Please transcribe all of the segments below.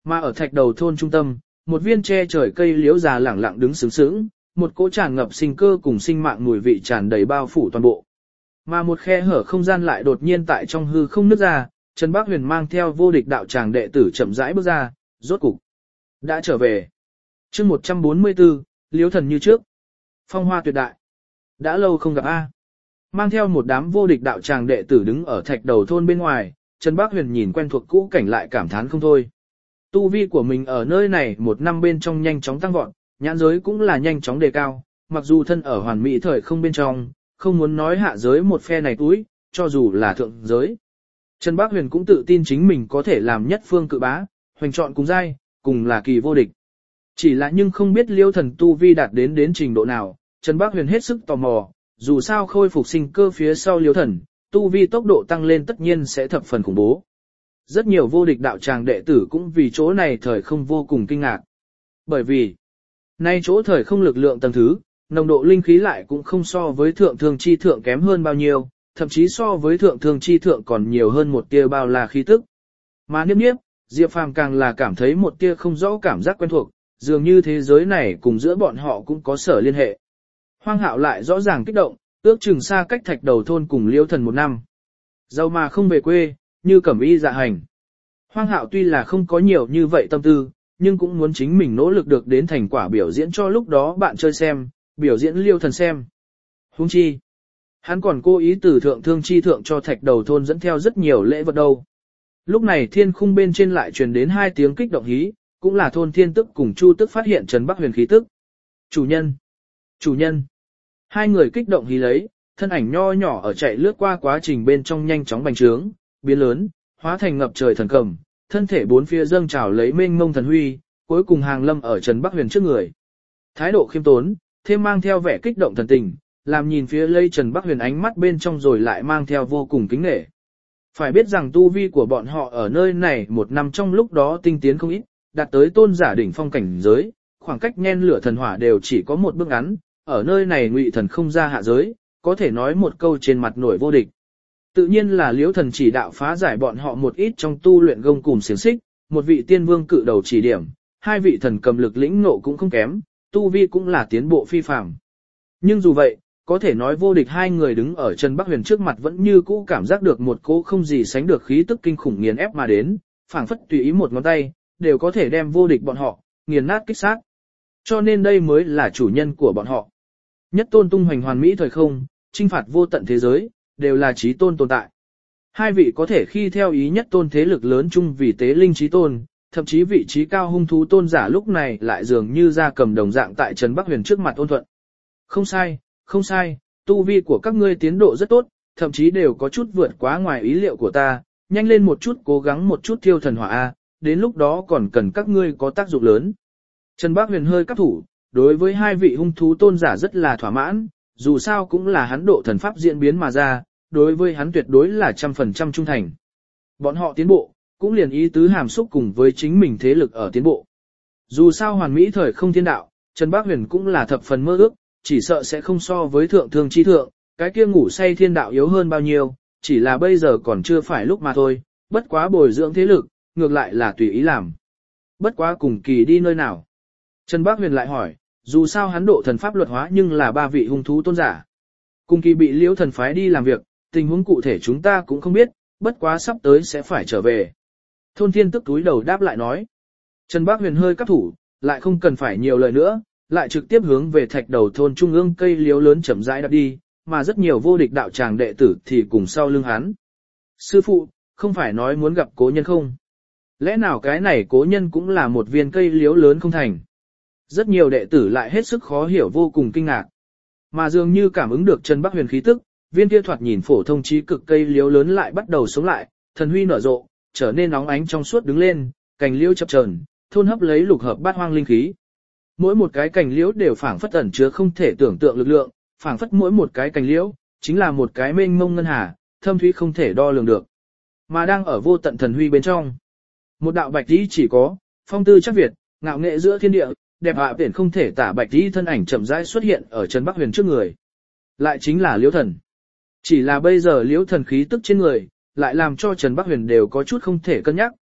Mà ở thạch đầu thôn trung tâm, một viên tre trời cây liễu già lẳng lặng đứng sướng sướng, một cỗ tràn ngập sinh cơ cùng sinh mạng mùi vị tràn đầy bao phủ toàn bộ. Mà một khe hở không gian lại đột nhiên tại trong hư không nứt ra, Trần Bác Huyền mang theo vô địch đạo tràng đệ tử chậm rãi bước ra, rốt cục đã trở về. Chương 144, Liễu thần như trước. Phong hoa tuyệt đại. Đã lâu không gặp a. Mang theo một đám vô địch đạo tràng đệ tử đứng ở thạch đầu thôn bên ngoài, Trần Bác Huyền nhìn quen thuộc cũ cảnh lại cảm thán không thôi. Tu vi của mình ở nơi này một năm bên trong nhanh chóng tăng vọt, nhãn giới cũng là nhanh chóng đề cao, mặc dù thân ở hoàn mỹ thời không bên trong, không muốn nói hạ giới một phe này túi, cho dù là thượng giới. Trần Bác Huyền cũng tự tin chính mình có thể làm nhất phương cự bá, hoành trọn cùng giai, cùng là kỳ vô địch. Chỉ là nhưng không biết Liễu thần tu vi đạt đến trình độ nào, Trần Bác Huyền hết sức tò mò, dù sao khôi phục sinh cơ phía sau Liễu thần, tu vi tốc độ tăng lên tất nhiên sẽ thập phần khủng bố. Rất nhiều vô địch đạo tràng đệ tử cũng vì chỗ này thời không vô cùng kinh ngạc. Bởi vì, nay chỗ thời không lực lượng tầng thứ, nồng độ linh khí lại cũng không so với thượng thương chi thượng kém hơn bao nhiêu, thậm chí so với thượng thương chi thượng còn nhiều hơn một tia bao la khí tức. Mà Niếp Niếp, Diệp Phàm càng là cảm thấy một tia không rõ cảm giác quen thuộc, dường như thế giới này cùng giữa bọn họ cũng có sở liên hệ. Hoang Hạo lại rõ ràng kích động, ước chừng xa cách thạch đầu thôn cùng Liễu thần một năm. Giàu mà không về quê, như cẩm y dạ hành. Hoang Hạo tuy là không có nhiều như vậy tâm tư, nhưng cũng muốn chính mình nỗ lực được đến thành quả biểu diễn cho lúc đó bạn chơi xem, biểu diễn Liễu thần xem. Huống chi, hắn còn cố ý từ thượng thương chi thượng cho thạch đầu thôn dẫn theo rất nhiều lễ vật đâu. Lúc này thiên khung bên trên lại truyền đến hai tiếng kích động hí, cũng là thôn thiên tức cùng chu tức phát hiện Trần Bác Huyền khí tức. Chủ nhân! Chủ nhân! Hai người kích động hí lấy, thân ảnh nho nhỏ ở chạy lướt qua quá trình bên trong nhanh chóng bành trướng, biến lớn, hóa thành ngập trời thần cầm, thân thể bốn phía dâng trào lấy mênh mông thần huy, cuối cùng hàng lâm ở Trần Bác Huyền trước người. Thái độ khiêm tốn, thêm mang theo vẻ kích động thần tình, làm nhìn phía lây Trần Bác Huyền ánh mắt bên trong rồi lại mang theo vô cùng kính nể. Phải biết rằng tu vi của bọn họ ở nơi này một năm trong lúc đó tinh tiến không ít, đạt tới tôn giả đỉnh phong cảnh giới, khoảng cách nhen lửa thần hỏa đều chỉ có một bước ngắn, ở nơi này Ngụy thần không ra hạ giới, có thể nói một câu trên mặt nổi vô địch. Tự nhiên là Liễu thần chỉ đạo phá giải bọn họ một ít trong tu luyện gông cùm xiềng xích, một vị tiên vương cự đầu chỉ điểm, hai vị thần cầm lực lĩnh ngộ cũng không kém, tu vi cũng là tiến bộ phi phàm. Nhưng dù vậy, có thể nói vô địch hai người đứng ở Trần Bác Huyền trước mặt vẫn như cũ cảm giác được một cỗ không gì sánh được khí tức kinh khủng nghiền ép mà đến, phảng phất tùy ý một ngón tay, đều có thể đem vô địch bọn họ, nghiền nát kích sát. Cho nên đây mới là chủ nhân của bọn họ. Nhất tôn tung hoành hoàn mỹ thời không, chinh phạt vô tận thế giới, đều là chí tôn tồn tại. Hai vị có thể khi theo ý nhất tôn thế lực lớn chung vì tế linh chí tôn, thậm chí vị trí cao hung thú tôn giả lúc này lại dường như ra cầm đồng dạng tại Trần Bác Huyền trước mặt ôn thuận. Không sai, không sai, tu vi của các ngươi tiến độ rất tốt, thậm chí đều có chút vượt quá ngoài ý liệu của ta, nhanh lên một chút cố gắng một chút thiêu thần hỏa A, đến lúc đó còn cần các ngươi có tác dụng lớn. Trần Bác Huyền hơi cắt thủ, đối với hai vị hung thú tôn giả rất là thỏa mãn, dù sao cũng là hắn độ thần pháp diễn biến mà ra, đối với hắn tuyệt đối là 100% trung thành. Bọn họ tiến bộ, cũng liền ý tứ hàm xúc cùng với chính mình thế lực ở tiến bộ. Dù sao hoàn mỹ thời không thiên đạo, Trần Bác Huyền cũng là thập phần mơ ước, chỉ sợ sẽ không so với thượng thương chi thượng, cái kia ngủ say thiên đạo yếu hơn bao nhiêu, chỉ là bây giờ còn chưa phải lúc mà thôi, bất quá bồi dưỡng thế lực, ngược lại là tùy ý làm. Bất quá cùng kỳ đi nơi nào? Trần Bác Huyền lại hỏi, dù sao hắn độ thần pháp luật hóa nhưng là ba vị hung thú tôn giả. Cùng kỳ bị Liễu thần phái đi làm việc, tình huống cụ thể chúng ta cũng không biết, bất quá sắp tới sẽ phải trở về. Thôn thiên tức túi đầu đáp lại nói. Trần Bác Huyền hơi cắt thủ, lại không cần phải nhiều lời nữa, lại trực tiếp hướng về thạch đầu thôn trung ương cây liễu lớn chậm rãi đạp đi, mà rất nhiều vô địch đạo tràng đệ tử thì cùng sau lưng hắn. Sư phụ, không phải nói muốn gặp cố nhân không? Lẽ nào cái này cố nhân cũng là một viên cây liễu lớn không thành? Rất nhiều đệ tử lại hết sức khó hiểu vô cùng kinh ngạc. Mà dường như cảm ứng được Trần Bác Huyền khí tức, viên kia thoạt nhìn phổ thông trí cực cây liễu lớn lại bắt đầu sống lại, thần huy nở rộ, trở nên nóng ánh trong suốt đứng lên, cành liễu chập chờn, thôn hấp lấy lục hợp bát hoang linh khí. Mỗi một cái cành liễu đều phảng phất ẩn chứa không thể tưởng tượng lực lượng, phảng phất mỗi một cái cành liễu chính là một cái mênh mông ngân hà, thâm thúy không thể đo lường được. Mà đang ở vô tận thần huy bên trong, một đạo bạch tí chỉ có, phong tư chắc việt, ngạo nghệ giữa thiên địa, đẹp hạ biển không thể tả bạch tí thân ảnh chậm rãi xuất hiện ở Trần Bác Huyền trước người. Lại chính là Liễu thần. Chỉ là bây giờ Liễu thần khí tức trên người, lại làm cho Trần Bác Huyền đều có chút không thể cân nhắc,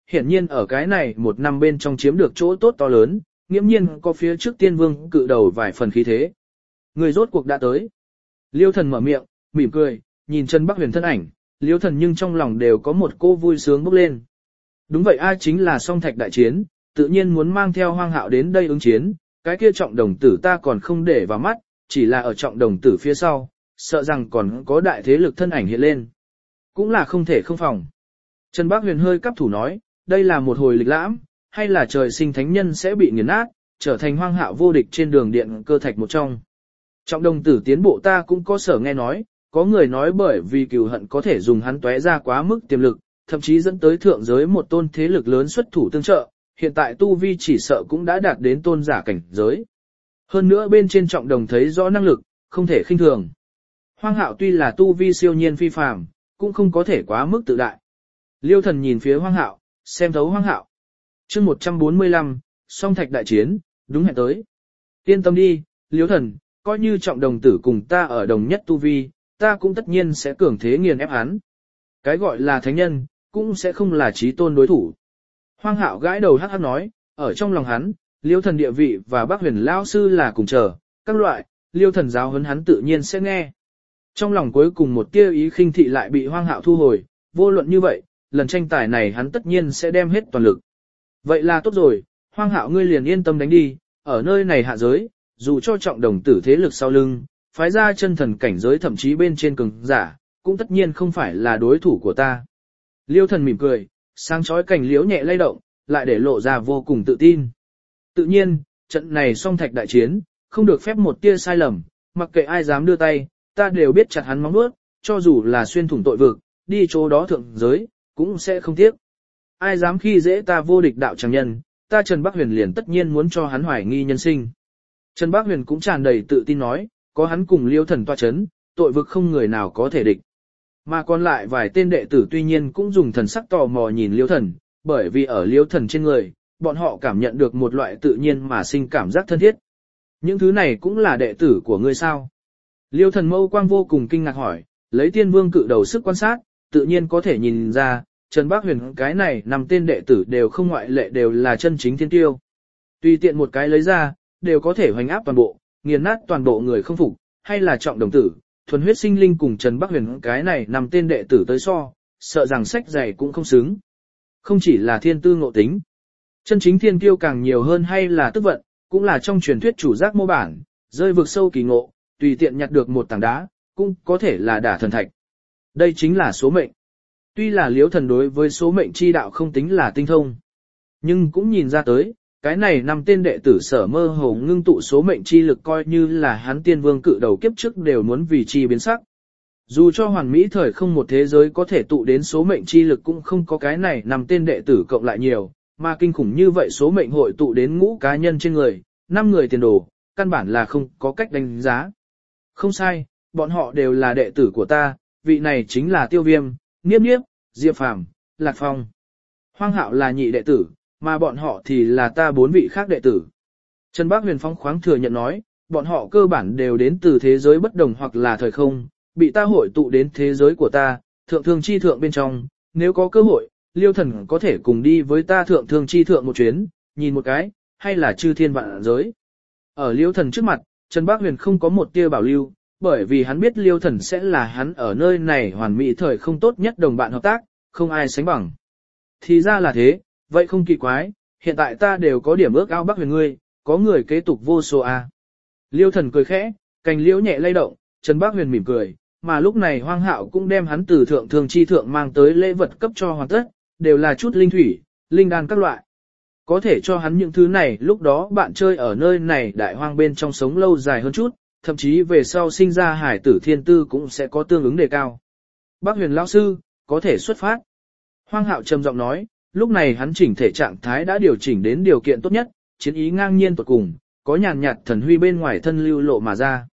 hiển nhiên ở cái này một năm bên trong chiếm được chỗ tốt to lớn, nghiễm nhiên có phía trước tiên vương cự đầu vài phần khí thế. Người rốt cuộc đã tới. Liêu thần mở miệng, mỉm cười, nhìn Trần Bắc Huyền thân ảnh, Liêu thần nhưng trong lòng đều có một cô vui sướng bốc lên. Đúng vậy, ai chính là song thạch đại chiến, tự nhiên muốn mang theo Hoang Hạo đến đây ứng chiến, cái kia Trọng Đồng Tử ta còn không để vào mắt, chỉ là ở Trọng Đồng Tử phía sau, sợ rằng còn có đại thế lực thân ảnh hiện lên. Cũng là không thể không phòng. Trần Bắc Huyền hơi cắp thủ nói, đây là một hồi lịch lãm, hay là trời sinh thánh nhân sẽ bị nghiền nát, trở thành Hoang Hạo vô địch trên đường điện cơ thạch một trong. Trọng Đồng Tử tiến bộ ta cũng có sở nghe nói, có người nói bởi vì cừu hận có thể dùng hắn tóe ra quá mức tiềm lực, thậm chí dẫn tới thượng giới một tôn thế lực lớn xuất thủ tương trợ, hiện tại tu vi chỉ sợ cũng đã đạt đến tôn giả cảnh giới. Hơn nữa bên trên Trọng Đồng thấy rõ năng lực, không thể khinh thường. Hoang Hạo tuy là tu vi siêu nhiên phi phàm, cũng không có thể quá mức tự đại. Liêu thần nhìn phía Hoang Hạo, xem thấu Hoang Hạo. Chương 145, song thạch đại chiến, đúng hẹn tới. Yên tâm đi, Liêu thần, coi như Trọng Đồng Tử cùng ta ở đồng nhất tu vi, ta cũng tất nhiên sẽ cường thế nghiền ép hắn. Cái gọi là thánh nhân, cũng sẽ không là chí tôn đối thủ. Hoang Hạo gãi đầu hắc hắc nói, ở trong lòng hắn, Liêu thần địa vị và Bắc Huyền lão sư là cùng chờ, các loại, Liêu thần giáo huấn hắn tự nhiên sẽ nghe. Trong lòng cuối cùng một tia ý khinh thị lại bị Hoang Hạo thu hồi, vô luận như vậy, lần tranh tài này hắn tất nhiên sẽ đem hết toàn lực. Vậy là tốt rồi, Hoang Hạo ngươi liền yên tâm đánh đi, ở nơi này hạ giới, dù cho Trọng Đồng Tử thế lực sau lưng, phái ra chân thần cảnh giới thậm chí bên trên cường giả, cũng tất nhiên không phải là đối thủ của ta. Liêu thần mỉm cười, sáng chói cảnh liễu nhẹ lay động, lại để lộ ra vô cùng tự tin. Tự nhiên, trận này song thạch đại chiến, không được phép một tia sai lầm, mặc kệ ai dám đưa tay, ta đều biết chặt hắn móng vuốt, cho dù là xuyên thủng tội vực, đi chỗ đó thượng giới, cũng sẽ không tiếc. Ai dám khi dễ ta vô địch đạo tràng nhân, ta Trần Bắc Huyền liền tất nhiên muốn cho hắn hoài nghi nhân sinh. Trần Bắc Huyền cũng tràn đầy tự tin nói, có hắn cùng Liêu thần toa chấn, tội vực không người nào có thể địch. Mà còn lại vài tên đệ tử tuy nhiên cũng dùng thần sắc tò mò nhìn Liêu thần, bởi vì ở Liêu thần trên người, bọn họ cảm nhận được một loại tự nhiên mà sinh cảm giác thân thiết. Những thứ này cũng là đệ tử của ngươi sao? Liêu thần mâu quang vô cùng kinh ngạc hỏi, lấy tiên vương cự đầu sức quan sát, tự nhiên có thể nhìn ra, Trần Bắc Huyền cái này nằm tên đệ tử đều không ngoại lệ đều là chân chính thiên tiêu. Tùy tiện một cái lấy ra, đều có thể hoành áp toàn bộ, nghiền nát toàn bộ người không phục, hay là Trọng Đồng Tử, thuần huyết sinh linh cùng Trần Bắc Huyền cái này nằm tên đệ tử tới so, sợ rằng sách dày cũng không xứng. Không chỉ là thiên tư ngộ tính, chân chính thiên tiêu càng nhiều hơn hay là tức vận, cũng là trong truyền thuyết chủ giác mô bản, rơi vực sâu kỳ ngộ, tùy tiện nhặt được một tảng đá, cũng có thể là đả thần thạch. Đây chính là số mệnh. Tuy là Liễu thần đối với số mệnh chi đạo không tính là tinh thông, nhưng cũng nhìn ra tới, cái này nằm tên đệ tử sở mơ hồ ngưng tụ số mệnh chi lực coi như là hắn tiên vương cự đầu kiếp trước đều muốn vì chi biến sắc. Dù cho hoàn mỹ thời không một thế giới có thể tụ đến số mệnh chi lực cũng không có cái này nằm tên đệ tử cộng lại nhiều, mà kinh khủng như vậy số mệnh hội tụ đến ngũ cá nhân trên người, 5 người tiền đồ, căn bản là không có cách đánh giá. Không sai, bọn họ đều là đệ tử của ta, vị này chính là Tiêu Viêm, Niếp Niếp, Diệp Phàm, Lạc Phong. Hoang Hạo là nhị đệ tử, mà bọn họ thì là ta 4 vị khác đệ tử. Trần Bác Huyền phóng khoáng thừa nhận nói, bọn họ cơ bản đều đến từ thế giới bất đồng hoặc là thời không, bị ta hội tụ đến thế giới của ta, thượng thương chi thượng bên trong, nếu có cơ hội, Liêu thần có thể cùng đi với ta thượng thương chi thượng một chuyến, nhìn một cái, hay là chư thiên vạn giới. Ở Liêu thần trước mặt, Trần Bác Huyền không có một tia bảo lưu, bởi vì hắn biết Liêu thần sẽ là hắn ở nơi này hoàn mỹ thời không tốt nhất đồng bạn hợp tác, không ai sánh bằng. Thì ra là thế, vậy không kỳ quái, hiện tại ta đều có điểm ước ao Bác Huyền ngươi, có người kế tục vô số a. Liêu thần cười khẽ, cành liễu nhẹ lay động, Trần Bác Huyền mỉm cười, mà lúc này Hoang Hạo cũng đem hắn từ thượng thương chi thượng mang tới lễ vật cấp cho hoàn tất, đều là chút linh thủy, linh đan các loại. Có thể cho hắn những thứ này, lúc đó bạn chơi ở nơi này đại hoang bên trong sống lâu dài hơn chút, thậm chí về sau sinh ra hải tử thiên tư cũng sẽ có tương ứng đề cao. Bác Huyền lão sư, có thể xuất phát. Hoang Hạo trầm giọng nói, lúc này hắn chỉnh thể trạng thái đã điều chỉnh đến điều kiện tốt nhất, chiến ý ngang nhiên tột cùng, có nhàn nhạt thần huy bên ngoài thân lưu lộ mà ra.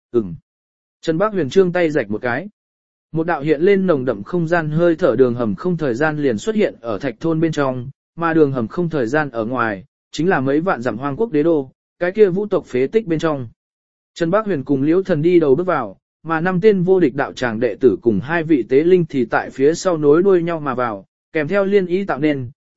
Trần Bác Huyền trương tay rạch một cái. Một đạo hiện lên nồng đậm không gian hơi thở đường hầm không thời gian liền xuất hiện ở thạch thôn bên trong, mà đường hầm không thời gian ở ngoài, chính là mấy vạn dặm hoang quốc đế đô, cái kia vũ tộc phế tích bên trong. Trần Bác Huyền cùng Liễu Thần đi đầu bước vào, mà 5 tên vô địch đạo tràng đệ tử cùng 2 vị tế linh thì tại phía sau nối đuôi nhau mà vào, kèm theo liên ý tạo nên,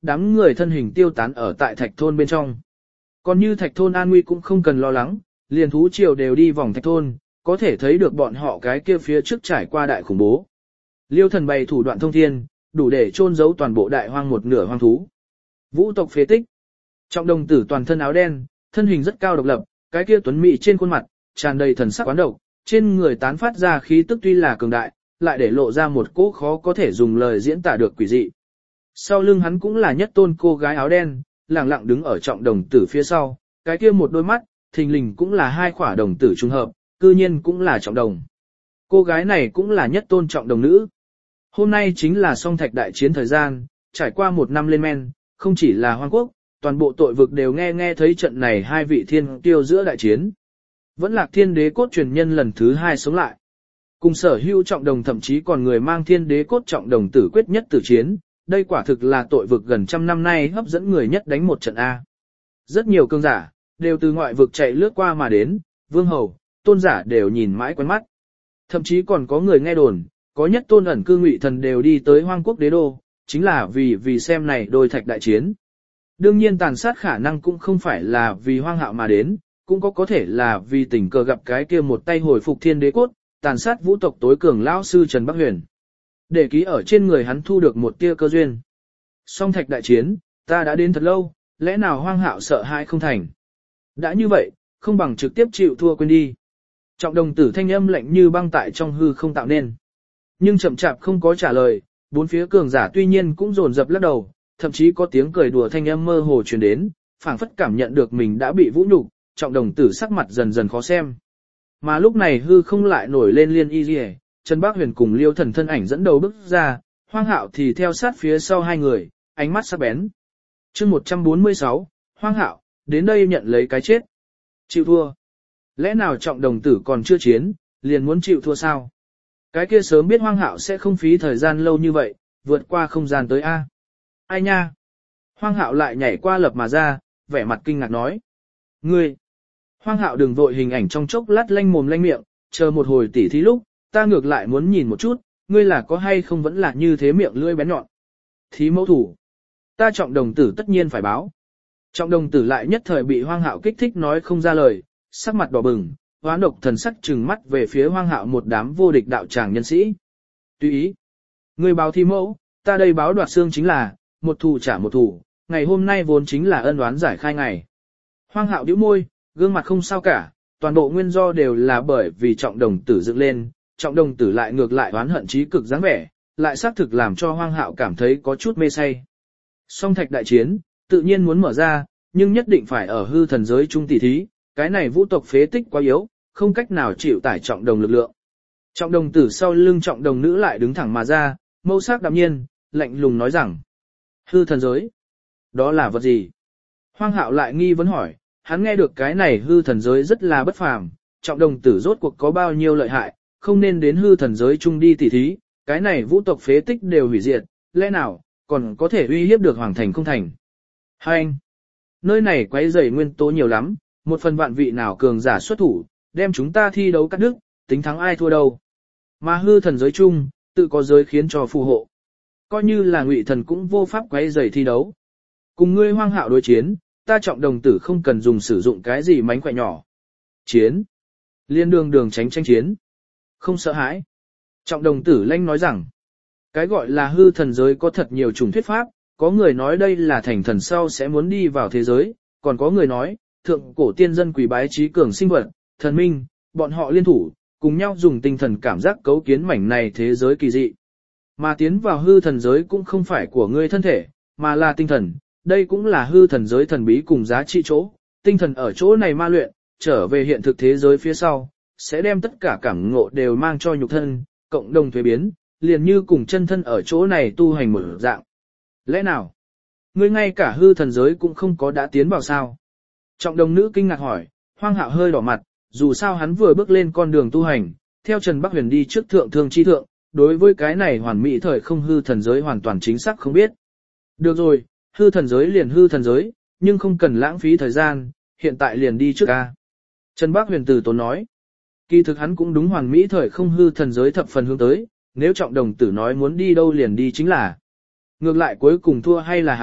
đám người thân hình tiêu tán ở tại thạch thôn bên trong. Còn như thạch thôn an nguy cũng không cần lo lắng, liền thú triều đều đi vòng thạch thôn, có thể thấy được bọn họ cái kia phía trước trải qua đại khủng bố. Liêu thần bày thủ đoạn thông thiên, đủ để chôn giấu toàn bộ đại hoang một nửa hoang thú. Vũ tộc phế tích. Trọng đồng tử toàn thân áo đen, thân hình rất cao độc lập, cái kia tuấn mỹ trên khuôn mặt, tràn đầy thần sắc quán độc, trên người tán phát ra khí tức tuy là cường đại, lại để lộ ra một cỗ khó có thể dùng lời diễn tả được quỷ dị. Sau lưng hắn cũng là nhất tôn cô gái áo đen, lặng lặng đứng ở trọng đồng tử phía sau, cái kia một đôi mắt, thình lình cũng là hai khỏa đồng tử trùng hợp, cư nhiên cũng là trọng đồng. Cô gái này cũng là nhất tôn trọng đồng nữ. Hôm nay chính là song thạch đại chiến thời gian, trải qua một năm lên men, không chỉ là hoang quốc, toàn bộ tội vực đều nghe thấy trận này hai vị thiên tiêu giữa đại chiến. Vẫn lạc thiên đế cốt truyền nhân lần thứ hai sống lại. Cùng sở hữu trọng đồng thậm chí còn người mang thiên đế cốt trọng đồng tử quyết nhất tử chiến, đây quả thực là tội vực gần trăm năm nay hấp dẫn người nhất đánh một trận A. Rất nhiều cường giả, đều từ ngoại vực chạy lướt qua mà đến, vương hầu, tôn giả đều nhìn mãi quen mắt. Thậm chí còn có người nghe đồn, có nhất tôn ẩn cư ngụy thần đều đi tới hoang quốc đế đô, chính là vì xem này đôi thạch đại chiến. Đương nhiên tàn sát khả năng cũng không phải là vì hoang hạo mà đến, cũng có thể là vì tình cờ gặp cái kia một tay hồi phục thiên đế cốt, tàn sát vũ tộc tối cường lão sư Trần Bắc Huyền. Để ký ở trên người hắn thu được một tia cơ duyên. Song thạch đại chiến, ta đã đến thật lâu, lẽ nào hoang hạo sợ hãi không thành. Đã như vậy, không bằng trực tiếp chịu thua quên đi. Trọng đồng tử thanh âm lạnh như băng tại trong hư không tạo nên. Nhưng chậm chạp không có trả lời, bốn phía cường giả tuy nhiên cũng dồn dập lắc đầu, thậm chí có tiếng cười đùa thanh âm mơ hồ truyền đến, phảng phất cảm nhận được mình đã bị vũ nhục, trọng đồng tử sắc mặt dần dần khó xem. Mà lúc này hư không lại nổi lên liên y liề, Trần Bác Huyền cùng Liêu Thần thân ảnh dẫn đầu bước ra, Hoang Hạo thì theo sát phía sau hai người, ánh mắt sắc bén. Chương 146, Hoang Hạo, đến đây nhận lấy cái chết. Chịu thua. Lẽ nào trọng đồng tử còn chưa chiến, liền muốn chịu thua sao? Cái kia sớm biết Hoang Hạo sẽ không phí thời gian lâu như vậy, vượt qua không gian tới A. Ai nha? Hoang Hạo lại nhảy qua lập mà ra, vẻ mặt kinh ngạc nói. Ngươi! Hoang Hạo đừng vội hình ảnh trong chốc lát lanh mồm lanh miệng, chờ một hồi tỉ thí lúc, ta ngược lại muốn nhìn một chút, ngươi là có hay không vẫn là như thế miệng lưỡi bén nhọn. Thí mẫu thủ. Ta trọng đồng tử tất nhiên phải báo. Trọng đồng tử lại nhất thời bị Hoang Hạo kích thích nói không ra lời, sắc mặt đỏ bừng, hoán độc thần sắc trừng mắt về phía Hoang Hạo một đám vô địch đạo tràng nhân sĩ. Tùy ý. Ngươi báo thí mẫu, ta đây báo đoạt xương chính là, một thù trả một thù, ngày hôm nay vốn chính là ân oán giải khai ngày. Hoang Hạo nhíu môi, gương mặt không sao cả, toàn bộ nguyên do đều là bởi vì trọng đồng tử dựng lên, trọng đồng tử lại ngược lại oán hận chí cực dáng vẻ, lại xác thực làm cho Hoang Hạo cảm thấy có chút mê say. Song thạch đại chiến, tự nhiên muốn mở ra, nhưng nhất định phải ở hư thần giới trung tỷ thí, cái này vũ tộc phế tích quá yếu, không cách nào chịu tải trọng đồng lực lượng. Trọng đồng tử sau lưng trọng đồng nữ lại đứng thẳng mà ra, mâu sắc đạm nhiên, lạnh lùng nói rằng: hư thần giới, đó là vật gì? Hoang Hạo lại nghi vấn hỏi, hắn nghe được cái này hư thần giới rất là bất phàm, trọng đồng tử rốt cuộc có bao nhiêu lợi hại, không nên đến hư thần giới chung đi tỉ thí, cái này vũ tộc phế tích đều hủy diệt, lẽ nào, còn có thể uy hiếp được hoàng thành không thành. Hai anh, nơi này quấy rầy nguyên tố nhiều lắm, một phần vạn vị nào cường giả xuất thủ, đem chúng ta thi đấu cắt đứt, tính thắng ai thua đâu. Mà hư thần giới chung, tự có giới khiến cho phù hộ. Coi như là ngụy thần cũng vô pháp quấy rầy thi đấu. Cùng ngươi Hoang Hạo đối chiến, ta trọng đồng tử không cần dùng sử dụng cái gì mánh khỏe nhỏ. Chiến. Liên đường tránh chiến. Không sợ hãi. Trọng đồng tử lanh nói rằng, cái gọi là hư thần giới có thật nhiều chủng thuyết pháp, có người nói đây là thành thần sau sẽ muốn đi vào thế giới, còn có người nói, thượng cổ tiên dân quỷ bái trí cường sinh vật, thần minh, bọn họ liên thủ, cùng nhau dùng tinh thần cảm giác cấu kiến mảnh này thế giới kỳ dị. Mà tiến vào hư thần giới cũng không phải của ngươi thân thể, mà là tinh thần, đây cũng là hư thần giới thần bí cùng giá trị chỗ, tinh thần ở chỗ này ma luyện, trở về hiện thực thế giới phía sau, sẽ đem tất cả cảm ngộ đều mang cho nhục thân, cộng đồng thuế biến, liền như cùng chân thân ở chỗ này tu hành một dạng. Lẽ nào? Ngươi ngay cả hư thần giới cũng không có đã tiến vào sao? Trọng đồng nữ kinh ngạc hỏi, Hoang Hạo hơi đỏ mặt, dù sao hắn vừa bước lên con đường tu hành, theo Trần Bắc Huyền đi trước thượng thương chi thượng, đối với cái này hoàn mỹ thời không hư thần giới hoàn toàn chính xác không biết. Được rồi, hư thần giới liền hư thần giới, nhưng không cần lãng phí thời gian, hiện tại liền đi trước ca. Trần Bắc Huyền từ tốn nói, kỳ thực hắn cũng đúng hoàn mỹ thời không hư thần giới thập phần hướng tới, nếu trọng đồng tử nói muốn đi đâu liền đi chính là. Ngược lại cuối cùng thua hay là hắn,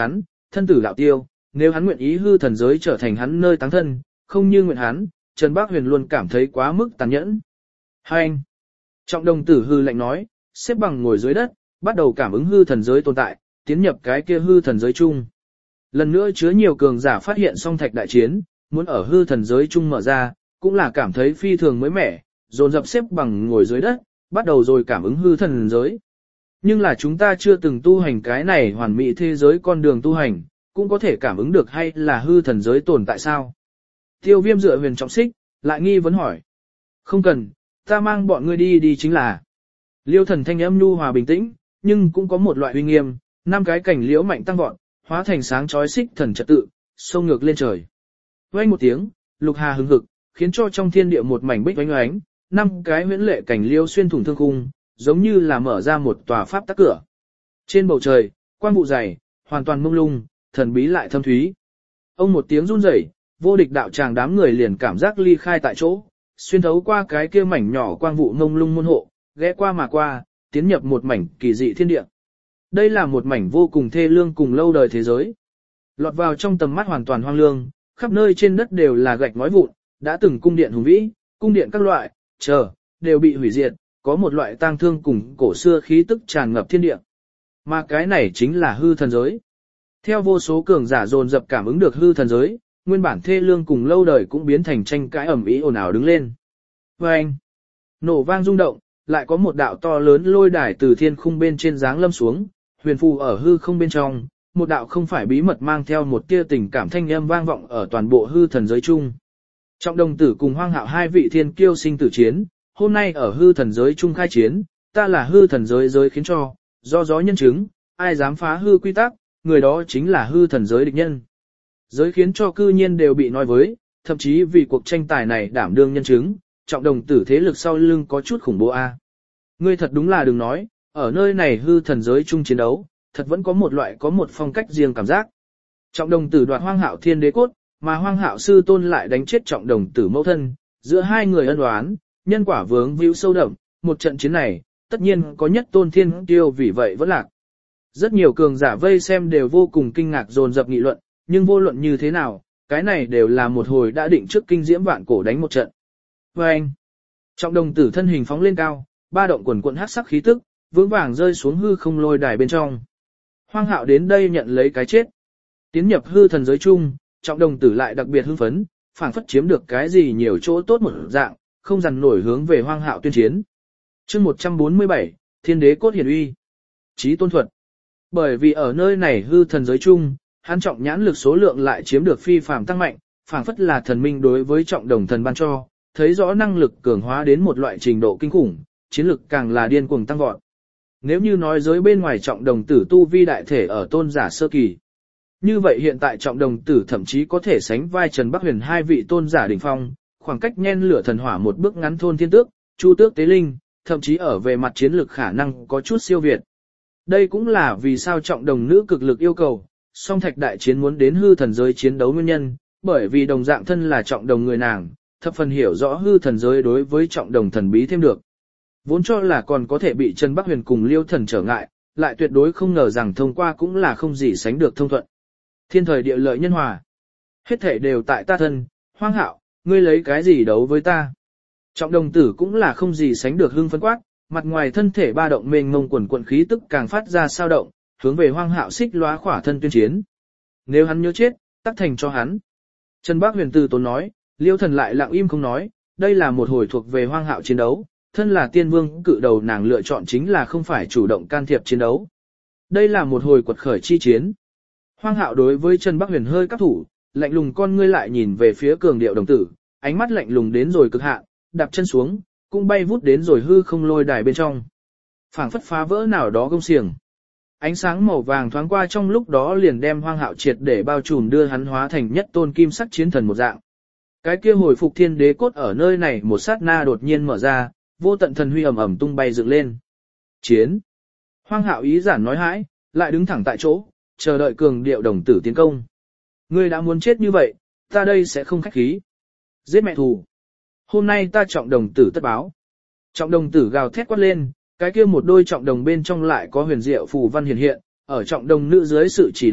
thân tử đạo tiêu, nếu hắn nguyện ý hư thần giới trở thành hắn nơi táng thân, không như nguyện hắn, Trần Bác Huyền luôn cảm thấy quá mức tàn nhẫn. Hai anh, Trọng Đồng Tử hư lạnh nói, xếp bằng ngồi dưới đất, bắt đầu cảm ứng hư thần giới tồn tại, tiến nhập cái kia hư thần giới chung. Lần nữa chứa nhiều cường giả phát hiện song thạch đại chiến, muốn ở hư thần giới chung mở ra, cũng là cảm thấy phi thường mới mẻ, dồn dập xếp bằng ngồi dưới đất, bắt đầu rồi cảm ứng hư thần giới. Nhưng là chúng ta chưa từng tu hành cái này hoàn mỹ thế giới con đường tu hành, cũng có thể cảm ứng được hay là hư thần giới tồn tại sao? Tiêu Viêm dựa Huyền Trọng Xích, lại nghi vấn hỏi. Không cần, ta mang bọn ngươi đi chính là. Liêu Thần thanh âm nhu hòa bình tĩnh, nhưng cũng có một loại uy nghiêm, 5 cái cảnh liễu mạnh tăng vọt, hóa thành sáng chói xích thần trật tự, xông ngược lên trời. Vang một tiếng, lục hà hừng hực, khiến cho trong thiên địa một mảnh bích oánh oánh, 5 cái huyễn lệ cảnh liễu xuyên thủng thương khung, giống như là mở ra một tòa pháp tắc cửa. Trên bầu trời, quang vụ dày, hoàn toàn mông lung, thần bí lại thâm thúy. Ông một tiếng run rẩy, vô địch đạo tràng đám người liền cảm giác ly khai tại chỗ, xuyên thấu qua cái kia mảnh nhỏ quang vụ mông lung môn hộ, ghé qua mà qua, tiến nhập một mảnh kỳ dị thiên địa. Đây là một mảnh vô cùng thê lương cùng lâu đời thế giới. Lọt vào trong tầm mắt hoàn toàn hoang lương, khắp nơi trên đất đều là gạch ngói vụn, đã từng cung điện hùng vĩ, cung điện các loại, đều bị hủy diệt, có một loại tang thương cùng cổ xưa khí tức tràn ngập thiên địa. Mà cái này chính là hư thần giới. Theo vô số cường giả dồn dập cảm ứng được hư thần giới, nguyên bản thê lương cùng lâu đời cũng biến thành tranh cãi ầm ĩ ồn ào đứng lên. Oeng! Nổ vang rung động, lại có một đạo to lớn lôi đài từ thiên khung bên trên giáng lâm xuống, huyền phù ở hư không bên trong, một đạo không phải bí mật mang theo một tia tình cảm thanh âm vang vọng ở toàn bộ hư thần giới chung. Trọng Đồng Tử cùng Hoang Hạo hai vị thiên kiêu sinh tử chiến, hôm nay ở hư thần giới chung khai chiến, ta là hư thần giới giới khiến cho, do gió nhân chứng, ai dám phá hư quy tắc, người đó chính là hư thần giới địch nhân. Giới khiến cho cư nhiên đều bị nói với, thậm chí vì cuộc tranh tài này đảm đương nhân chứng, Trọng Đồng Tử thế lực sau lưng có chút khủng bố a. Ngươi thật đúng là đừng nói, ở nơi này hư thần giới chung chiến đấu, thật vẫn có một phong cách riêng cảm giác. Trọng Đồng Tử đoạt Hoang Hạo thiên đế cốt, mà Hoang Hạo sư tôn lại đánh chết Trọng Đồng Tử mẫu thân, giữa hai người ân oán, nhân quả vướng víu sâu đậm, một trận chiến này, tất nhiên có nhất tôn thiên tiêu vì vậy vẫn lạc. Rất nhiều cường giả vây xem đều vô cùng kinh ngạc dồn dập nghị luận, nhưng vô luận như thế nào, cái này đều là một hồi đã định trước kinh diễm vạn cổ đánh một trận. Và anh, Trọng Đồng Tử thân hình phóng lên cao, ba động quần quận hắc sắc khí tức, vững vàng rơi xuống hư không lôi đài bên trong. Hoang Hạo đến đây nhận lấy cái chết. Tiến nhập hư thần giới chung, Trọng Đồng Tử lại đặc biệt hưng phấn, phảng phất chiếm được cái gì nhiều chỗ tốt một dạng, không dằn nổi hướng về Hoang Hạo tuyên chiến. Chương 147, Thiên Đế cốt hiển uy. Chí tôn thuật. Bởi vì ở nơi này hư thần giới chung, hắn trọng nhãn lực số lượng lại chiếm được phi phàm tăng mạnh, phảng phất là thần minh đối với Trọng Đồng thần ban cho, thấy rõ năng lực cường hóa đến một loại trình độ kinh khủng, chiến lực càng là điên cuồng tăng vọt. Nếu như nói giới bên ngoài Trọng Đồng Tử tu vi đại thể ở tôn giả sơ kỳ, như vậy hiện tại Trọng Đồng Tử thậm chí có thể sánh vai Trần Bắc Huyền hai vị tôn giả đỉnh phong, khoảng cách nhen lửa thần hỏa một bước ngắn thôn thiên tước, chu tước tế linh, thậm chí ở về mặt chiến lực khả năng có chút siêu việt. Đây cũng là vì sao Trọng Đồng nữ cực lực yêu cầu, song thạch đại chiến muốn đến hư thần giới chiến đấu nguyên nhân, bởi vì đồng dạng thân là Trọng Đồng người nàng, thập phần hiểu rõ hư thần giới đối với Trọng Đồng thần bí thêm được. Vốn cho là còn có thể bị Trần Bắc Huyền cùng Liêu Thần trở ngại, lại tuyệt đối không ngờ rằng thông qua cũng là không gì sánh được thông thuận. Thiên thời địa lợi nhân hòa. Hết thể đều tại ta thân, Hoang Hạo, ngươi lấy cái gì đấu với ta? Trọng Đồng Tử cũng là không gì sánh được hưng phấn quát, mặt ngoài thân thể ba động mênh mông quần quần khí tức càng phát ra sao động, hướng về Hoang Hạo xích lóa khỏa thân tuyên chiến. Nếu hắn nhớ chết, tắc thành cho hắn. Trần Bác Huyền từ tốn nói, Liêu Thần lại lặng im không nói, đây là một hồi thuộc về Hoang Hạo chiến đấu, thân là tiên vương cự đầu nàng lựa chọn chính là không phải chủ động can thiệp chiến đấu. Đây là một hồi quật khởi chi chiến. Hoang Hạo đối với Trần Bắc Huyền hơi các thủ, lạnh lùng con ngươi lại nhìn về phía cường điệu đồng tử, ánh mắt lạnh lùng đến rồi cực hạn, đạp chân xuống, cũng bay vút đến rồi hư không lôi đài bên trong. Phảng phất phá vỡ nào đó gông xiềng. Ánh sáng màu vàng thoáng qua trong lúc đó liền đem Hoang Hạo triệt để bao trùm đưa hắn hóa thành nhất tôn kim sắc chiến thần một dạng. Cái kia hồi phục thiên đế cốt ở nơi này một sát na đột nhiên mở ra, vô tận thần huy ầm ầm tung bay dựng lên. Chiến. Hoang Hạo ý giản nói hãi, lại đứng thẳng tại chỗ, chờ đợi cường điệu đồng tử tiến công. Ngươi đã muốn chết như vậy, ta đây sẽ không khách khí. Giết mẹ thù. Hôm nay ta Trọng Đồng Tử tất báo. Trọng Đồng Tử gào thét quát lên, cái kia một đôi trọng đồng bên trong lại có huyền diệu phù văn hiện hiện, ở trọng đồng nữ dưới sự chỉ đạo,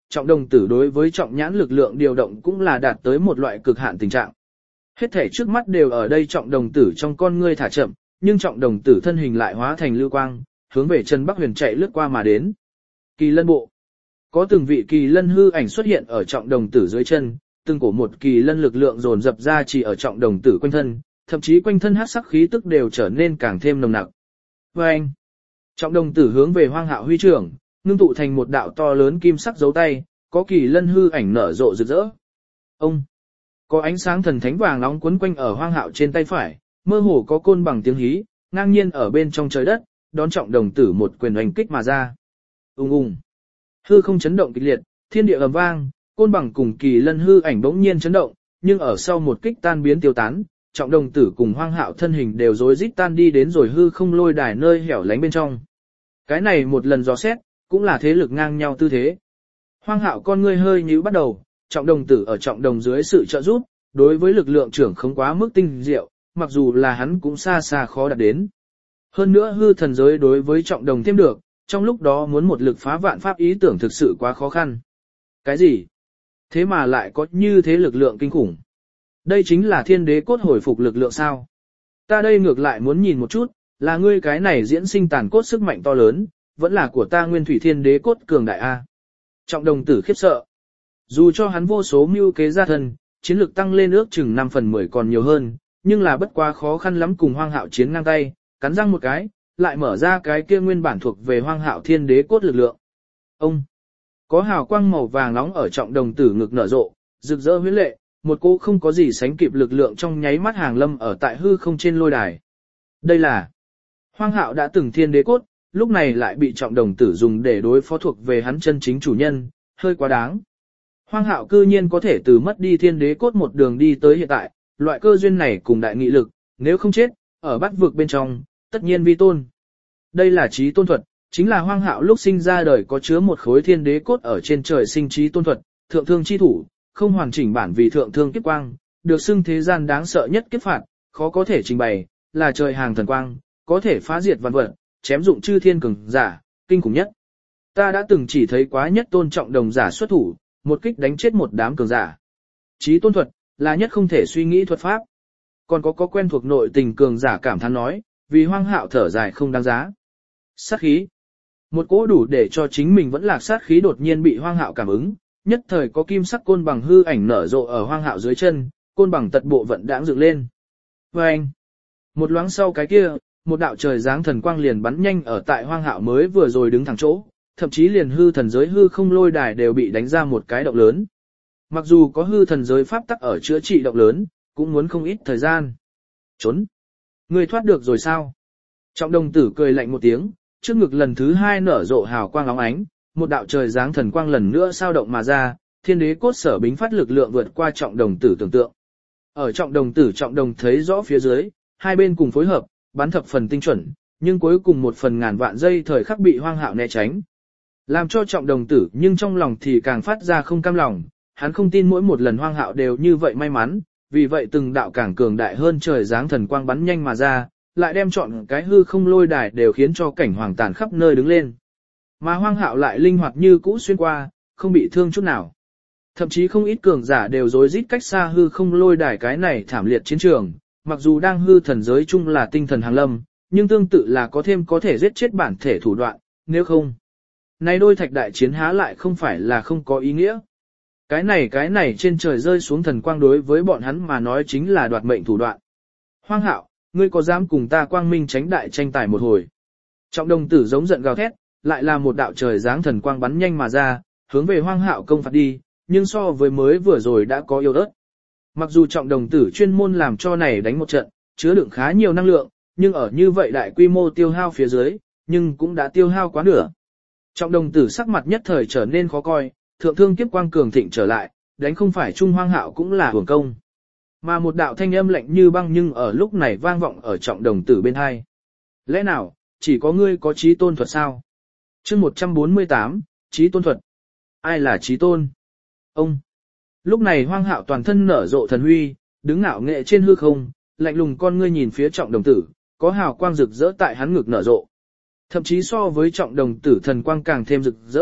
trọng đồng tử đối với trọng nhãn lực lượng điều động cũng là đạt tới một loại cực hạn tình trạng. Hết thể trước mắt đều ở đây trọng đồng tử trong con ngươi thả chậm, nhưng trọng đồng tử thân hình lại hóa thành lưu quang, hướng về Trần Bắc Huyền chạy lướt qua mà đến. Kỳ lân bộ. Có từng vị kỳ lân hư ảnh xuất hiện ở trọng đồng tử dưới chân, từng cổ một kỳ lân lực lượng dồn dập ra chỉ ở trọng đồng tử quanh thân, thậm chí quanh thân hắc sắc khí tức đều trở nên càng thêm nồng nặc. Và anh, trọng đồng tử hướng về Hoang Hạo huy trưởng, ngưng tụ thành một đạo to lớn kim sắc dấu tay, có kỳ lân hư ảnh nở rộ rực rỡ. Ông, có ánh sáng thần thánh vàng nóng quấn quanh ở Hoang Hạo trên tay phải, mơ hồ có côn bằng tiếng hí, ngang nhiên ở bên trong trời đất, đón trọng đồng tử một quyền oanh kích mà ra. Ùng ùng, hư không chấn động kịch liệt, thiên địa ầm vang, côn bằng cùng kỳ lân hư ảnh bỗng nhiên chấn động, nhưng ở sau một kích tan biến tiêu tán, trọng đồng tử cùng Hoang Hạo thân hình đều rối rít tan đi đến rồi hư không lôi đài nơi hẻo lánh bên trong. Cái này một lần dò xét, cũng là thế lực ngang nhau tư thế. Hoang Hạo con ngươi hơi nhíu bắt đầu, trọng đồng tử ở trọng đồng dưới sự trợ giúp, đối với lực lượng trưởng không quá mức tinh diệu, mặc dù là hắn cũng xa xa khó đạt đến. Hơn nữa hư thần giới đối với trọng đồng thêm được, trong lúc đó muốn một lực phá vạn pháp ý tưởng thực sự quá khó khăn. Cái gì? Thế mà lại có như thế lực lượng kinh khủng. Đây chính là thiên đế cốt hồi phục lực lượng sao? Ta đây ngược lại muốn nhìn một chút, là ngươi cái này diễn sinh tàn cốt sức mạnh to lớn, vẫn là của ta nguyên thủy thiên đế cốt cường đại A. Trọng đồng tử khiếp sợ. Dù cho hắn vô số mưu kế gia thân, chiến lực tăng lên ước chừng 5/10 còn nhiều hơn, nhưng là bất quá khó khăn lắm cùng Hoang Hạo chiến ngang tay, cắn răng một cái, lại mở ra cái kia nguyên bản thuộc về Hoang Hạo thiên đế cốt lực lượng. Ông, có hào quang màu vàng nóng ở trọng đồng tử ngực nở rộ, rực rỡ huyễn lệ, một cô không có gì sánh kịp lực lượng trong nháy mắt hàng lâm ở tại hư không trên lôi đài. Đây là Hoang Hạo đã từng thiên đế cốt, lúc này lại bị trọng đồng tử dùng để đối phó thuộc về hắn chân chính chủ nhân, hơi quá đáng. Hoang Hạo cư nhiên có thể từ mất đi thiên đế cốt một đường đi tới hiện tại, loại cơ duyên này cùng đại nghị lực, nếu không chết, ở bát vực bên trong, tất nhiên vi tôn. Đây là trí tôn thuật, chính là Hoang Hạo lúc sinh ra đời có chứa một khối thiên đế cốt ở trên trời sinh trí tôn thuật, thượng thương chi thủ, không hoàn chỉnh bản vì thượng thương kiếp quang, được xưng thế gian đáng sợ nhất kiếp phạt, khó có thể trình bày, là trời hàng thần quang, có thể phá diệt vạn vật, chém dụng chư thiên cường giả, kinh khủng nhất. Ta đã từng chỉ thấy quá nhất tôn trọng đồng giả xuất thủ, một kích đánh chết một đám cường giả. Chí tôn thuật, là nhất không thể suy nghĩ thuật pháp. Còn có quen thuộc nội tình cường giả cảm thán nói, vì Hoang Hạo thở dài không đáng giá. Sát khí. Một cỗ đủ để cho chính mình vẫn lạc sát khí đột nhiên bị Hoang Hạo cảm ứng, nhất thời có kim sắc côn bằng hư ảnh nở rộ ở Hoang Hạo dưới chân, côn bằng tật bộ vận đãng dựng lên. Và anh, một loáng sau cái kia, một đạo trời giáng thần quang liền bắn nhanh ở tại Hoang Hạo mới vừa rồi đứng thẳng chỗ, thậm chí liền hư thần giới hư không lôi đài đều bị đánh ra một cái động lớn. Mặc dù có hư thần giới pháp tắc ở chữa trị động lớn, cũng muốn không ít thời gian. Trốn! Ngươi thoát được rồi sao? Trọng đồng tử cười lạnh một tiếng, trước ngực lần thứ hai nở rộ hào quang óng ánh, một đạo trời giáng thần quang lần nữa sao động mà ra, thiên đế cốt sở bính phát lực lượng vượt qua trọng đồng tử tưởng tượng. Ở trọng đồng thấy rõ phía dưới, hai bên cùng phối hợp, bắn thập phần tinh chuẩn, nhưng cuối cùng một phần ngàn vạn giây thời khắc bị Hoang Hạo né tránh. Làm cho trọng đồng tử nhưng trong lòng thì càng phát ra không cam lòng, hắn không tin mỗi một lần Hoang Hạo đều như vậy may mắn, vì vậy từng đạo càng cường đại hơn trời giáng thần quang bắn nhanh mà ra, lại đem chọn cái hư không lôi đài đều khiến cho cảnh hoàng tàn khắp nơi đứng lên. Mà Hoang Hạo lại linh hoạt như cũ xuyên qua, không bị thương chút nào. Thậm chí không ít cường giả đều rối rít cách xa hư không lôi đài cái này thảm liệt chiến trường, mặc dù đang hư thần giới chung là tinh thần hàng lâm, nhưng tương tự là có thêm có thể giết chết bản thể thủ đoạn, nếu không. Này đôi thạch đại chiến há lại không phải là không có ý nghĩa. Cái này trên trời rơi xuống thần quang đối với bọn hắn mà nói chính là đoạt mệnh thủ đoạn. Hoang Hạo, ngươi có dám cùng ta quang minh tránh đại tranh tài một hồi? Trọng đồng tử giống giận gào thét, lại là một đạo trời giáng thần quang bắn nhanh mà ra, hướng về Hoang Hạo công phạt đi, nhưng so với mới vừa rồi đã có yếu ớt. Mặc dù trọng đồng tử chuyên môn làm cho này đánh một trận, chứa đựng khá nhiều năng lượng, nhưng ở như vậy đại quy mô tiêu hao phía dưới, nhưng cũng đã tiêu hao quá nửa. Trọng đồng tử sắc mặt nhất thời trở nên khó coi, thượng thương kiếp quang cường thịnh trở lại, đánh không phải Trung Hoang Hạo cũng là hưởng công. Mà một đạo thanh âm lạnh như băng nhưng ở lúc này vang vọng ở trọng đồng tử bên hai. Lẽ nào, chỉ có ngươi có trí tôn thuật sao? Chương 148, trí tôn thuật. Ai là trí tôn? Ông. Lúc này Hoang Hạo toàn thân nở rộ thần huy, đứng ngạo nghệ trên hư không, lạnh lùng con ngươi nhìn phía trọng đồng tử, có hào quang rực rỡ tại hắn ngực nở rộ. Thậm chí so với trọng đồng tử thần quang càng thêm rực rỡ,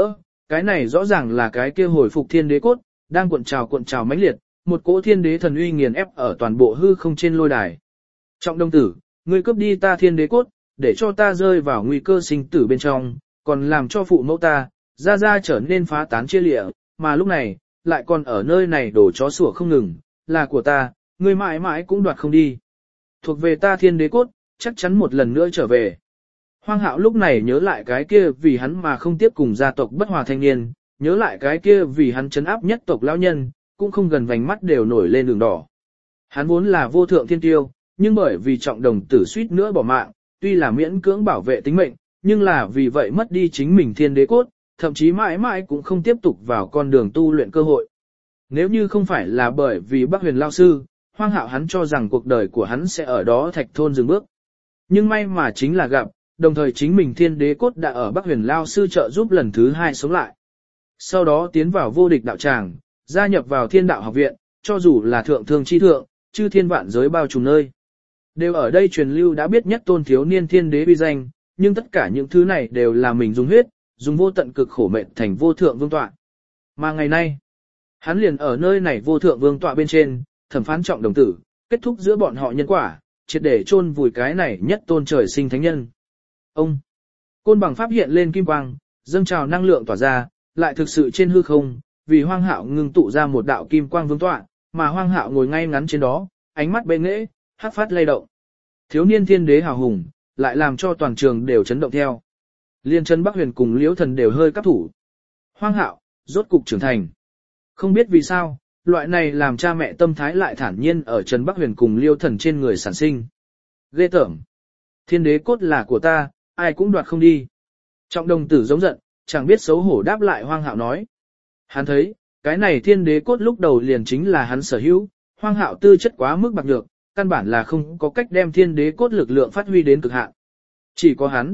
cái này rõ ràng là cái kia hồi phục thiên đế cốt, đang cuộn trào mãnh liệt, một cỗ thiên đế thần uy nghiền ép ở toàn bộ hư không trên lôi đài. Trọng Đông Tử, ngươi cướp đi ta thiên đế cốt, để cho ta rơi vào nguy cơ sinh tử bên trong, còn làm cho phụ mẫu ta, ra trở nên phá tán chia lịa, mà lúc này, lại còn ở nơi này đổ chó sủa không ngừng, là của ta, ngươi mãi mãi cũng đoạt không đi. Thuộc về ta thiên đế cốt, chắc chắn một lần nữa trở về. Hoang Hạo lúc này nhớ lại cái kia vì hắn mà không tiếp cùng gia tộc bất hòa thanh niên, nhớ lại cái kia vì hắn chấn áp nhất tộc lão nhân, cũng không gần vành mắt đều nổi lên đường đỏ. Hắn vốn là vô thượng thiên tiêu, nhưng bởi vì Trọng Đồng Tử suýt nữa bỏ mạng, tuy là miễn cưỡng bảo vệ tính mệnh, nhưng là vì vậy mất đi chính mình thiên đế cốt, thậm chí mãi mãi cũng không tiếp tục vào con đường tu luyện cơ hội. Nếu như không phải là bởi vì Bắc Huyền Lao Sư, Hoang Hạo hắn cho rằng cuộc đời của hắn sẽ ở đó thạch thôn dừng bước. Nhưng may mà chính là gặp, đồng thời chính mình thiên đế cốt đã ở Bắc Huyền Lao Sư trợ giúp lần thứ 2 sống lại. Sau đó tiến vào vô địch đạo tràng, gia nhập vào thiên đạo học viện, cho dù là thượng thương chi thượng, chư thiên vạn giới bao trùm nơi. Đều ở đây truyền lưu đã biết nhất tôn thiếu niên thiên đế uy danh, nhưng tất cả những thứ này đều là mình dùng huyết, dùng vô tận cực khổ mệnh thành vô thượng vương tọa. Mà ngày nay, hắn liền ở nơi này vô thượng vương tọa bên trên, thẩm phán Trọng Đồng Tử, kết thúc giữa bọn họ nhân quả, triệt để chôn vùi cái này nhất tôn trời sinh thánh nhân. Ông, côn bằng pháp hiện lên kim quang, dâng trào năng lượng tỏa ra, lại thực sự trên hư không, vì Hoang Hạo ngưng tụ ra một đạo kim quang vương tọa, mà Hoang Hạo ngồi ngay ngắn trên đó, ánh mắt bệ nghệ, hắc phát lay động. Thiếu niên thiên đế hào hùng, lại làm cho toàn trường đều chấn động theo. Liên chân Bắc Huyền cùng Liễu Thần đều hơi cắp thủ. Hoang Hạo, rốt cục trưởng thành. Không biết vì sao, loại này làm cha mẹ tâm thái lại thản nhiên ở Trần Bắc Huyền cùng Liêu Thần trên người sản sinh. Ghê tởm. Thiên đế cốt là của ta, ai cũng đoạt không đi. Trọng Đồng Tử giống giận, chẳng biết xấu hổ đáp lại Hoang Hạo nói. Hắn thấy, cái này thiên đế cốt lúc đầu liền chính là hắn sở hữu, Hoang Hạo tư chất quá mức bạc nhược, căn bản là không có cách đem thiên đế cốt lực lượng phát huy đến cực hạn. Chỉ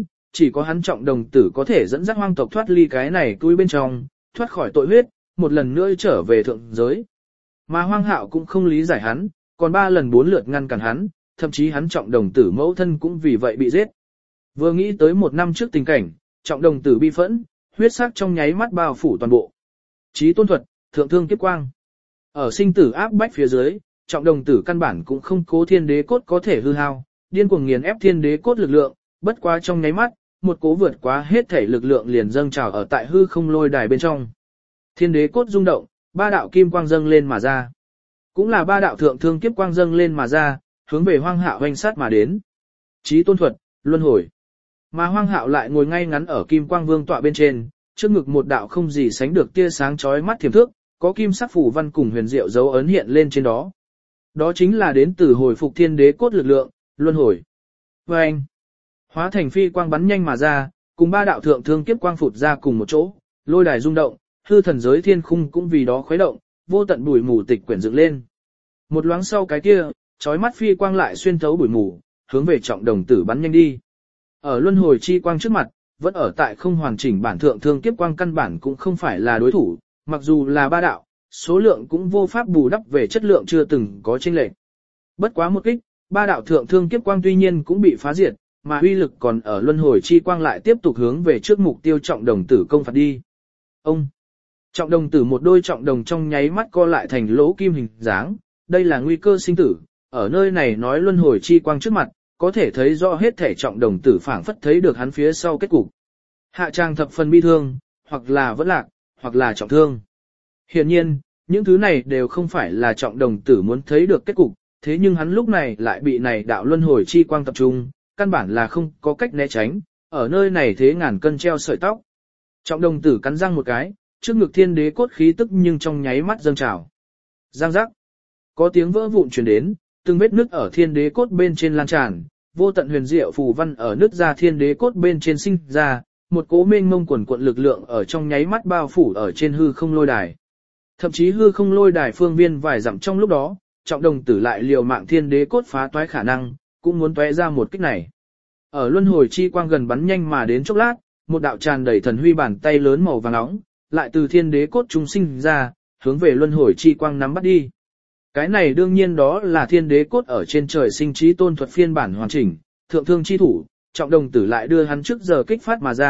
có hắn Trọng Đồng Tử có thể dẫn dắt hoang tộc thoát ly cái này túi bên trong, thoát khỏi tội huyết, một lần nữa trở về thượng giới. Mà Hoang Hạo cũng không lý giải hắn, còn 3 lần 4 lượt ngăn cản hắn, thậm chí hắn Trọng Đồng Tử mẫu thân cũng vì vậy bị giết. Vừa nghĩ tới 1 năm trước tình cảnh, Trọng Đồng Tử bi phẫn, huyết sắc trong nháy mắt bao phủ toàn bộ. Chí tôn thuật, thượng thương kiếp quang. Ở sinh tử áp bách phía dưới, Trọng Đồng Tử căn bản cũng không cố thiên đế cốt có thể hư hao, điên cuồng nghiền ép thiên đế cốt lực lượng, bất quá trong nháy mắt, một cố vượt quá hết thể lực lượng liền dâng trào ở tại hư không lôi đài bên trong. Thiên đế cốt rung động, 3 đạo kim quang dâng lên mà ra. Cũng là 3 đạo thượng thương kiếp quang dâng lên mà ra, hướng về Hoang Hạo hoành sát mà đến. Chí tôn thuật, luân hồi. Mà Hoang Hạo lại ngồi ngay ngắn ở kim quang vương tọa bên trên, trước ngực một đạo không gì sánh được tia sáng chói mắt thiểm thước, có kim sắc phủ văn cùng huyền diệu dấu ấn hiện lên trên đó. Đó chính là đến từ hồi phục thiên đế cốt lực lượng, luân hồi. Và anh, hóa thành phi quang bắn nhanh mà ra, cùng 3 đạo thượng thương kiếp quang phụt ra cùng một chỗ, lôi đài rung động, hư thần giới thiên khung cũng vì đó khuấy động, vô tận bụi mù tịch quyển dựng lên. Một loáng sau cái kia, chói mắt phi quang lại xuyên thấu bụi mù, hướng về Trọng Đồng Tử bắn nhanh đi. Ở luân hồi chi quang trước mặt, vẫn ở tại không hoàn chỉnh bản thượng thương kiếp quang căn bản cũng không phải là đối thủ, mặc dù là 3 đạo, số lượng cũng vô pháp bù đắp về chất lượng chưa từng có chênh lệch. Bất quá một kích, 3 đạo thượng thương kiếp quang tuy nhiên cũng bị phá diệt, mà uy lực còn ở luân hồi chi quang lại tiếp tục hướng về trước mục tiêu Trọng Đồng Tử công phạt đi. Ông Trọng Đồng Tử một đôi trọng đồng trong nháy mắt co lại thành lỗ kim hình dáng, đây là nguy cơ sinh tử, ở nơi này nói luân hồi chi quang trước mặt, có thể thấy rõ hết thể Trọng Đồng Tử phảng phất thấy được hắn phía sau kết cục. Hạ trang thập phần bi thương, hoặc là vẫn lạc, hoặc là trọng thương. Hiển nhiên, những thứ này đều không phải là Trọng Đồng Tử muốn thấy được kết cục, thế nhưng hắn lúc này lại bị này đạo luân hồi chi quang tập trung, căn bản là không có cách né tránh, ở nơi này thế ngàn cân treo sợi tóc. Trọng Đồng Tử cắn răng một cái, trước ngực thiên đế cốt khí tức nhưng trong nháy mắt dâng trào. Giang giác. Có tiếng vỡ vụn truyền đến, từng vết nứt ở thiên đế cốt bên trên lan tràn, vô tận huyền diệu phù văn ở nứt ra thiên đế cốt bên trên sinh ra, một cỗ mênh mông quần quận lực lượng ở trong nháy mắt bao phủ ở trên hư không lôi đài. Thậm chí hư không lôi đài phương viên vài dặm trong lúc đó, Trọng Đồng Tử lại liều mạng thiên đế cốt phá toái khả năng, cũng muốn toé ra một kích này. Ở luân hồi chi quang gần bắn nhanh mà đến chốc lát, một đạo tràn đầy thần huy bàn tay lớn màu vàng nóng, lại từ thiên đế cốt trung sinh ra, hướng về luân hồi chi quang nắm bắt đi. Cái này đương nhiên đó là thiên đế cốt ở trên trời sinh trí tôn thuật phiên bản hoàn chỉnh, thượng thương chi thủ, Trọng Đồng Tử lại đưa hắn trước giờ kích phát mà ra,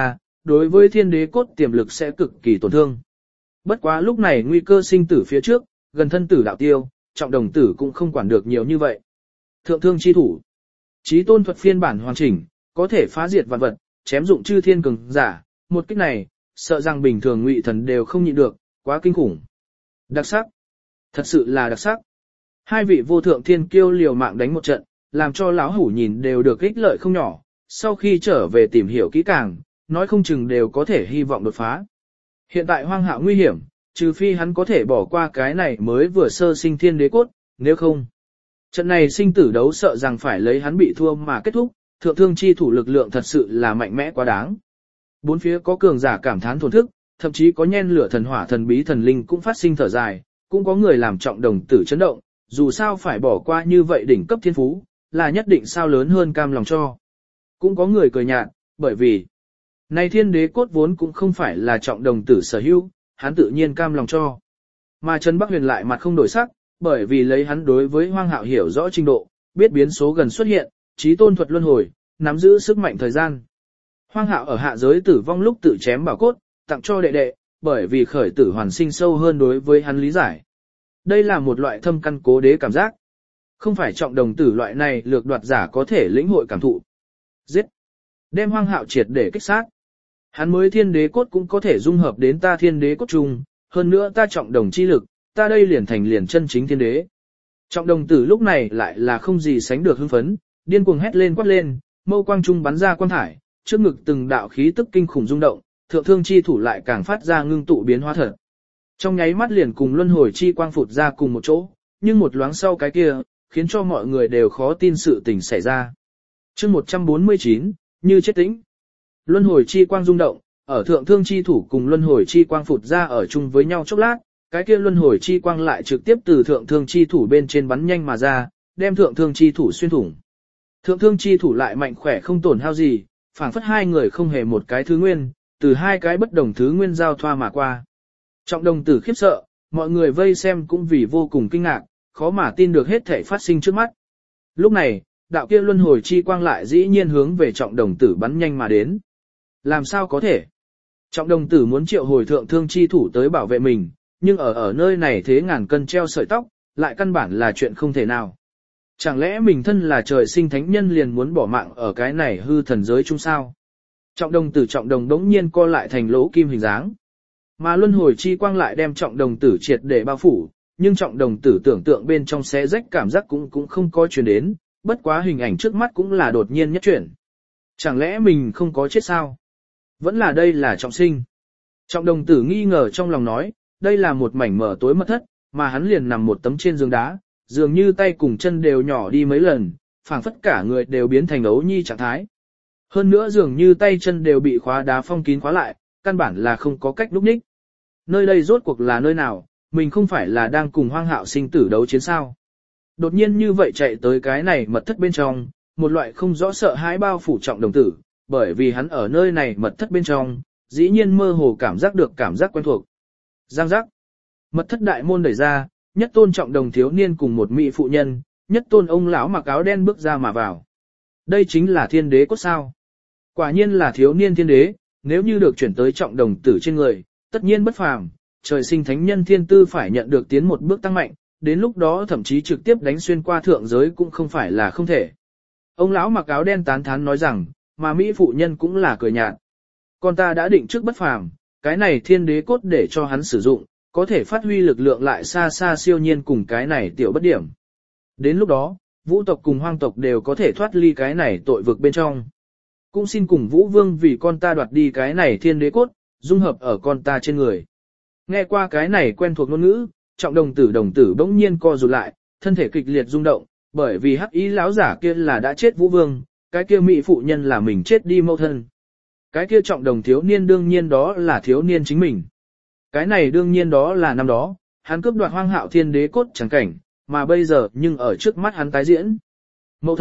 đối với thiên đế cốt tiềm lực sẽ cực kỳ tổn thương. Bất quá lúc này nguy cơ sinh tử phía trước, gần thân tử đạo tiêu, trọng đồng tử cũng không quản được nhiều như vậy. Thượng thương chi thủ, chí tôn thuật phiên bản hoàn chỉnh, có thể phá diệt vạn vật, chém dụng chư thiên cường giả, một kích này, sợ rằng bình thường ngụy thần đều không nhịn được, quá kinh khủng. Đặc sắc, thật sự là đặc sắc. Hai vị vô thượng thiên kiêu liều mạng đánh một trận, làm cho lão hủ nhìn đều được ích lợi không nhỏ, sau khi trở về tìm hiểu kỹ càng, nói không chừng đều có thể hy vọng đột phá. Hiện tại Hoang Hạo nguy hiểm, trừ phi hắn có thể bỏ qua cái này mới vừa sơ sinh thiên đế cốt, nếu không. Trận này sinh tử đấu sợ rằng phải lấy hắn bị thua mà kết thúc, thượng thương chi thủ lực lượng thật sự là mạnh mẽ quá đáng. Bốn phía có cường giả cảm thán thổn thức, thậm chí có nhen lửa thần hỏa thần bí thần linh cũng phát sinh thở dài, cũng có người làm trọng đồng tử chấn động, dù sao phải bỏ qua như vậy đỉnh cấp thiên phú, là nhất định sao lớn hơn cam lòng cho. Cũng có người cười nhạt, bởi vì này thiên đế cốt vốn cũng không phải là trọng đồng tử sở hữu, hắn tự nhiên cam lòng cho. Mà Trần Bắc Huyền lại mặt không đổi sắc, bởi vì lấy hắn đối với Hoang Hạo hiểu rõ trình độ, biết biến số gần xuất hiện, chí tôn thuật luân hồi, nắm giữ sức mạnh thời gian. Hoang Hạo ở hạ giới tử vong lúc tự chém bảo cốt, tặng cho đệ đệ, bởi vì khởi tử hoàn sinh sâu hơn đối với hắn lý giải. Đây là một loại thâm căn cố đế cảm giác. Không phải trọng đồng tử loại này lược đoạt giả có thể lĩnh hội cảm thụ. Giết! Đem Hoang Hạo triệt để kích sát. Hắn mới thiên đế cốt cũng có thể dung hợp đến ta thiên đế cốt chung, hơn nữa ta trọng đồng chi lực, ta đây liền thành liền chân chính thiên đế. Trọng đồng tử lúc này lại là không gì sánh được hưng phấn, điên cuồng hét lên quát lên, mâu quang trung bắn ra quang thải, trước ngực từng đạo khí tức kinh khủng rung động, thượng thương chi thủ lại càng phát ra ngưng tụ biến hóa thật. Trong nháy mắt liền cùng luân hồi chi quang phụt ra cùng một chỗ, nhưng một loáng sau cái kia, khiến cho mọi người đều khó tin sự tình xảy ra. Chương 149, như chết tĩnh. Luân hồi chi quang rung động, ở thượng thương chi thủ cùng luân hồi chi quang phụt ra ở chung với nhau chốc lát, cái kia luân hồi chi quang lại trực tiếp từ thượng thương chi thủ bên trên bắn nhanh mà ra, đem thượng thương chi thủ xuyên thủng. Thượng thương chi thủ lại mạnh khỏe không tổn hao gì, phảng phất hai người không hề một cái thứ nguyên, từ hai cái bất đồng thứ nguyên giao thoa mà qua. Trọng đồng tử khiếp sợ, mọi người vây xem cũng vì vô cùng kinh ngạc, khó mà tin được hết thể phát sinh trước mắt. Lúc này, đạo kia luân hồi chi quang lại dĩ nhiên hướng về trọng đồng tử bắn nhanh mà đến. Làm sao có thể? Trọng đồng tử muốn triệu hồi thượng thương chi thủ tới bảo vệ mình, nhưng ở nơi này thế ngàn cân treo sợi tóc, lại căn bản là chuyện không thể nào. Chẳng lẽ mình thân là trời sinh thánh nhân liền muốn bỏ mạng ở cái này hư thần giới chung sao? Trọng đồng tử trọng đồng đống nhiên co lại thành lỗ kim hình dáng. Mà luân hồi chi quang lại đem trọng đồng tử triệt để bao phủ, nhưng trọng đồng tử tưởng tượng bên trong xé rách cảm giác cũng không có truyền đến, bất quá hình ảnh trước mắt cũng là đột nhiên nhất chuyển. Chẳng lẽ mình không có chết sao? Vẫn là đây là trọng sinh. Trọng đồng tử nghi ngờ trong lòng nói, đây là một mảnh mở tối mật thất, mà hắn liền nằm một tấm trên giường đá, dường như tay cùng chân đều nhỏ đi mấy lần, phảng phất cả người đều biến thành ấu nhi trạng thái. Hơn nữa dường như tay chân đều bị khóa đá phong kín khóa lại, căn bản là không có cách núp ních. Nơi đây rốt cuộc là nơi nào, mình không phải là đang cùng Hoang Hạo sinh tử đấu chiến sao. Đột nhiên như vậy chạy tới cái này mật thất bên trong, một loại không rõ sợ hãi bao phủ trọng đồng tử, bởi vì hắn ở nơi này mật thất bên trong, dĩ nhiên mơ hồ cảm giác được cảm giác quen thuộc. Giang giác. Mật thất đại môn đẩy ra, nhất tôn trọng đồng thiếu niên cùng một mỹ phụ nhân, nhất tôn ông lão mặc áo đen bước ra mà vào. Đây chính là thiên đế cốt sao. Quả nhiên là thiếu niên thiên đế, nếu như được chuyển tới trọng đồng tử trên người, tất nhiên bất phàm, trời sinh thánh nhân thiên tư phải nhận được tiến một bước tăng mạnh, đến lúc đó thậm chí trực tiếp đánh xuyên qua thượng giới cũng không phải là không thể. Ông lão mặc áo đen tán thán nói rằng, mà mỹ phụ nhân cũng là cười nhạt. Con ta đã định trước bất phàm, cái này thiên đế cốt để cho hắn sử dụng, có thể phát huy lực lượng lại xa xa siêu nhiên cùng cái này tiểu bất điểm. Đến lúc đó, vũ tộc cùng hoang tộc đều có thể thoát ly cái này tội vực bên trong. Cũng xin cùng vũ vương vì con ta đoạt đi cái này thiên đế cốt, dung hợp ở con ta trên người. Nghe qua cái này quen thuộc ngôn ngữ, trọng đồng tử bỗng nhiên co rụt lại, thân thể kịch liệt rung động, bởi vì hắc ý lão giả kia là đã chết vũ vương, cái kia mỹ phụ nhân là mình chết đi mâu thân. Cái kia trọng đồng thiếu niên đương nhiên đó là thiếu niên chính mình. Cái này đương nhiên đó là năm đó, hắn cướp đoạt Hoang Hạo thiên đế cốt chẳng cảnh, mà bây giờ nhưng ở trước mắt hắn tái diễn. Mâu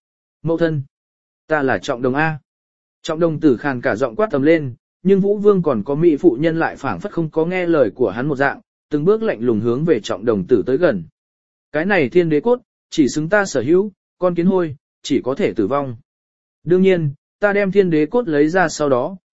thân, ta là trọng đồng A. Trọng đồng tử khàn cả giọng quát tầm lên, nhưng Vũ Vương còn có mỹ phụ nhân lại phảng phất không có nghe lời của hắn một dạng, từng bước lạnh lùng hướng về trọng đồng tử tới gần. Cái này thiên đế cốt, chỉ xứng ta sở hữu, con kiến hôi, chỉ có thể tử vong. Đương nhiên, ta đem thiên đế cốt lấy ra sau đó,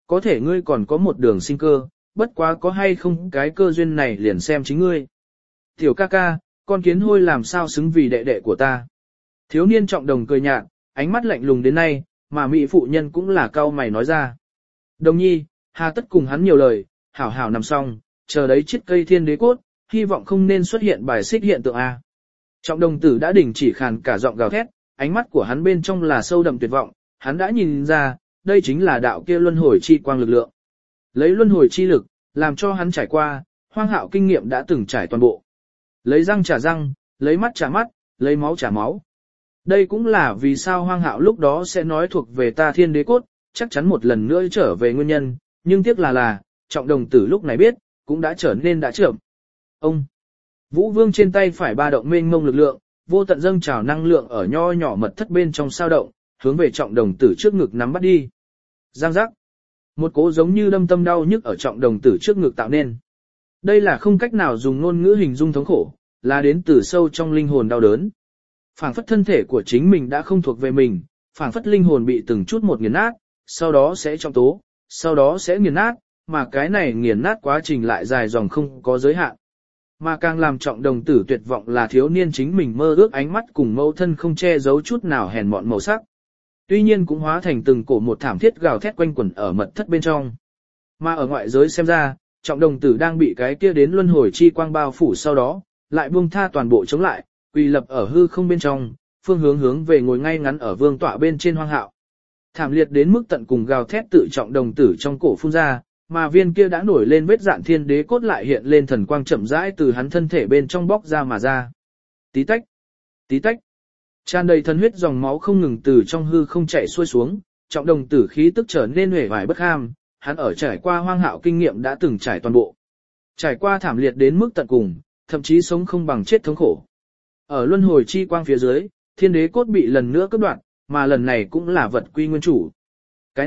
có thể ngươi còn có một đường sinh cơ, bất quá có hay không cái cơ duyên này liền xem chính ngươi. Tiểu ca ca, con kiến hôi làm sao xứng vì đệ đệ của ta. Thiếu niên Trọng Đồng cười nhạt, ánh mắt lạnh lùng đến nay, mà mỹ phụ nhân cũng là cau mày nói ra. Đồng nhi, hà tất cùng hắn nhiều lời, hảo hảo nằm xong, chờ đấy chiếc cây thiên đế cốt, hy vọng không nên xuất hiện bài xích hiện tượng A. Trọng Đồng tử đã đình chỉ khàn cả giọng gào thét, ánh mắt của hắn bên trong là sâu đậm tuyệt vọng, hắn đã nhìn ra, đây chính là đạo kia luân hồi chi quang lực lượng. Lấy luân hồi chi lực, làm cho hắn trải qua, Hoang Hạo kinh nghiệm đã từng trải toàn bộ. Lấy răng trả răng, lấy mắt trả mắt, lấy máu trả máu. Đây cũng là vì sao Hoang Hạo lúc đó sẽ nói thuộc về ta thiên đế cốt, chắc chắn một lần nữa trở về nguyên nhân, nhưng tiếc là, Trọng Đồng tử lúc này biết, cũng đã trở nên đã trưởng. Ông, Vũ Vương trên tay phải ba động mênh mông lực lượng, vô tận dâng trào năng lượng ở nho nhỏ mật thất bên trong sao động, hướng về Trọng Đồng tử trước ngực nắm bắt đi. Giang giác. Một cỗ giống như đâm tâm đau nhức ở Trọng Đồng tử trước ngực tạo nên. Đây là không cách nào dùng ngôn ngữ hình dung thống khổ, là đến từ sâu trong linh hồn đau đớn. Phảng phất thân thể của chính mình đã không thuộc về mình, phảng phất linh hồn bị từng chút một nghiền nát, sau đó sẽ trọng tố, sau đó sẽ nghiền nát, mà cái này nghiền nát quá trình lại dài dòng không có giới hạn. Mà càng làm Trọng Đồng tử tuyệt vọng là thiếu niên chính mình mơ ước ánh mắt cùng mẫu thân không che giấu chút nào hèn mọn màu sắc. Tuy nhiên cũng hóa thành từng cổ một thảm thiết gào thét quanh quẩn ở mật thất bên trong. Mà ở ngoại giới xem ra, Trọng Đồng tử đang bị cái kia đến luân hồi chi quang bao phủ sau đó, lại buông tha toàn bộ chống lại, quỳ lập ở hư không bên trong, phương hướng về ngồi ngay ngắn ở vương tọa bên trên Hoang Hạo. Thảm liệt đến mức tận cùng gào thét tự Trọng Đồng tử trong cổ phun ra, mà viên kia đã nổi lên vết dạn thiên đế cốt lại hiện lên thần quang chậm rãi từ hắn thân thể bên trong bóc ra mà ra. Tí tách, tí tách. Tràn đầy thần huyết dòng máu không ngừng từ trong hư không chảy xuôi xuống, Trọng Đồng tử khí tức trở nên uể oải bất ham, hắn ở trải qua Hoang Hạo kinh nghiệm đã từng trải toàn bộ. Trải qua thảm liệt đến mức tận cùng, thậm chí sống không bằng chết thống khổ. Ở luân hồi chi quang phía dưới, thiên đế cốt bị lần nữa cướp đoạt, mà lần này cũng là vật quy nguyên chủ. Cái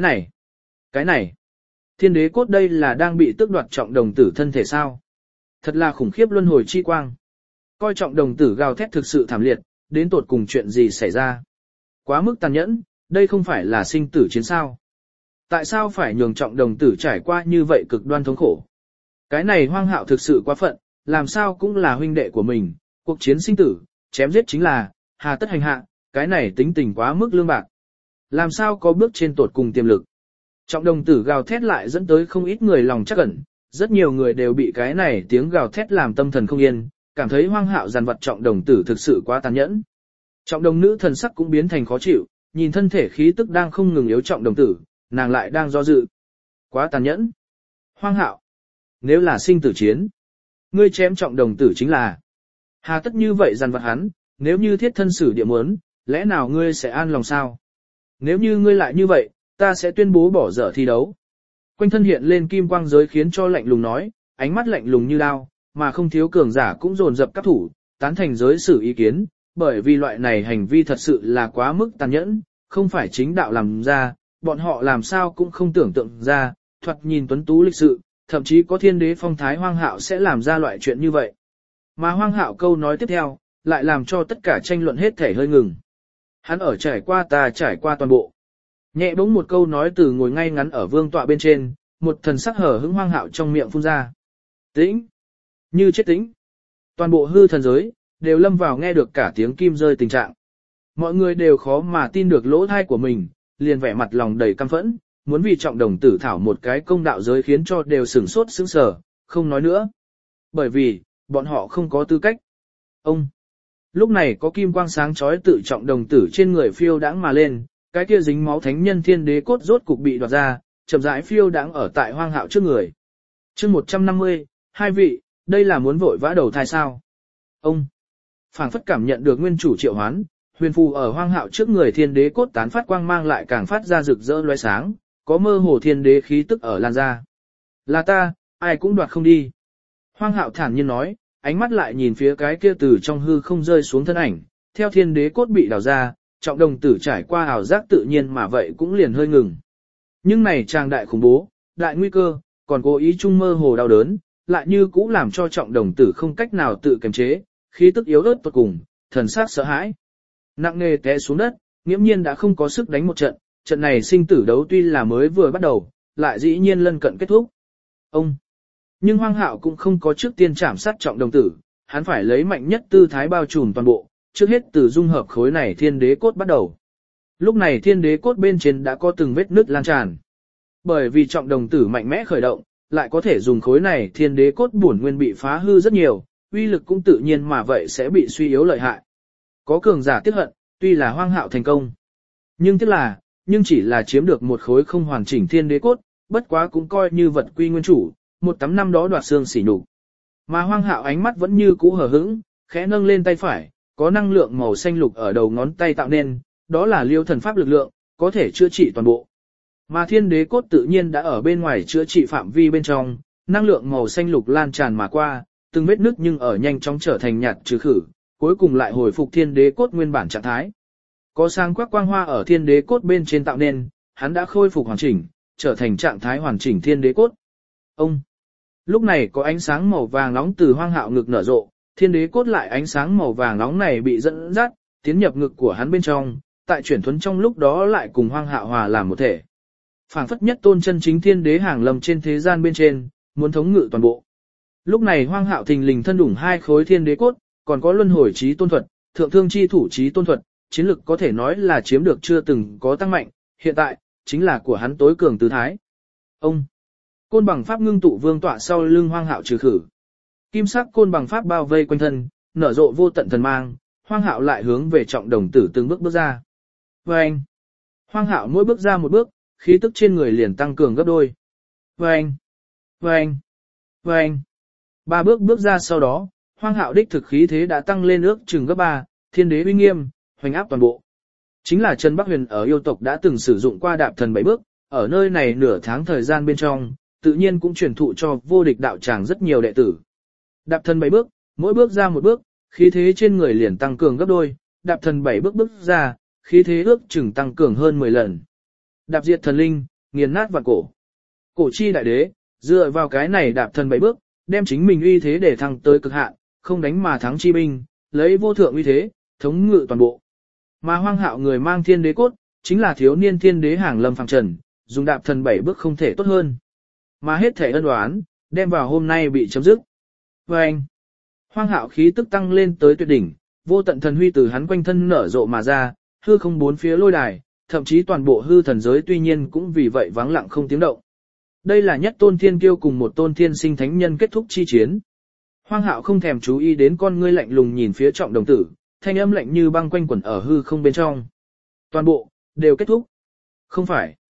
này, thiên đế cốt đây là đang bị tước đoạt Trọng Đồng tử thân thể sao? Thật là khủng khiếp luân hồi chi quang. Coi Trọng Đồng tử gào thét thực sự thảm liệt, đến tột cùng chuyện gì xảy ra? Quá mức tàn nhẫn, đây không phải là sinh tử chiến sao? Tại sao phải nhường Trọng Đồng tử trải qua như vậy cực đoan thống khổ? Cái này Hoang Hạo thực sự quá phận, làm sao cũng là huynh đệ của mình, cuộc chiến sinh tử, chém giết chính là, hà tất hành hạ, cái này tính tình quá mức lương bạc. Làm sao có bước trên tột cùng tiềm lực? Trọng Đồng tử gào thét lại dẫn tới không ít người lòng chắc ẩn, rất nhiều người đều bị cái này tiếng gào thét làm tâm thần không yên, cảm thấy Hoang Hạo giàn vật Trọng Đồng tử thực sự quá tàn nhẫn. Trọng Đồng nữ thần sắc cũng biến thành khó chịu, nhìn thân thể khí tức đang không ngừng yếu Trọng Đồng tử, nàng lại đang do dự. Quá tàn nhẫn. Hoang Hạo, nếu là sinh tử chiến, ngươi chém Trọng Đồng tử chính là. Hà tất như vậy giàn vật hắn, nếu như thiết thân xử địa muốn, lẽ nào ngươi sẽ an lòng sao? Nếu như ngươi lại như vậy, ta sẽ tuyên bố bỏ dở thi đấu. Quanh thân hiện lên kim quang giới khiến cho lạnh lùng nói, ánh mắt lạnh lùng như đao, mà không thiếu cường giả cũng dồn dập các thủ, tán thành giới xử ý kiến, bởi vì loại này hành vi thật sự là quá mức tàn nhẫn, không phải chính đạo làm ra, bọn họ làm sao cũng không tưởng tượng ra, thoạt nhìn tuấn tú lịch sự, thậm chí có thiên đế phong thái Hoang Hạo sẽ làm ra loại chuyện như vậy. Mà Hoang Hạo câu nói tiếp theo, lại làm cho tất cả tranh luận hết thể hơi ngừng. Hắn ở trải qua ta trải qua toàn bộ. Nhẹ bỗng một câu nói từ ngồi ngay ngắn ở vương tọa bên trên, một thần sắc hở hững Hoang Hạo trong miệng phun ra. Tĩnh, như chết tĩnh. Toàn bộ hư thần giới, đều lâm vào nghe được cả tiếng kim rơi tình trạng. Mọi người đều khó mà tin được lỗ thai của mình, liền vẻ mặt lòng đầy căm phẫn, muốn vì Trọng Đồng tử thảo một cái công đạo giới khiến cho đều sửng sốt sững sờ, không nói nữa. Bởi vì, bọn họ không có tư cách. Ông, lúc này có kim quang sáng chói tự Trọng Đồng tử trên người phiêu đãng mà lên, cái kia dính máu thánh nhân thiên đế cốt rốt cục bị đoạt ra, chậm rãi phiêu đãng ở tại Hoang Hạo trước người. Chương 150, hai vị, đây là muốn vội vã đầu thai sao? Ông, phảng phất cảm nhận được nguyên chủ triệu hoán, huyền phù ở Hoang Hạo trước người thiên đế cốt tán phát quang mang lại càng phát ra rực rỡ lóe sáng, có mơ hồ thiên đế khí tức ở lan ra. Là ta, ai cũng đoạt không đi. Hoang Hạo thản nhiên nói, ánh mắt lại nhìn phía cái kia từ trong hư không rơi xuống thân ảnh, theo thiên đế cốt bị đào ra, Trọng Đồng tử trải qua ảo giác tự nhiên mà vậy cũng liền hơi ngừng. Nhưng này tràng đại khủng bố, đại nguy cơ, còn cố ý chung mơ hồ đau đớn, lại như cũ làm cho Trọng Đồng tử không cách nào tự kiềm chế, khí tức yếu ớt tột cùng, thần sắc sợ hãi. Nặng nề té xuống đất, nghiễm nhiên đã không có sức đánh một trận, trận này sinh tử đấu tuy là mới vừa bắt đầu, lại dĩ nhiên lân cận kết thúc. Ông! Nhưng Hoang Hạo cũng không có trước tiên chạm sát trọng đồng tử, hắn phải lấy mạnh nhất tư thái bao trùm toàn bộ, trước hết từ dung hợp khối này thiên đế cốt bắt đầu. Lúc này thiên đế cốt bên trên đã có từng vết nứt lan tràn. Bởi vì trọng đồng tử mạnh mẽ khởi động, lại có thể dùng khối này thiên đế cốt bổn nguyên bị phá hư rất nhiều, uy lực cũng tự nhiên mà vậy sẽ bị suy yếu lợi hại. Có cường giả tiếc hận, tuy là Hoang Hạo thành công, nhưng chỉ là chiếm được một khối không hoàn chỉnh thiên đế cốt, bất quá cũng coi như vật quy nguyên chủ, một tấm năm đó đoạt xương xỉ nhục. Mà Hoang Hạo ánh mắt vẫn như cũ hờ hững, khẽ nâng lên tay phải, có năng lượng màu xanh lục ở đầu ngón tay tạo nên, đó là liêu thần pháp lực lượng, có thể chữa trị toàn bộ. Mà thiên đế cốt tự nhiên đã ở bên ngoài chữa trị phạm vi bên trong, năng lượng màu xanh lục lan tràn mà qua, từng vết nứt nhưng ở nhanh chóng trở thành nhạt trừ khử, cuối cùng lại hồi phục thiên đế cốt nguyên bản trạng thái. Có sáng quắc quang hoa ở thiên đế cốt bên trên tạo nên, hắn đã khôi phục hoàn chỉnh, trở thành trạng thái hoàn chỉnh thiên đế cốt. Ông! Lúc này có ánh sáng màu vàng nóng từ Hoang Hạo ngực nở rộ, thiên đế cốt lại ánh sáng màu vàng nóng này bị dẫn dắt, tiến nhập ngực của hắn bên trong, tại chuyển thuấn trong lúc đó lại cùng Hoang Hạo hòa làm một thể. Phảng phất nhất tôn chân chính thiên đế hàng lâm trên thế gian bên trên, muốn thống ngự toàn bộ. Lúc này Hoang Hạo thình lình thân đủng hai khối thiên đế cốt, còn có luân hồi chí tôn thuật, thượng thương chi thủ chí tôn thuật, chiến lực có thể nói là chiếm được chưa từng có tăng mạnh, hiện tại, chính là của hắn tối cường tứ thái. Ông! Côn bằng pháp ngưng tụ vương tọa sau lưng Hoang Hạo trừ khử. Kim sắc côn bằng pháp bao vây quanh thân, nở rộ vô tận thần mang, Hoang Hạo lại hướng về trọng đồng tử từng bước bước ra. Vâng! Hoang Hạo mỗi bước ra một bước, khí tức trên người liền tăng cường gấp đôi. Vâng! Vâng! Vâng! Ba bước ra sau đó, Hoang Hạo đích thực khí thế đã tăng lên ước chừng gấp 3, thiên đế uy nghiêm, hoành áp toàn bộ. Chính là Trần Bắc Huyền ở yêu tộc đã từng sử dụng qua đạp thần 7 bước, ở nơi này nửa tháng thời gian bên trong, tự nhiên cũng truyền thụ cho vô địch đạo tràng rất nhiều đệ tử. Đạp thần 7 bước, mỗi bước ra một bước, khí thế trên người liền tăng cường gấp đôi, đạp thần 7 bước ra, khí thế ước chừng tăng cường hơn 10 lần. Đạp diệt thần linh, nghiền nát vạn cổ. Cổ chi đại đế, dựa vào cái này đạp thần 7 bước, đem chính mình uy thế để thăng tới cực hạn, không đánh mà thắng chi binh, lấy vô thượng uy thế, thống ngự toàn bộ. Mà Hoang Hạo người mang thiên đế cốt, chính là thiếu niên thiên đế hàng lâm phàm trần, dùng đạp thần 7 bước không thể tốt hơn. Mà hết thể ân oán, đem vào hôm nay bị chấm dứt. Và anh, Hoang Hạo khí tức tăng lên tới tuyệt đỉnh, vô tận thần huy từ hắn quanh thân nở rộ mà ra, hư không bốn phía lôi đài, thậm chí toàn bộ hư thần giới tuy nhiên cũng vì vậy vắng lặng không tiếng động. Đây là nhất tôn thiên kiêu cùng một tôn thiên sinh thánh nhân kết thúc chi chiến. Hoang Hạo không thèm chú ý đến con ngươi lạnh lùng nhìn phía trọng đồng tử, thanh âm lạnh như băng quanh quẩn ở hư không bên trong. Toàn bộ, đều kết thúc. Không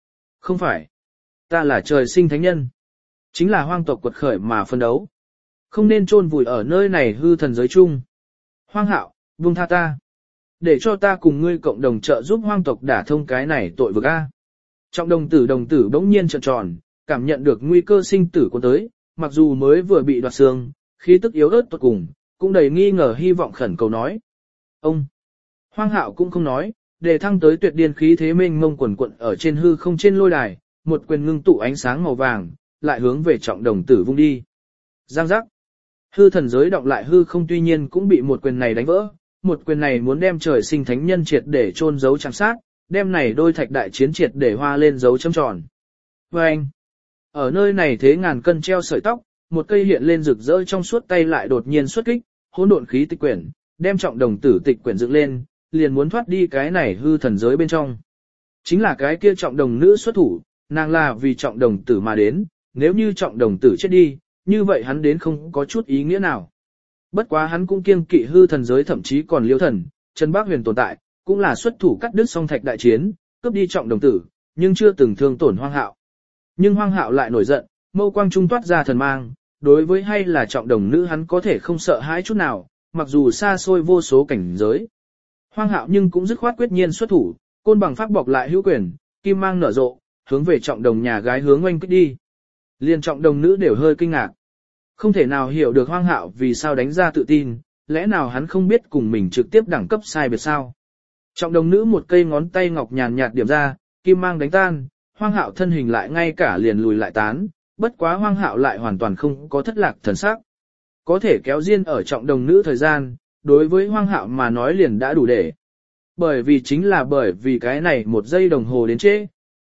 phải. Ta là trời sinh thánh nhân. Chính là hoang tộc quật khởi mà phân đấu. Không nên chôn vùi ở nơi này hư thần giới chung. Hoang Hạo, buông tha ta. Để cho ta cùng ngươi cộng đồng trợ giúp hoang tộc đả thông cái này tội vực A. Trọng đồng tử bỗng nhiên trợn tròn, cảm nhận được nguy cơ sinh tử của tới, mặc dù mới vừa bị đoạt xương, khí tức yếu ớt tuột cùng, cũng đầy nghi ngờ hy vọng khẩn cầu nói. Ông! Hoang Hạo cũng không nói, để thăng tới tuyệt điên khí thế mênh mông quần quận ở trên hư không trên lôi đài, một quyền ngưng tụ ánh sáng màu vàng, lại hướng về trọng đồng tử vung đi. Giang giác! Hư thần giới động lại hư không tuy nhiên cũng bị một quyền này đánh vỡ, một quyền này muốn đem trời sinh thánh nhân triệt để chôn giấu chạm sát, đem này đôi thạch đại chiến triệt để hoa lên dấu chấm tròn. Và anh! Ở nơi này thế ngàn cân treo sợi tóc, một cây hiện lên rực rỡ trong suốt tay lại đột nhiên xuất kích, hỗn độn khí tịch quyển, đem trọng đồng tử tịch quyển dựng lên, liền muốn thoát đi cái này hư thần giới bên trong. Chính là cái kia trọng đồng nữ xuất thủ, nàng là vì trọng đồng tử mà đến, nếu như trọng đồng tử chết đi, như vậy hắn đến không có chút ý nghĩa nào. Bất quá hắn cũng kiêng kỵ hư thần giới thậm chí còn liêu thần, Trần Bác Huyền tồn tại, cũng là xuất thủ cắt đứt song thạch đại chiến, cướp đi trọng đồng tử, nhưng chưa từng thương tổn Hoang Hạo. Nhưng Hoang Hạo lại nổi giận, mâu quang trung toát ra thần mang, đối với hay là trọng đồng nữ hắn có thể không sợ hãi chút nào, mặc dù xa xôi vô số cảnh giới. Hoang Hạo nhưng cũng dứt khoát quyết nhiên xuất thủ, côn bằng pháp bọc lại hữu quyền, kim mang nở rộ, hướng về trọng đồng nhà gái hướng oanh kích đi. Liên trọng đồng nữ đều hơi kinh ngạc. Không thể nào hiểu được Hoang Hạo vì sao đánh ra tự tin, lẽ nào hắn không biết cùng mình trực tiếp đẳng cấp sai biệt sao. Trọng đồng nữ một cây ngón tay ngọc nhàn nhạt điểm ra, kim mang đánh tan, Hoang Hạo thân hình lại ngay cả liền lùi lại tán, bất quá Hoang Hạo lại hoàn toàn không có thất lạc thần sắc. Có thể kéo riêng ở trọng đồng nữ thời gian, đối với Hoang Hạo mà nói liền đã đủ để. Bởi vì chính là bởi vì cái này một giây đồng hồ đến trễ.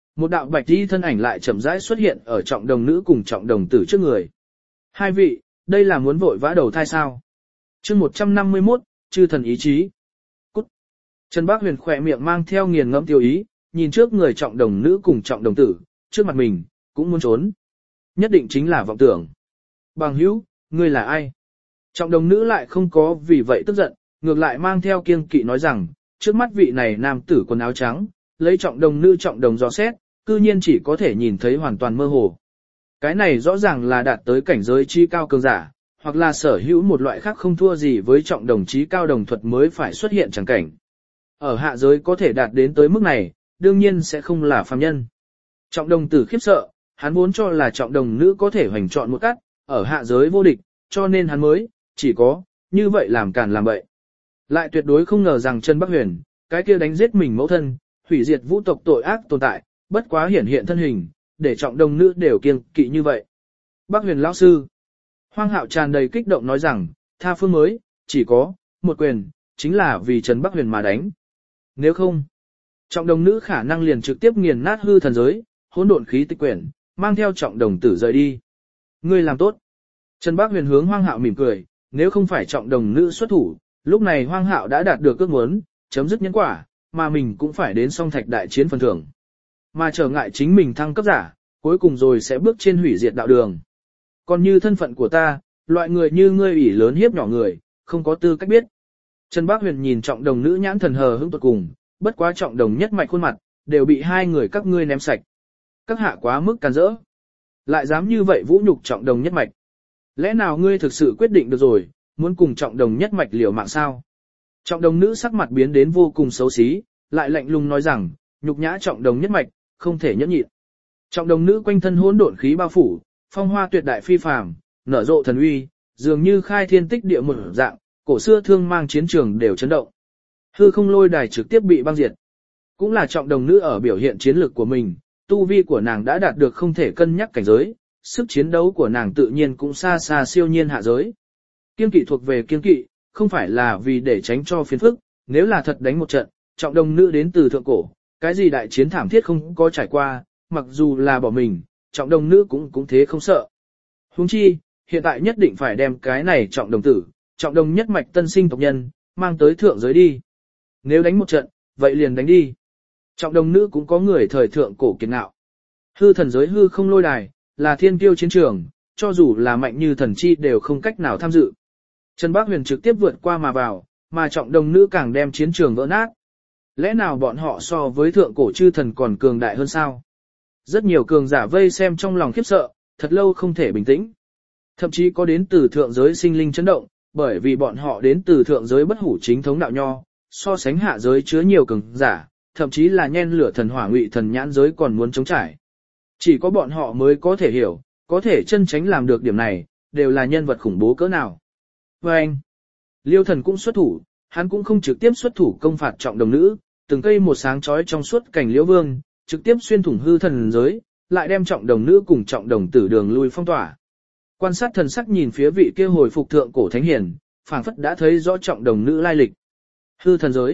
Một đạo bạch y thân ảnh lại chậm rãi xuất hiện ở trọng đồng nữ cùng trọng đồng tử trước người. Hai vị, đây là muốn vội vã đầu thai sao? Chương 151, chư thần ý chí. Cút. Trần Bác Huyền khỏe miệng mang theo nghiền ngẫm tiêu ý, nhìn trước người trọng đồng nữ cùng trọng đồng tử, trước mặt mình, cũng muốn trốn. Nhất định chính là vọng tưởng. Bằng hữu, ngươi là ai? Trọng đồng nữ lại không có vì vậy tức giận, ngược lại mang theo kiêng kỵ nói rằng, trước mắt vị này nam tử quần áo trắng, lấy trọng đồng nữ trọng đồng dò xét, cư nhiên chỉ có thể nhìn thấy hoàn toàn mơ hồ. Cái này rõ ràng là đạt tới cảnh giới chi cao cường giả, hoặc là sở hữu một loại khác không thua gì với trọng đồng chí cao đồng thuật mới phải xuất hiện chẳng cảnh. Ở hạ giới có thể đạt đến tới mức này, đương nhiên sẽ không là phàm nhân. Trọng đồng tử khiếp sợ, hắn vốn cho là trọng đồng nữ có thể hoành trọn một cắt, ở hạ giới vô địch, cho nên hắn mới, chỉ có, như vậy làm càn làm bậy. Lại tuyệt đối không ngờ rằng Trần Bắc Huyền, cái kia đánh giết mình mẫu thân, hủy diệt vũ tộc tội ác tồn tại, bất quá hiển hiện thân hình, để trọng đồng nữ đều kiêng kỵ như vậy. Bắc Huyền lão sư. Hoang Hạo tràn đầy kích động nói rằng, tha phương mới, chỉ có, một quyền, chính là vì Trần Bắc Huyền mà đánh. Nếu không, trọng đồng nữ khả năng liền trực tiếp nghiền nát hư thần giới, hỗn độn khí tịch quyển, mang theo trọng đồng tử rời đi. Ngươi làm tốt. Trần Bắc Huyền hướng Hoang Hạo mỉm cười, nếu không phải trọng đồng nữ xuất thủ, lúc này Hoang Hạo đã đạt được ước muốn, chấm dứt nhân quả, mà mình cũng phải đến song thạch đại chiến phần thưởng. Mà trở ngại chính mình thăng cấp giả, cuối cùng rồi sẽ bước trên hủy diệt đạo đường. Còn như thân phận của ta, loại người như ngươi ủy lớn hiếp nhỏ người, không có tư cách biết. Trần Bác Huyền nhìn trọng đồng nữ nhãn thần hờ hững tuột cùng, bất quá trọng đồng nhất mạch khuôn mặt, đều bị hai người các ngươi ném sạch. Các hạ quá mức càn rỡ. Lại dám như vậy vũ nhục trọng đồng nhất mạch. Lẽ nào ngươi thực sự quyết định được rồi, muốn cùng trọng đồng nhất mạch liều mạng sao? Trọng đồng nữ sắc mặt biến đến vô cùng xấu xí, lại lạnh lùng nói rằng, nhục nhã trọng đồng nhất mạch, không thể nhẫn nhịn. Trọng đồng nữ quanh thân hỗn độn khí bao phủ, phong hoa tuyệt đại phi phàm, nở rộ thần uy, dường như khai thiên tích địa một dạng, cổ xưa thương mang chiến trường đều chấn động. Hư không lôi đài trực tiếp bị băng diệt. Cũng là trọng đồng nữ ở biểu hiện chiến lược của mình, tu vi của nàng đã đạt được không thể cân nhắc cảnh giới, sức chiến đấu của nàng tự nhiên cũng xa xa siêu nhiên hạ giới. Kiên kỵ thuộc về kiên kỵ, không phải là vì để tránh cho phiền phức, nếu là thật đánh một trận, trọng đồng nữ đến từ thượng cổ, cái gì đại chiến thảm thiết không có trải qua, mặc dù là bỏ mình, trọng đồng nữ cũng thế không sợ. Huống chi, hiện tại nhất định phải đem cái này trọng đồng tử, trọng đồng nhất mạch tân sinh tộc nhân, mang tới thượng giới đi. Nếu đánh một trận, vậy liền đánh đi. Trọng đồng nữ cũng có người thời thượng cổ kiệt ngạo. Hư thần giới hư không lôi đài, là thiên kiêu chiến trường, cho dù là mạnh như thần chi đều không cách nào tham dự. Trần Bác Huyền trực tiếp vượt qua mà vào, mà trọng đồng nữ càng đem chiến trường vỡ nát. Lẽ nào bọn họ so với thượng cổ chư thần còn cường đại hơn sao? Rất nhiều cường giả vây xem trong lòng khiếp sợ, thật lâu không thể bình tĩnh. Thậm chí có đến từ thượng giới sinh linh chấn động, bởi vì bọn họ đến từ thượng giới bất hủ chính thống đạo nho, so sánh hạ giới chứa nhiều cường giả, thậm chí là nhen lửa thần hỏa ngụy thần nhãn giới còn muốn chống trải. Chỉ có bọn họ mới có thể hiểu, có thể chân tránh làm được điểm này, đều là nhân vật khủng bố cỡ nào. Và anh, Liêu thần cũng xuất thủ, hắn cũng không trực tiếp xuất thủ công phạt trọng đồng nữ, từng cây một sáng chói trong suốt cảnh liễu vương, trực tiếp xuyên thủng hư thần giới, lại đem trọng đồng nữ cùng trọng đồng tử đường lui phong tỏa. Quan sát thần sắc nhìn phía vị kia hồi phục thượng cổ thánh hiển, phảng phất đã thấy rõ trọng đồng nữ lai lịch. Hư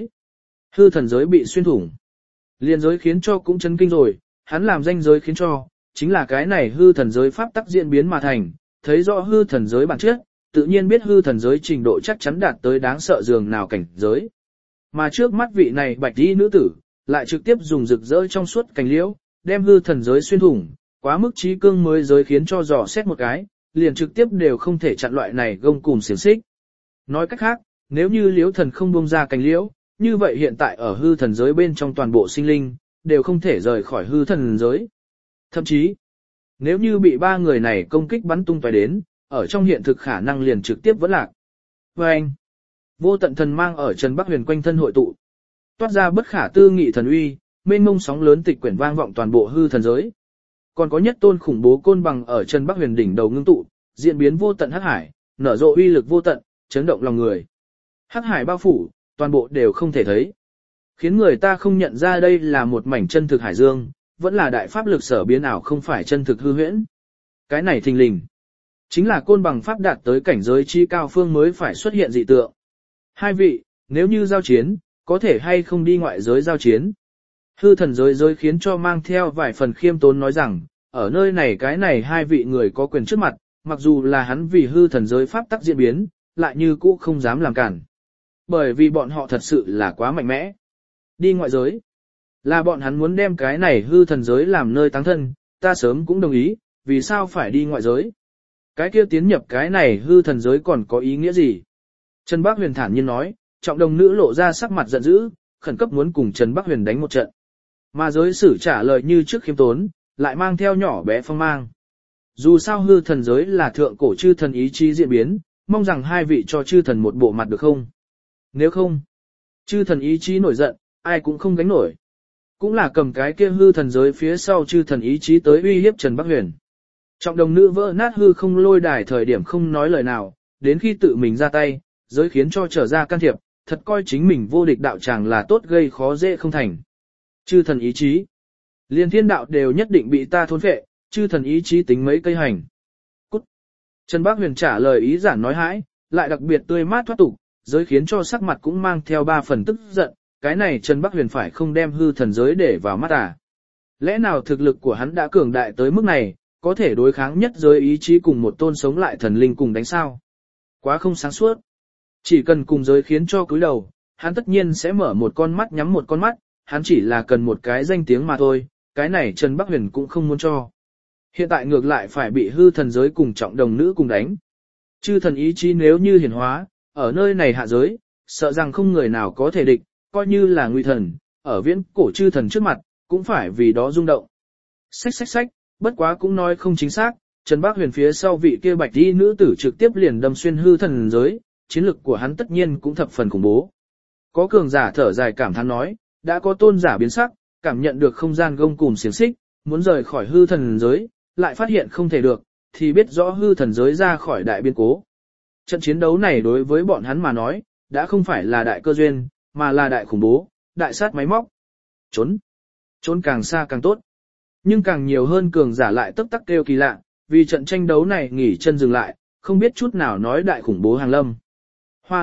thần giới bị xuyên thủng. Liên giới khiến cho cũng chấn kinh rồi, hắn làm danh giới khiến cho, chính là cái này hư thần giới pháp tắc diễn biến mà thành, thấy rõ hư thần giới bản chất, tự nhiên biết hư thần giới trình độ chắc chắn đạt tới đáng sợ dường nào cảnh giới. Mà trước mắt vị này bạch y nữ tử, lại trực tiếp dùng rực rỡ trong suốt cành liễu, đem hư thần giới xuyên thủng, quá mức trí cương mới giới khiến cho dò xét một cái, liền trực tiếp đều không thể chặn loại này gông cùm xiềng xích. Nói cách khác, nếu như liễu thần không buông ra cành liễu, như vậy hiện tại ở hư thần giới bên trong toàn bộ sinh linh, đều không thể rời khỏi hư thần giới. Thậm chí, nếu như bị ba người này công kích bắn tung tóe đến, ở trong hiện thực khả năng liền trực tiếp vẫn lạc. Và anh, vô tận thần mang ở Trần Bắc Huyền quanh thân hội tụ, toát ra bất khả tư nghị thần uy, mênh mông sóng lớn tịch quyển vang vọng toàn bộ hư thần giới. Còn có nhất tôn khủng bố côn bằng ở Trần Bắc Huyền đỉnh đầu ngưng tụ, diễn biến vô tận hắc hải, nở rộ uy lực vô tận, chấn động lòng người. Hắc hải bao phủ, toàn bộ đều không thể thấy, khiến người ta không nhận ra đây là một mảnh chân thực hải dương, vẫn là đại pháp lực sở biến ảo không phải chân thực hư huyễn. Cái này thình lình, chính là côn bằng pháp đạt tới cảnh giới chi cao phương mới phải xuất hiện dị tượng. Hai vị, nếu như giao chiến, có thể hay không đi ngoại giới giao chiến? Hư thần giới khiến cho mang theo vài phần khiêm tốn nói rằng, ở nơi này cái này hai vị người có quyền trước mặt, mặc dù là hắn vì hư thần giới pháp tắc diễn biến, lại như cũ không dám làm cản. Bởi vì bọn họ thật sự là quá mạnh mẽ. Đi ngoại giới. Là bọn hắn muốn đem cái này hư thần giới làm nơi táng thân, ta sớm cũng đồng ý, vì sao phải đi ngoại giới. Cái kia tiến nhập cái này hư thần giới còn có ý nghĩa gì? Trần Bác Huyền thản nhiên nói, Trọng Đồng nữ lộ ra sắc mặt giận dữ, khẩn cấp muốn cùng Trần Bác Huyền đánh một trận. Mà giới sử trả lời như trước khiêm tốn, lại mang theo nhỏ bé phong mang. Dù sao hư thần giới là thượng cổ chư thần ý chí diễn biến, mong rằng hai vị cho chư thần một bộ mặt được không? Nếu không, chư thần ý chí nổi giận, ai cũng không gánh nổi. Cũng là cầm cái kia hư thần giới phía sau chư thần ý chí tới uy hiếp Trần Bác Huyền. Trọng Đồng nữ vỡ nát hư không lôi đài thời điểm không nói lời nào, đến khi tự mình ra tay, giới khiến cho trở ra can thiệp, thật coi chính mình vô địch đạo tràng là tốt gây khó dễ không thành. Chư thần ý chí, liên thiên đạo đều nhất định bị ta thôn phệ, chư thần ý chí tính mấy cây hành. Cút. Trần Bác Huyền trả lời ý giản nói hãi, lại đặc biệt tươi mát thoát tục, giới khiến cho sắc mặt cũng mang theo 3 phần tức giận, cái này Trần Bác Huyền phải không đem hư thần giới để vào mắt à. Lẽ nào thực lực của hắn đã cường đại tới mức này, có thể đối kháng nhất giới ý chí cùng một tôn sống lại thần linh cùng đánh sao? Quá không sáng suốt. Chỉ cần cùng giới khiến cho cúi đầu, hắn tất nhiên sẽ mở một con mắt nhắm một con mắt, hắn chỉ là cần một cái danh tiếng mà thôi, cái này Trần Bác Huyền cũng không muốn cho. Hiện tại ngược lại phải bị hư thần giới cùng Trọng Đồng nữ cùng đánh. Chư thần ý chí nếu như hiển hóa, ở nơi này hạ giới, sợ rằng không người nào có thể địch, coi như là Ngụy thần, ở viễn cổ chư thần trước mặt, cũng phải vì đó rung động. Xách, bất quá cũng nói không chính xác, Trần Bác Huyền phía sau vị kia bạch y nữ tử trực tiếp liền đâm xuyên hư thần giới, chiến lực của hắn tất nhiên cũng thập phần khủng bố. Có cường giả thở dài cảm thán nói, đã có tôn giả biến sắc, cảm nhận được không gian gông cùm xiềng xích, muốn rời khỏi hư thần giới, lại phát hiện không thể được, thì biết rõ hư thần giới ra khỏi đại biến cố. Trận chiến đấu này đối với bọn hắn mà nói, đã không phải là đại cơ duyên, mà là đại khủng bố, đại sát máy móc. Trốn càng xa càng tốt. Nhưng càng nhiều hơn cường giả lại tức tắc kêu kỳ lạ, vì trận tranh đấu này nghỉ chân dừng lại, không biết chút nào nói đại khủng bố hàng lâm. Hoa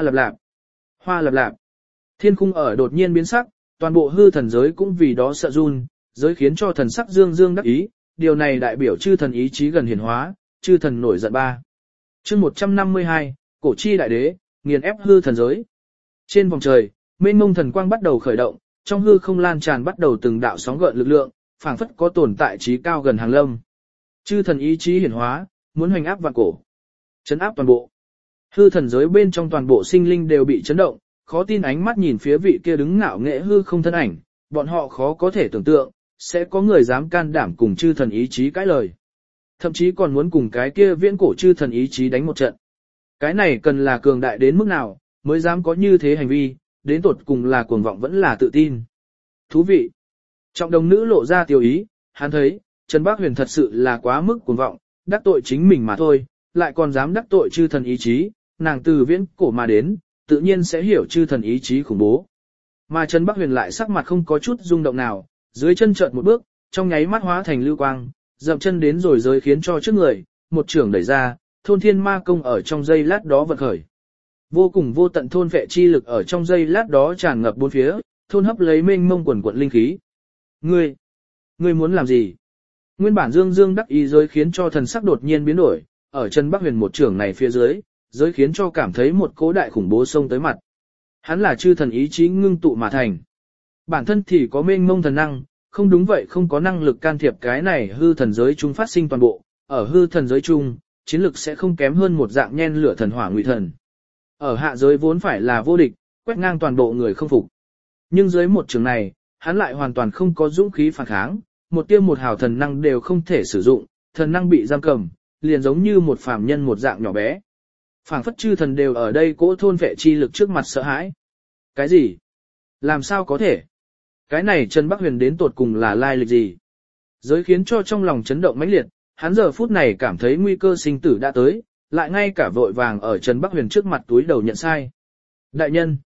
lập lạp. Thiên khung ở đột nhiên biến sắc, toàn bộ hư thần giới cũng vì đó sợ run, giới khiến cho thần sắc dương đắc ý, điều này đại biểu chư thần ý chí gần hiển hóa, chư thần nổi giận ba. Chương 152, cổ chi đại đế, nghiền ép hư thần giới. Trên vòng trời, mênh mông thần quang bắt đầu khởi động, trong hư không lan tràn bắt đầu từng đạo sóng gợn lực lượng, phảng phất có tồn tại trí cao gần hàng lâm. Chư thần ý chí hiển hóa, muốn hoành áp vạn cổ, chấn áp toàn bộ. Hư thần giới bên trong toàn bộ sinh linh đều bị chấn động, khó tin ánh mắt nhìn phía vị kia đứng ngạo nghễ hư không thân ảnh, bọn họ khó có thể tưởng tượng, sẽ có người dám can đảm cùng chư thần ý chí cãi lời. Thậm chí còn muốn cùng cái kia viễn cổ chư thần ý chí đánh một trận. Cái này cần là cường đại đến mức nào, mới dám có như thế hành vi, đến tột cùng là cuồng vọng vẫn là tự tin. Thú vị. Trọng Đồng nữ lộ ra tiêu ý, hắn thấy, Trần Bác Huyền thật sự là quá mức cuồng vọng, đắc tội chính mình mà thôi, lại còn dám đắc tội chư thần ý chí, nàng từ viễn cổ mà đến, tự nhiên sẽ hiểu chư thần ý chí khủng bố. Mà Trần Bác Huyền lại sắc mặt không có chút rung động nào, dưới chân chợt một bước, trong nháy mắt hóa thành lưu quang, dậm chân đến rồi giới khiến cho trước người, một trường đẩy ra, thôn thiên ma công ở trong giây lát đó vận khởi. Vô cùng vô tận thôn vệ chi lực ở trong giây lát đó tràn ngập bốn phía, thôn hấp lấy mênh mông quần quận linh khí. Ngươi muốn làm gì? Nguyên bản dương đắc ý giới khiến cho thần sắc đột nhiên biến đổi, ở Trần Bác Huyền một trường này phía dưới, giới khiến cho cảm thấy một cỗ đại khủng bố xông tới mặt. Hắn là chư thần ý chí ngưng tụ mà thành. Bản thân thì có mênh mông thần năng, không đúng vậy không có năng lực can thiệp cái này hư thần giới chung phát sinh toàn bộ, ở hư thần giới chung, chiến lực sẽ không kém hơn một dạng nhen lửa thần hỏa Ngụy thần. Ở hạ giới vốn phải là vô địch, quét ngang toàn bộ người không phục. Nhưng dưới một trường này, hắn lại hoàn toàn không có dũng khí phản kháng, một tia một hào thần năng đều không thể sử dụng, thần năng bị giam cầm, liền giống như một phàm nhân một dạng nhỏ bé. Phảng phất chư thần đều ở đây cỗ thôn vệ chi lực trước mặt sợ hãi. Cái gì? Làm sao có thể? Cái này Trần Bác Huyền đến tột cùng là lai lịch gì? Giới khiến cho trong lòng chấn động mãnh liệt, hắn giờ phút này cảm thấy nguy cơ sinh tử đã tới, lại ngay cả vội vàng ở Trần Bác Huyền trước mặt túi đầu nhận sai. Đại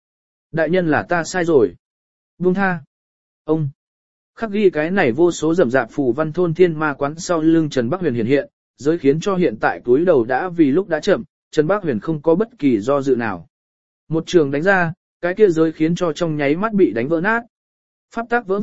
nhân là ta sai rồi. Buông tha. Ông. Khắc ghi cái này vô số rầm rạp phù văn thôn thiên ma quán sau lưng Trần Bác Huyền hiện, giới khiến cho hiện tại túi đầu đã vì lúc đã chậm, Trần Bác Huyền không có bất kỳ do dự nào. Một trường đánh ra, cái kia giới khiến cho trong nháy mắt bị đánh vỡ nát. Pháp tắc vỡ vụn,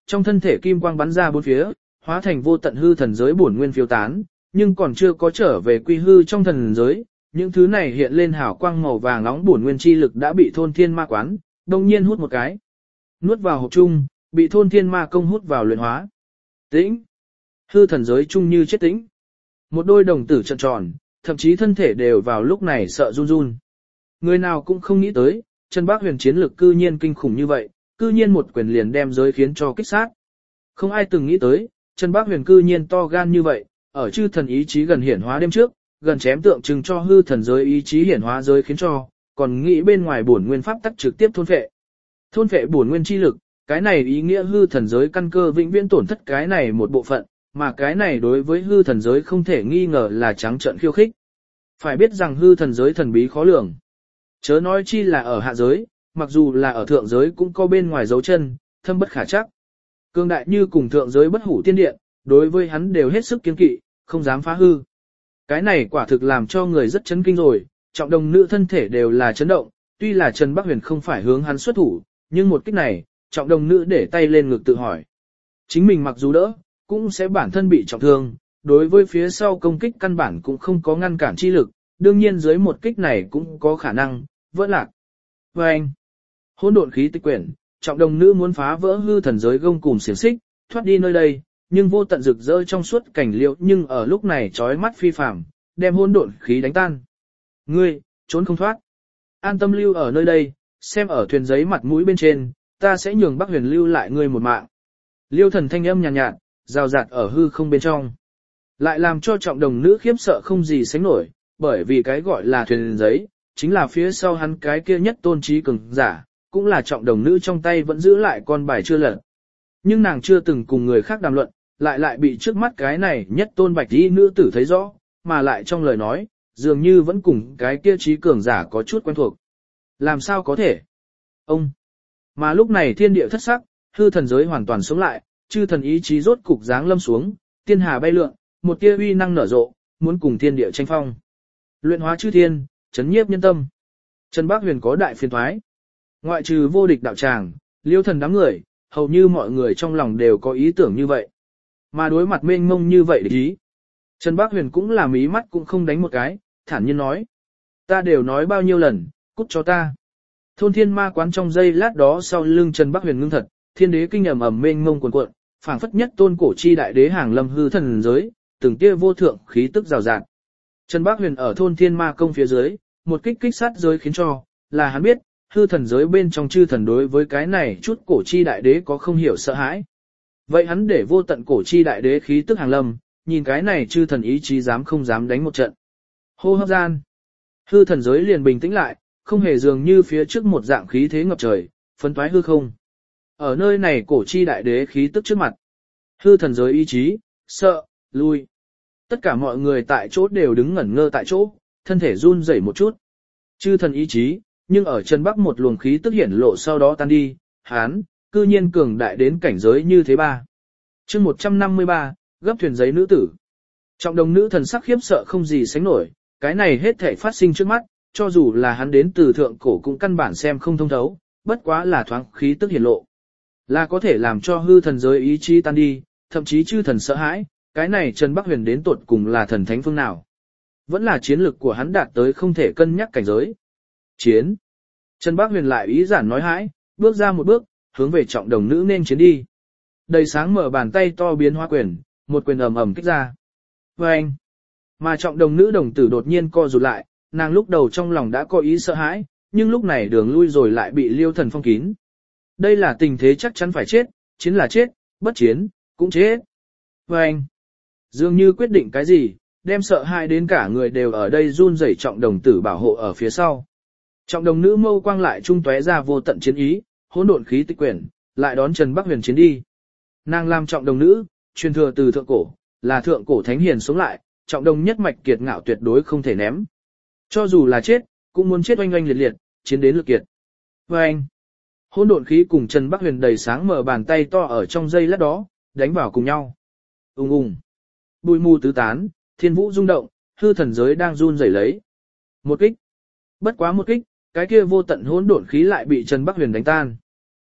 trong thân thể kim quang bắn ra bốn phía, hóa thành vô tận hư thần giới bổn nguyên phiêu tán, nhưng còn chưa có trở về quy hư trong thần giới, những thứ này hiện lên hào quang màu vàng nóng bổn nguyên chi lực đã bị thôn thiên ma quán, đông nhiên hút một cái. Nuốt vào hộp chung, bị thôn thiên ma công hút vào luyện hóa. Tĩnh. Hư thần giới chung như chết tĩnh. Một đôi đồng tử trợn tròn, thậm chí thân thể đều vào lúc này sợ run run. Người nào cũng không nghĩ tới, Trần Bác Huyền chiến lực cư nhiên kinh khủng như vậy, cư nhiên một quyền liền đem giới khiến cho kích sát. Không ai từng nghĩ tới, Trần Bác Huyền cư nhiên to gan như vậy, ở chư thần ý chí gần hiển hóa đêm trước, gần chém tượng trưng cho hư thần giới ý chí hiển hóa giới khiến cho, còn nghĩ bên ngoài bổn nguyên pháp tắc trực tiếp thôn phệ. Thôn phệ bổn nguyên chi lực, cái này ý nghĩa hư thần giới căn cơ vĩnh viễn tổn thất cái này một bộ phận, mà cái này đối với hư thần giới không thể nghi ngờ là trắng trợn khiêu khích. Phải biết rằng hư thần giới thần bí khó lường. Chớ nói chi là ở hạ giới, mặc dù là ở thượng giới cũng có bên ngoài dấu chân, thâm bất khả chắc. Cương đại như cùng thượng giới bất hủ tiên điện, đối với hắn đều hết sức kiên kỵ, không dám phá hư. Cái này quả thực làm cho người rất chấn kinh rồi, trọng đồng nữ thân thể đều là chấn động, tuy là Trần Bác Huyền không phải hướng hắn xuất thủ, nhưng một kích này, trọng đồng nữ để tay lên ngực tự hỏi. Chính mình mặc dù đỡ, cũng sẽ bản thân bị trọng thương, đối với phía sau công kích căn bản cũng không có ngăn cản chi lực, đương nhiên dưới một kích này cũng có khả năng, vỡ lạc. Và anh, hỗn độn khí tịch quyển, trọng đồng nữ muốn phá vỡ hư thần giới gông cùm xiềng xích, thoát đi nơi đây, nhưng vô tận rực rỡ trong suốt cảnh liệu nhưng ở lúc này trói mắt phi phàm, đem hỗn độn khí đánh tan. Ngươi, trốn không thoát. An tâm lưu ở nơi đây, xem ở thuyền giấy mặt mũi bên trên, ta sẽ nhường Bắc Huyền lưu lại ngươi một mạng. Liêu thần thanh âm nhàn nhạt, rào rạt ở hư không bên trong. Lại làm cho trọng đồng nữ khiếp sợ không gì sánh nổi, bởi vì cái gọi là thuyền giấy, chính là phía sau hắn cái kia nhất tôn trí cường giả, cũng là trọng đồng nữ trong tay vẫn giữ lại con bài chưa lật. Nhưng nàng chưa từng cùng người khác đàm luận, lại bị trước mắt cái này nhất tôn bạch y nữ tử thấy rõ, mà lại trong lời nói, dường như vẫn cùng cái kia trí cường giả có chút quen thuộc. Làm sao có thể? Ông! Mà lúc này thiên địa thất sắc, hư thần giới hoàn toàn sống lại, chư thần ý chí rốt cục giáng lâm xuống, tiên hà bay lượn, một tia uy năng nở rộ, muốn cùng thiên địa tranh phong. Luyện hóa chư thiên, chấn nhiếp nhân tâm. Trần Bác Huyền có đại phiền thoái. Ngoại trừ vô địch đạo tràng, Liêu thần đám người, hầu như mọi người trong lòng đều có ý tưởng như vậy. Mà đối mặt mênh mông như vậy để ý. Trần Bác Huyền cũng làm ý mắt cũng không đánh một cái, thản nhiên nói. Ta đều nói bao nhiêu lần, cút cho ta. Thôn thiên ma quán trong giây lát đó sau lưng Trần Bác Huyền ngưng thật, thiên đế kinh ầm ầm mênh mông cuồn cuộn, phảng phất nhất tôn cổ chi đại đế hàng lâm hư thần giới, từng tia vô thượng khí tức rào rạt. Trần Bác Huyền ở thôn thiên ma công phía dưới, một kích kích sát giới khiến cho, là hắn biết, hư thần giới bên trong chư thần đối với cái này chút cổ chi đại đế có không hiểu sợ hãi. Vậy hắn để vô tận cổ chi đại đế khí tức hàng lâm, nhìn cái này chư thần ý chí dám không dám đánh một trận. Hô hấp gian. Hư thần giới liền bình tĩnh lại, không hề dường như phía trước một dạng khí thế ngập trời, phấn toái hư không. Ở nơi này cổ chi đại đế khí tức trước mặt. Hư thần giới ý chí, sợ, lui. Tất cả mọi người tại chỗ đều đứng ngẩn ngơ tại chỗ, thân thể run rẩy một chút. Chư thần ý chí, nhưng ở chân bắc một luồng khí tức hiển lộ sau đó tan đi, hán, cư nhiên cường đại đến cảnh giới như thế ba. Chương 153, gấp thuyền giấy nữ tử. Trọng đồng nữ thần sắc khiếp sợ không gì sánh nổi, cái này hết thảy phát sinh trước mắt, cho dù là hắn đến từ thượng cổ cũng căn bản xem không thông thấu, bất quá là thoáng khí tức hiển lộ. Là có thể làm cho hư thần giới ý chí tan đi, thậm chí chư thần sợ hãi, cái này Trần Bắc Huyền đến tuột cùng là thần thánh phương nào. Vẫn là chiến lực của hắn đạt tới không thể cân nhắc cảnh giới. Chiến. Trần Bắc Huyền lại ý giản nói hãi, bước ra một bước, hướng về trọng đồng nữ nên chiến đi. Đầy sáng mở bàn tay to biến hóa quyền, một quyền ầm ầm kích ra. Vâng! Mà trọng đồng nữ đồng tử đột nhiên co rụt lại, nàng lúc đầu trong lòng đã có ý sợ hãi, nhưng lúc này đường lui rồi lại bị Liêu thần phong kín. Đây là tình thế chắc chắn phải chết, chiến là chết, bất chiến, cũng chết. Vâng! Dường như quyết định cái gì, đem sợ hãi đến cả người đều ở đây run rẩy trọng đồng tử bảo hộ ở phía sau. Trọng đồng nữ mâu quang lại trung tóe ra vô tận chiến ý, hỗn độn khí tịch quyển, lại đón Trần Bắc Huyền chiến đi. Nàng làm trọng đồng nữ, truyền thừa từ thượng cổ, là thượng cổ thánh hiền sống lại, trọng đồng nhất mạch kiệt ngạo tuyệt đối không thể ném. Cho dù là chết, cũng muốn chết oanh oanh liệt liệt, chiến đến lực kiệt. Và anh, hỗn độn khí cùng Trần Bắc Huyền đầy sáng mở bàn tay to ở trong giây lát đó, đánh vào cùng nhau. Ùng ùng, bụi mù tứ tán, thiên vũ rung động, hư thần giới đang run rẩy lấy. Một kích, bất quá một kích, cái kia vô tận hỗn độn khí lại bị Trần Bắc Huyền đánh tan.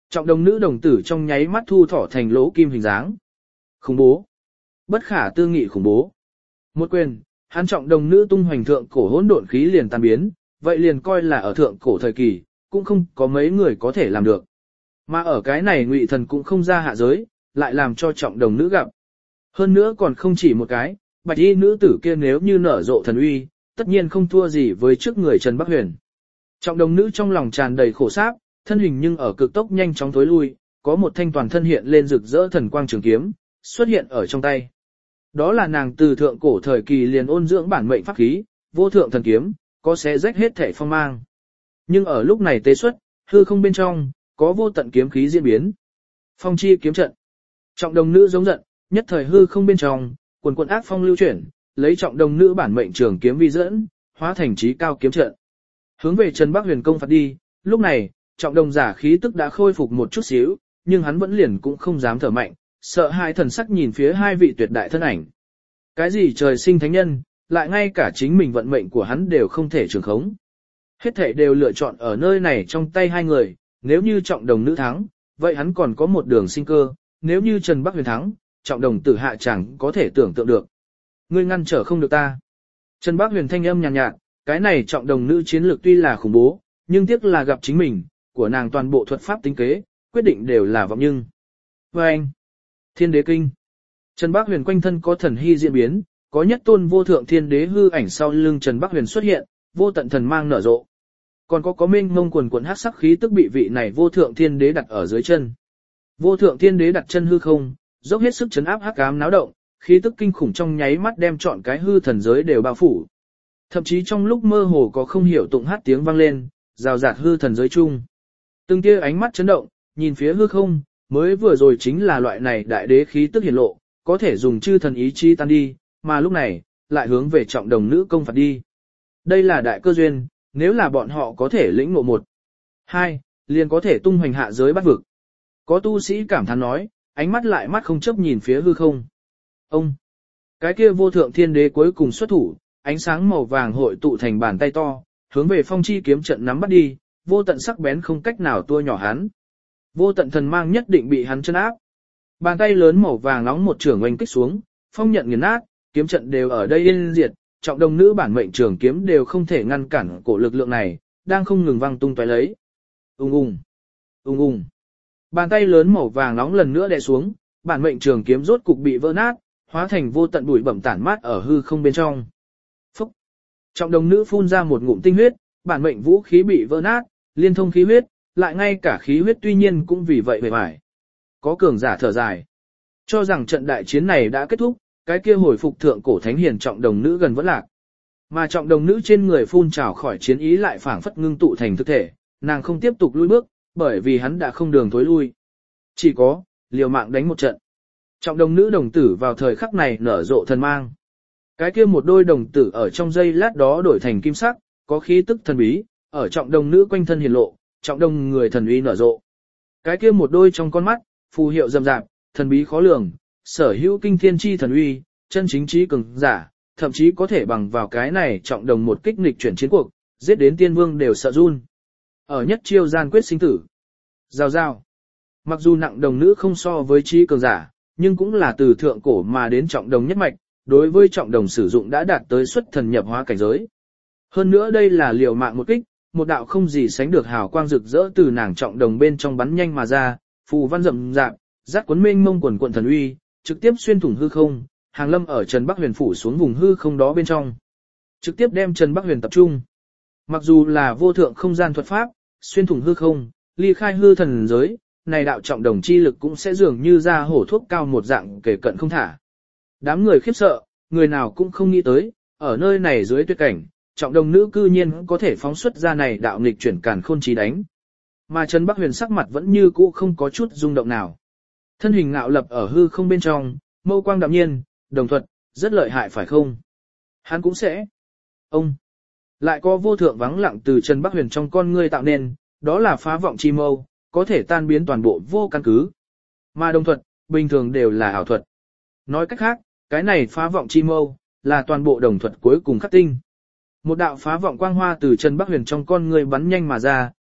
Trọng đồng nữ đồng tử trong nháy mắt thu thỏ thành lỗ kim hình dáng. Khủng bố. Bất khả tư nghị khủng bố. Một quyền, hắn trọng đồng nữ tung hoành thượng cổ hỗn độn khí liền tan biến, vậy liền coi là ở thượng cổ thời kỳ, cũng không có mấy người có thể làm được. Mà ở cái này Ngụy Thần cũng không ra hạ giới, lại làm cho trọng đồng nữ gặp. Hơn nữa còn không chỉ một cái, bạch y nữ tử kia nếu như nở rộ thần uy, tất nhiên không thua gì với trước người Trần Bắc Huyền. Trọng đồng nữ trong lòng tràn đầy khổ sáp, thân hình nhưng ở cực tốc nhanh chóng tối lui, có một thanh toàn thân hiện lên rực rỡ thần quang trường kiếm, xuất hiện ở trong tay. Đó là nàng từ thượng cổ thời kỳ liền ôn dưỡng bản mệnh pháp khí, vô thượng thần kiếm, có xé rách hết thể phong mang. Nhưng ở lúc này tế xuất, hư không bên trong, có vô tận kiếm khí diễn biến. Phong chi kiếm trận. Trọng đồng nữ giống giận, nhất thời hư không bên trong, quần quần ác phong lưu chuyển, lấy trọng đồng nữ bản mệnh trường kiếm vi dẫn, hóa thành chí cao kiếm trận. Hướng về Trần Bắc Huyền công phạt đi, lúc này, trọng đồng giả khí tức đã khôi phục một chút xíu, nhưng hắn vẫn liền cũng không dám thở mạnh, sợ hai thần sắc nhìn phía hai vị tuyệt đại thân ảnh. Cái gì trời sinh thánh nhân, lại ngay cả chính mình vận mệnh của hắn đều không thể trường khống. Hết thảy đều lựa chọn ở nơi này trong tay hai người, nếu như trọng đồng nữ thắng, vậy hắn còn có một đường sinh cơ, nếu như Trần Bắc Huyền thắng, trọng đồng tử hạ chẳng có thể tưởng tượng được. Ngươi ngăn trở không được ta. Trần Bắc Huyền thanh âm nhàn nhạt, cái này trọng đồng nữ chiến lược tuy là khủng bố, nhưng tiếc là gặp chính mình, của nàng toàn bộ thuật pháp tính kế, quyết định đều là vọng nhưng. Và anh, Thiên Đế Kinh. Trần Bắc Huyền quanh thân có thần hy diễn biến, có nhất tôn vô thượng thiên đế hư ảnh sau lưng Trần Bắc Huyền xuất hiện, vô tận thần mang nở rộ. Còn có mênh mông quần quần hắc sắc khí tức bị vị này vô thượng thiên đế đặt ở dưới chân. Vô thượng thiên đế đặt chân hư không, dốc hết sức chấn áp hắc ám náo động, khí tức kinh khủng trong nháy mắt đem trọn cái hư thần giới đều bao phủ. Thậm chí trong lúc mơ hồ có không hiểu tụng hát tiếng vang lên, rào rạt hư thần giới chung. Từng tia ánh mắt chấn động, nhìn phía hư không, mới vừa rồi chính là loại này đại đế khí tức hiển lộ, có thể dùng chư thần ý chí tan đi, mà lúc này, lại hướng về trọng đồng nữ công phạt đi. Đây là đại cơ duyên, nếu là bọn họ có thể lĩnh ngộ 1, 2, liền có thể tung hoành hạ giới bát vực. Có tu sĩ cảm thán nói, ánh mắt lại mắt không chấp nhìn phía hư không. Ông, cái kia vô thượng thiên đế cuối cùng xuất thủ, ánh sáng màu vàng hội tụ thành bàn tay to, hướng về phong chi kiếm trận nắm bắt đi, vô tận sắc bén không cách nào tua nhỏ hắn. Vô tận thần mang nhất định bị hắn chân áp. Bàn tay lớn màu vàng nóng một trường oanh kích xuống, phong nhận nghiền nát, kiếm trận đều ở đây yên diệt, trọng đồng nữ bản mệnh trường kiếm đều không thể ngăn cản cổ lực lượng này, đang không ngừng văng tung tóe lấy. Ung ung, ung ung. Bàn tay lớn màu vàng nóng lần nữa đè xuống, bản mệnh trường kiếm rốt cục bị vỡ nát, hóa thành vô tận bụi bẩm tản mát ở hư không bên trong. Phúc. Trọng đồng nữ phun ra một ngụm tinh huyết, bản mệnh vũ khí bị vỡ nát, liên thông khí huyết, lại ngay cả khí huyết tuy nhiên cũng vì vậy bề mải. Có cường giả thở dài, cho rằng trận đại chiến này đã kết thúc, cái kia hồi phục thượng cổ thánh hiền trọng đồng nữ gần vẫn lạc. Mà trọng đồng nữ trên người phun trào khỏi chiến ý lại phảng phất ngưng tụ thành thực thể, nàng không tiếp tục lùi bước, bởi vì hắn đã không đường thối lui. Chỉ có, liều mạng đánh một trận. Trọng đồng nữ đồng tử vào thời khắc này nở rộ thần mang. Cái kia một đôi đồng tử ở trong giây lát đó đổi thành kim sắc, có khí tức thần bí, ở trọng đồng nữ quanh thân hiển lộ, trọng đồng người thần uy nở rộ. Cái kia một đôi trong con mắt, phù hiệu rậm rạp, thần bí khó lường, sở hữu kinh thiên chi thần uy, chân chính trí cường giả, thậm chí có thể bằng vào cái này trọng đồng một kích nghịch chuyển chiến cuộc, giết đến tiên vương đều sợ run. Ở nhất chiêu gian quyết sinh tử. Giao giao. Mặc dù nặng đồng nữ không so với trí cường giả, nhưng cũng là từ thượng cổ mà đến trọng đồng nhất mạch, đối với trọng đồng sử dụng đã đạt tới xuất thần nhập hóa cảnh giới. Hơn nữa đây là liều mạng một kích, một đạo không gì sánh được hào quang rực rỡ từ nàng trọng đồng bên trong bắn nhanh mà ra, phù văn rậm rạp, rát cuốn mênh mông quần quận thần uy, trực tiếp xuyên thủng hư không, hàng lâm ở Trần Bắc Huyền phủ xuống vùng hư không đó bên trong. Trực tiếp đem Trần Bắc Huyền tập trung. Mặc dù là vô thượng không gian thuật pháp, xuyên thủng hư không, ly khai hư thần giới, này đạo trọng đồng chi lực cũng sẽ dường như ra hổ thuốc cao một dạng kể cận không thả. Đám người khiếp sợ, người nào cũng không nghĩ tới, ở nơi này dưới tuyệt cảnh, trọng đồng nữ cư nhiên có thể phóng xuất ra này đạo nghịch chuyển càn khôn trí đánh. Mà Trần Bắc Huyền sắc mặt vẫn như cũ không có chút rung động nào. Thân hình ngạo lập ở hư không bên trong, mâu quang đạm nhiên, đồng thuật, rất lợi hại phải không? Hắn cũng sẽ. Ông. Lại có vô thượng vắng lặng từ Trần Bắc Huyền trong con ngươi tạo nên, đó là phá vọng chi mâu, có thể tan biến toàn bộ vô căn cứ. Mà đồng thuật, bình thường đều là ảo thuật. Nói cách khác, cái này phá vọng chi mâu, là toàn bộ đồng thuật cuối cùng khắc tinh. Một đạo phá vọng quang hoa từ Trần Bắc Huyền trong con ngươi bắn nhanh mà ra,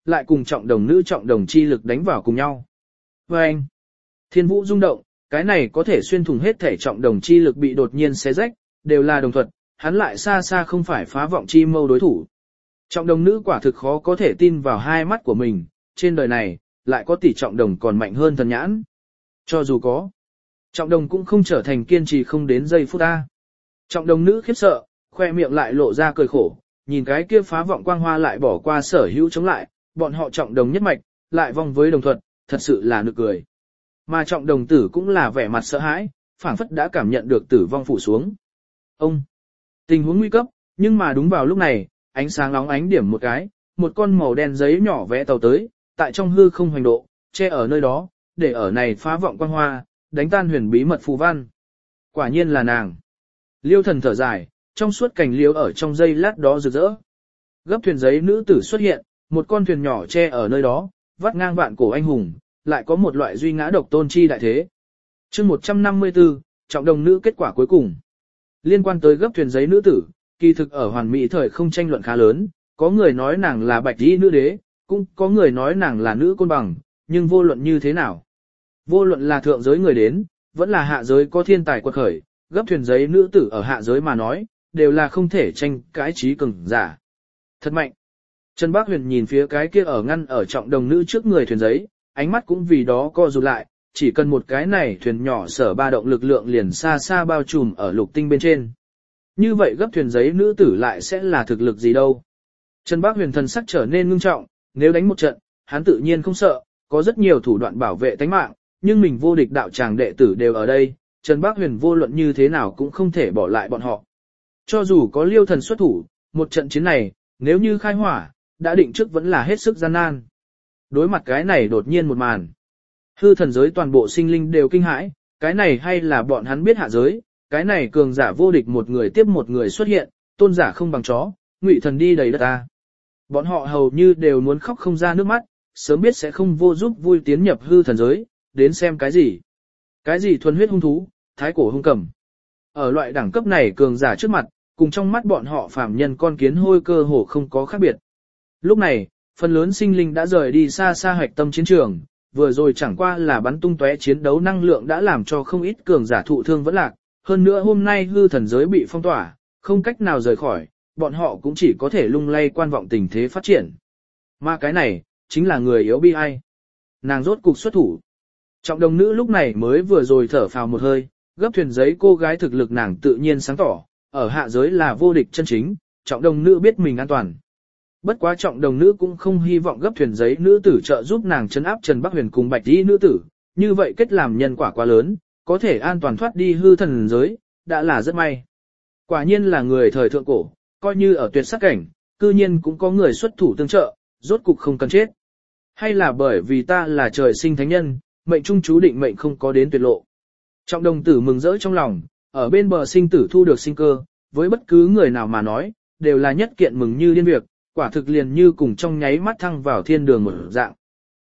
lại cùng trọng đồng nữ trọng đồng chi lực đánh vào cùng nhau. Và anh, thiên vũ rung động, cái này có thể xuyên thủng hết thể trọng đồng chi lực bị đột nhiên xé rách, đều là đồng thuật, hắn lại xa xa không phải phá vọng chi mâu đối thủ. Trọng đồng nữ quả thực khó có thể tin vào hai mắt của mình, trên đời này, lại có tỷ trọng đồng còn mạnh hơn thần nhãn. Cho dù có, trọng đồng cũng không trở thành kiên trì không đến giây phút ta. Trọng đồng nữ khiếp sợ, khoe miệng lại lộ ra cười khổ, nhìn cái kia phá vọng quang hoa lại bỏ qua sở hữu chống lại, bọn họ trọng đồng nhất mạch, lại vong với đồng thuật, thật sự là nực cười. Mà trọng đồng tử cũng là vẻ mặt sợ hãi, phảng phất đã cảm nhận được tử vong phủ xuống. Ông, tình huống nguy cấp, nhưng mà đúng vào lúc này, ánh sáng nóng ánh điểm một cái, một con màu đen giấy nhỏ vẽ tàu tới, tại trong hư không hoành độ, che ở nơi đó, để ở này phá vọng quang hoa, đánh tan huyền bí mật phù văn. Quả nhiên là nàng. Liêu thần thở dài, trong suốt cành liễu ở trong giây lát đó rực rỡ. Gấp thuyền giấy nữ tử xuất hiện, một con thuyền nhỏ che ở nơi đó, vắt ngang vạn cổ anh hùng, lại có một loại duy ngã độc tôn chi đại thế. Chương 154, trọng đồng nữ kết quả cuối cùng. Liên quan tới gấp thuyền giấy nữ tử, kỳ thực ở hoàn mỹ thời không tranh luận khá lớn, có người nói nàng là bạch y nữ đế, cũng có người nói nàng là nữ côn bằng, nhưng vô luận như thế nào? Vô luận là thượng giới người đến, vẫn là hạ giới có thiên tài quật khởi, gấp thuyền giấy nữ tử ở hạ giới mà nói, đều là không thể tranh cãi trí cường giả. Thật mạnh. Trần Bác Huyền nhìn phía cái kia ở ngăn ở trọng đồng nữ trước người thuyền giấy, ánh mắt cũng vì đó co rụt lại, chỉ cần một cái này thuyền nhỏ sở ba động lực lượng liền xa xa bao trùm ở lục tinh bên trên. Như vậy gấp thuyền giấy nữ tử lại sẽ là thực lực gì đâu? Trần Bác Huyền thần sắc trở nên ngưng trọng, nếu đánh một trận, hắn tự nhiên không sợ, có rất nhiều thủ đoạn bảo vệ tánh mạng, nhưng mình vô địch đạo tràng đệ tử đều ở đây, Trần Bác Huyền vô luận như thế nào cũng không thể bỏ lại bọn họ. Cho dù có Liêu thần xuất thủ, một trận chiến này, nếu như khai hỏa, đã định trước vẫn là hết sức gian nan. Đối mặt cái này đột nhiên một màn. Hư thần giới toàn bộ sinh linh đều kinh hãi, cái này hay là bọn hắn biết hạ giới, cái này cường giả vô địch một người tiếp một người xuất hiện, tôn giả không bằng chó, ngụy thần đi đầy đất ta. Bọn họ hầu như đều muốn khóc không ra nước mắt, sớm biết sẽ không vô giúp vui tiến nhập hư thần giới, đến xem cái gì. Cái gì thuần huyết hung thú, thái cổ hung cầm. Ở loại đẳng cấp này cường giả trước mặt, cùng trong mắt bọn họ phàm nhân con kiến hôi cơ hồ không có khác biệt. Lúc này, phần lớn sinh linh đã rời đi xa xa hoạch tâm chiến trường, vừa rồi chẳng qua là bắn tung tóe chiến đấu năng lượng đã làm cho không ít cường giả thụ thương vẫn lạc, hơn nữa hôm nay hư thần giới bị phong tỏa, không cách nào rời khỏi, bọn họ cũng chỉ có thể lung lay quan vọng tình thế phát triển. Mà cái này, chính là người yếu bi ai. Nàng rốt cục xuất thủ. Trọng đồng nữ lúc này mới vừa rồi thở phào một hơi, gấp thuyền giấy cô gái thực lực nàng tự nhiên sáng tỏ, ở hạ giới là vô địch chân chính, trọng đồng nữ biết mình an toàn. Bất quá trọng đồng nữ cũng không hy vọng gấp thuyền giấy nữ tử trợ giúp nàng trấn áp Trần Bắc Huyền cùng bạch y nữ tử, như vậy kết làm nhân quả quá lớn, có thể an toàn thoát đi hư thần giới, đã là rất may. Quả nhiên là người thời thượng cổ, coi như ở tuyệt sắc cảnh, cư nhiên cũng có người xuất thủ tương trợ, rốt cục không cần chết. Hay là bởi vì ta là trời sinh thánh nhân, mệnh trung chú định mệnh không có đến tuyệt lộ. Trọng đồng tử mừng rỡ trong lòng, ở bên bờ sinh tử thu được sinh cơ, với bất cứ người nào mà nói, đều là nhất kiện mừng như điên việc, quả thực liền như cùng trong nháy mắt thăng vào thiên đường một dạng.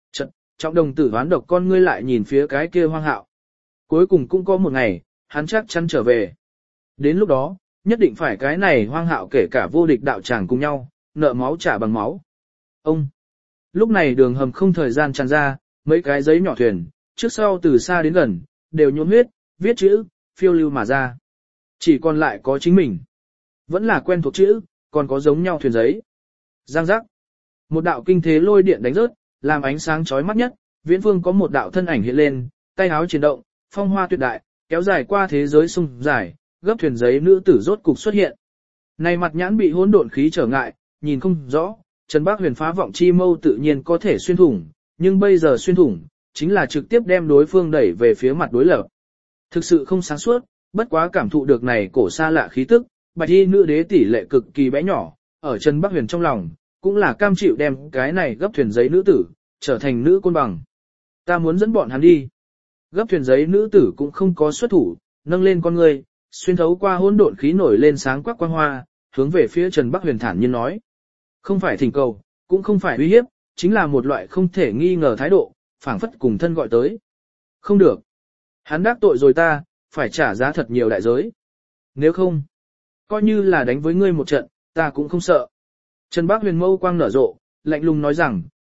Trọng đồng tử đoán độc con ngươi lại nhìn phía cái kia hoang hạo. Cuối cùng cũng có một ngày, hắn chắc chắn trở về. Đến lúc đó, nhất định phải cái này hoang hạo kể cả vô địch đạo tràng cùng nhau, nợ máu trả bằng máu. Ông! Lúc này đường hầm không thời gian tràn ra, mấy cái giấy nhỏ thuyền, trước sau từ xa đến gần, đều nhuốm huyết, viết chữ, phiêu lưu mà ra. Chỉ còn lại có chính mình. Vẫn là quen thuộc chữ, còn có giống nhau thuyền giấy. Giang giác. Một đạo kinh thế lôi điện đánh rớt, làm ánh sáng chói mắt nhất, viễn phương có một đạo thân ảnh hiện lên, tay áo chuyển động, phong hoa tuyệt đại, kéo dài qua thế giới sông dài, gấp thuyền giấy nữ tử rốt cục xuất hiện. Này mặt nhãn bị hỗn độn khí trở ngại, nhìn không rõ, Trần Bác Huyền phá vọng chi mâu tự nhiên có thể xuyên thủng, nhưng bây giờ xuyên thủng, chính là trực tiếp đem đối phương đẩy về phía mặt đối lập. Thực sự không sáng suốt, bất quá cảm thụ được này cổ xa lạ khí tức, bạch y nữ đế tỷ lệ cực kỳ bé nhỏ, ở Trần Bác Huyền trong lòng, cũng là cam chịu đem cái này gấp thuyền giấy nữ tử, trở thành nữ côn bằng. Ta muốn dẫn bọn hắn đi. Gấp thuyền giấy nữ tử cũng không có xuất thủ, nâng lên con người, xuyên thấu qua hỗn độn khí nổi lên sáng quắc quang hoa, hướng về phía Trần Bác Huyền thản nhiên nói. Không phải thỉnh cầu, cũng không phải uy hiếp, chính là một loại không thể nghi ngờ thái độ, phảng phất cùng thân gọi tới. Không được. Hắn đắc tội rồi ta, phải trả giá thật nhiều đại giới. Nếu không, coi như là đánh với ngươi một trận, ta cũng không sợ. Trần Bác Huyền mâu quang nở rộ, lạnh lùng nói rằng,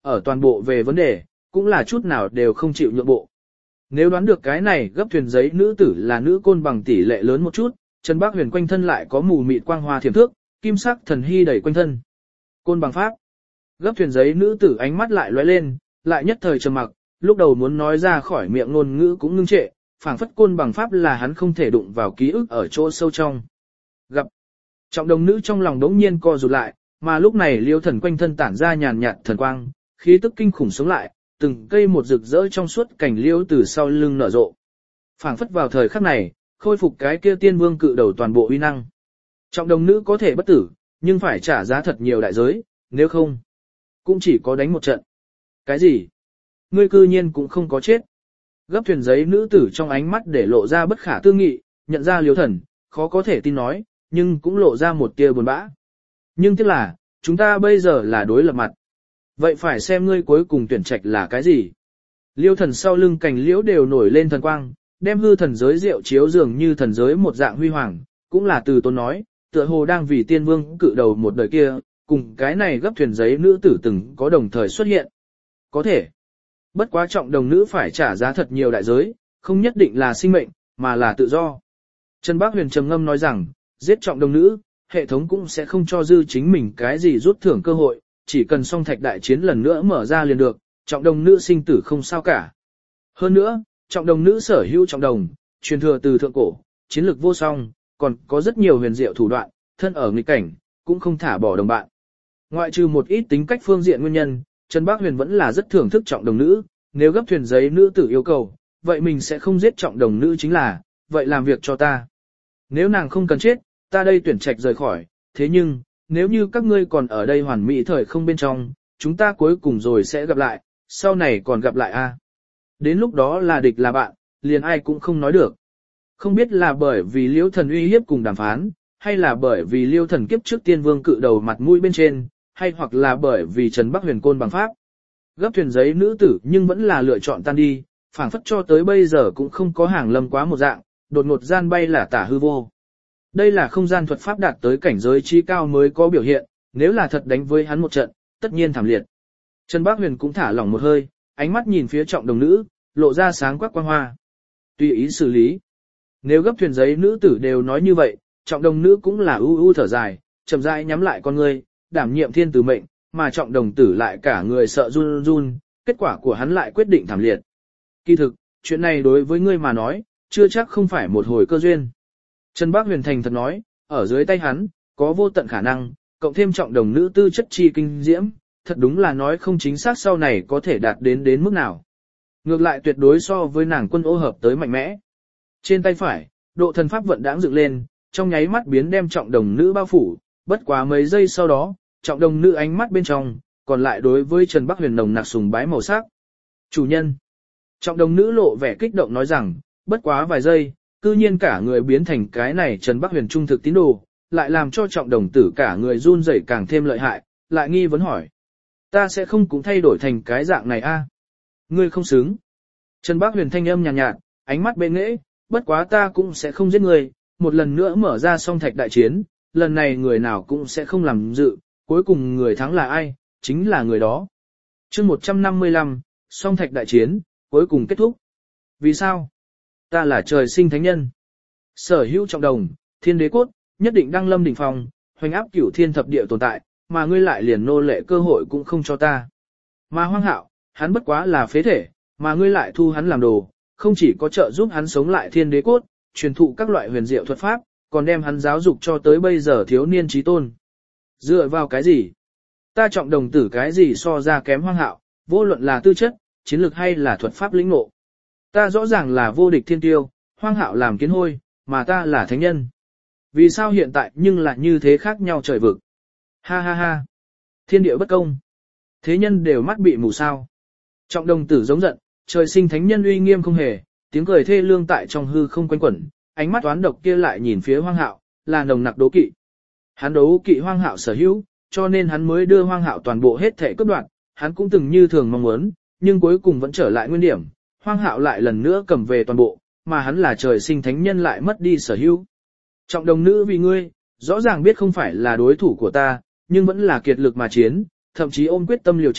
ở toàn bộ về vấn đề, cũng là chút nào đều không chịu nhượng bộ. Nếu đoán được cái này gấp thuyền giấy nữ tử là nữ côn bằng tỷ lệ lớn một chút, Trần Bác Huyền quanh thân lại có mù mịt quang hoa thiểm thước, kim sắc thần hy đầy quanh thân. Côn bằng pháp. Gấp thuyền giấy nữ tử ánh mắt lại lóe lên, lại nhất thời trầm mặc, lúc đầu muốn nói ra khỏi miệng ngôn ngữ cũng ngưng trệ, phảng phất côn bằng pháp là hắn không thể đụng vào ký ức ở chỗ sâu trong. Gặp. Trọng đồng nữ trong lòng đống nhiên co rụt lại, mà lúc này Liêu Thần quanh thân tản ra nhàn nhạt thần quang, khí tức kinh khủng sống lại, từng cây một rực rỡ trong suốt cảnh liễu từ sau lưng nở rộ. Phảng phất vào thời khắc này, khôi phục cái kia tiên vương cự đầu toàn bộ uy năng. Trọng đồng nữ có thể bất tử, nhưng phải trả giá thật nhiều đại giới, nếu không, cũng chỉ có đánh một trận. Cái gì? Ngươi cư nhiên cũng không có chết. Gấp thuyền giấy nữ tử trong ánh mắt để lộ ra bất khả tư nghị, nhận ra Liêu Thần, khó có thể tin nói, nhưng cũng lộ ra một tia buồn bã. Nhưng tiếc là, chúng ta bây giờ là đối lập mặt. Vậy phải xem ngươi cuối cùng tuyển trạch là cái gì? Liêu Thần sau lưng cành liễu đều nổi lên thần quang, đem hư thần giới rượu chiếu dường như thần giới một dạng huy hoàng, cũng là từ tôn nói, tựa hồ đang vì tiên vương cự đầu một đời kia, cùng cái này gấp thuyền giấy nữ tử từng có đồng thời xuất hiện. Có thể. Bất quá trọng đồng nữ phải trả giá thật nhiều đại giới, không nhất định là sinh mệnh, mà là tự do. Trần Bác Huyền trầm ngâm nói rằng, giết trọng đồng nữ, hệ thống cũng sẽ không cho dư chính mình cái gì rút thưởng cơ hội, chỉ cần song thạch đại chiến lần nữa mở ra liền được, trọng đồng nữ sinh tử không sao cả. Hơn nữa, trọng đồng nữ sở hữu trọng đồng, truyền thừa từ thượng cổ, chiến lược vô song, còn có rất nhiều huyền diệu thủ đoạn, thân ở nghịch cảnh, cũng không thả bỏ đồng bạn. Ngoại trừ một ít tính cách phương diện nguyên nhân, Trần Bác Huyền vẫn là rất thưởng thức trọng đồng nữ, nếu gấp thuyền giấy nữ tử yêu cầu, vậy mình sẽ không giết trọng đồng nữ chính là, vậy làm việc cho ta. Nếu nàng không cần chết, ta đây tuyển trạch rời khỏi, thế nhưng, nếu như các ngươi còn ở đây hoàn mỹ thời không bên trong, chúng ta cuối cùng rồi sẽ gặp lại, sau này còn gặp lại a. Đến lúc đó là địch là bạn, liền ai cũng không nói được. Không biết là bởi vì Liêu Thần uy hiếp cùng đàm phán, hay là bởi vì Liêu Thần kiếp trước tiên vương cự đầu mặt mũi bên trên, hay hoặc là bởi vì Trần Bắc Huyền côn bằng pháp. Gấp thuyền giấy nữ tử nhưng vẫn là lựa chọn tan đi, phảng phất cho tới bây giờ cũng không có hàng lâm quá một dạng, đột ngột gian bay là tả hư vô. Đây là không gian thuật pháp đạt tới cảnh giới chi cao mới có biểu hiện, nếu là thật đánh với hắn một trận, tất nhiên thảm liệt. Trần Bác Huyền cũng thả lỏng một hơi, ánh mắt nhìn phía trọng đồng nữ, lộ ra sáng quắc quang hoa. Tùy ý xử lý. Nếu gấp thuyền giấy nữ tử đều nói như vậy, trọng đồng nữ cũng là ưu ưu thở dài, chậm rãi nhắm lại con ngươi, đảm nhiệm thiên tử mệnh, mà trọng đồng tử lại cả người sợ run run, kết quả của hắn lại quyết định thảm liệt. Kỳ thực, chuyện này đối với ngươi mà nói, chưa chắc không phải một hồi cơ duyên. Trần Bác Huyền thành thật nói, ở dưới tay hắn, có vô tận khả năng, cộng thêm trọng đồng nữ tư chất chi kinh diễm, thật đúng là nói không chính xác sau này có thể đạt đến mức nào. Ngược lại tuyệt đối so với nàng quân ô hợp tới mạnh mẽ. Trên tay phải, độ thần pháp vận đãng dựng lên, trong nháy mắt biến đem trọng đồng nữ bao phủ, bất quá mấy giây sau đó, trọng đồng nữ ánh mắt bên trong, còn lại đối với Trần Bác Huyền nồng nặc sùng bái màu sắc. Chủ nhân. Trọng đồng nữ lộ vẻ kích động nói rằng, bất quá vài giây, cư nhiên cả người biến thành cái này Trần Bác Huyền trung thực tín đồ, lại làm cho trọng đồng tử cả người run rẩy càng thêm lợi hại, lại nghi vấn hỏi. Ta sẽ không cũng thay đổi thành cái dạng này a? Ngươi không xứng. Trần Bác Huyền thanh âm nhàn nhạt, ánh mắt bên nghễ, bất quá ta cũng sẽ không giết ngươi, một lần nữa mở ra song thạch đại chiến, lần này người nào cũng sẽ không làm dự, cuối cùng người thắng là ai, chính là người đó. Chương 155, song thạch đại chiến, cuối cùng kết thúc. Vì sao? Ta là trời sinh thánh nhân. Sở hữu trọng đồng, thiên đế cốt, nhất định đăng lâm đỉnh phong, hoành áp cửu thiên thập địa tồn tại, mà ngươi lại liền nô lệ cơ hội cũng không cho ta. Mà Hoang Hạo, hắn bất quá là phế thể, mà ngươi lại thu hắn làm đồ, không chỉ có trợ giúp hắn sống lại thiên đế cốt, truyền thụ các loại huyền diệu thuật pháp, còn đem hắn giáo dục cho tới bây giờ thiếu niên trí tôn. Dựa vào cái gì? Ta trọng đồng tử cái gì so ra kém Hoang Hạo, vô luận là tư chất, chiến lược hay là thuật pháp lĩnh ngộ. Ta rõ ràng là vô địch thiên tiêu, Hoang Hạo làm kiến hôi, mà ta là thánh nhân. Vì sao hiện tại nhưng lại như thế khác nhau trời vực? Ha ha ha. Thiên địa bất công. Thế nhân đều mắt bị mù sao. Trọng đồng tử giống giận, trời sinh thánh nhân uy nghiêm không hề, tiếng cười thê lương tại trong hư không quanh quẩn, ánh mắt toán độc kia lại nhìn phía Hoang Hạo, là nồng nặc đố kỵ. Hắn đấu kỵ Hoang Hạo sở hữu, cho nên hắn mới đưa Hoang Hạo toàn bộ hết thể cướp đoạt, hắn cũng từng như thường mong muốn, nhưng cuối cùng vẫn trở lại nguyên điểm, Hoang Hạo lại lần nữa cầm về toàn bộ, mà hắn là trời sinh thánh nhân lại mất đi sở hữu. Trọng đồng nữ vì ngươi, rõ ràng biết không phải là đối thủ của ta, nhưng vẫn là kiệt lực mà chiến, thậm chí ôm quyết tâm liều chết,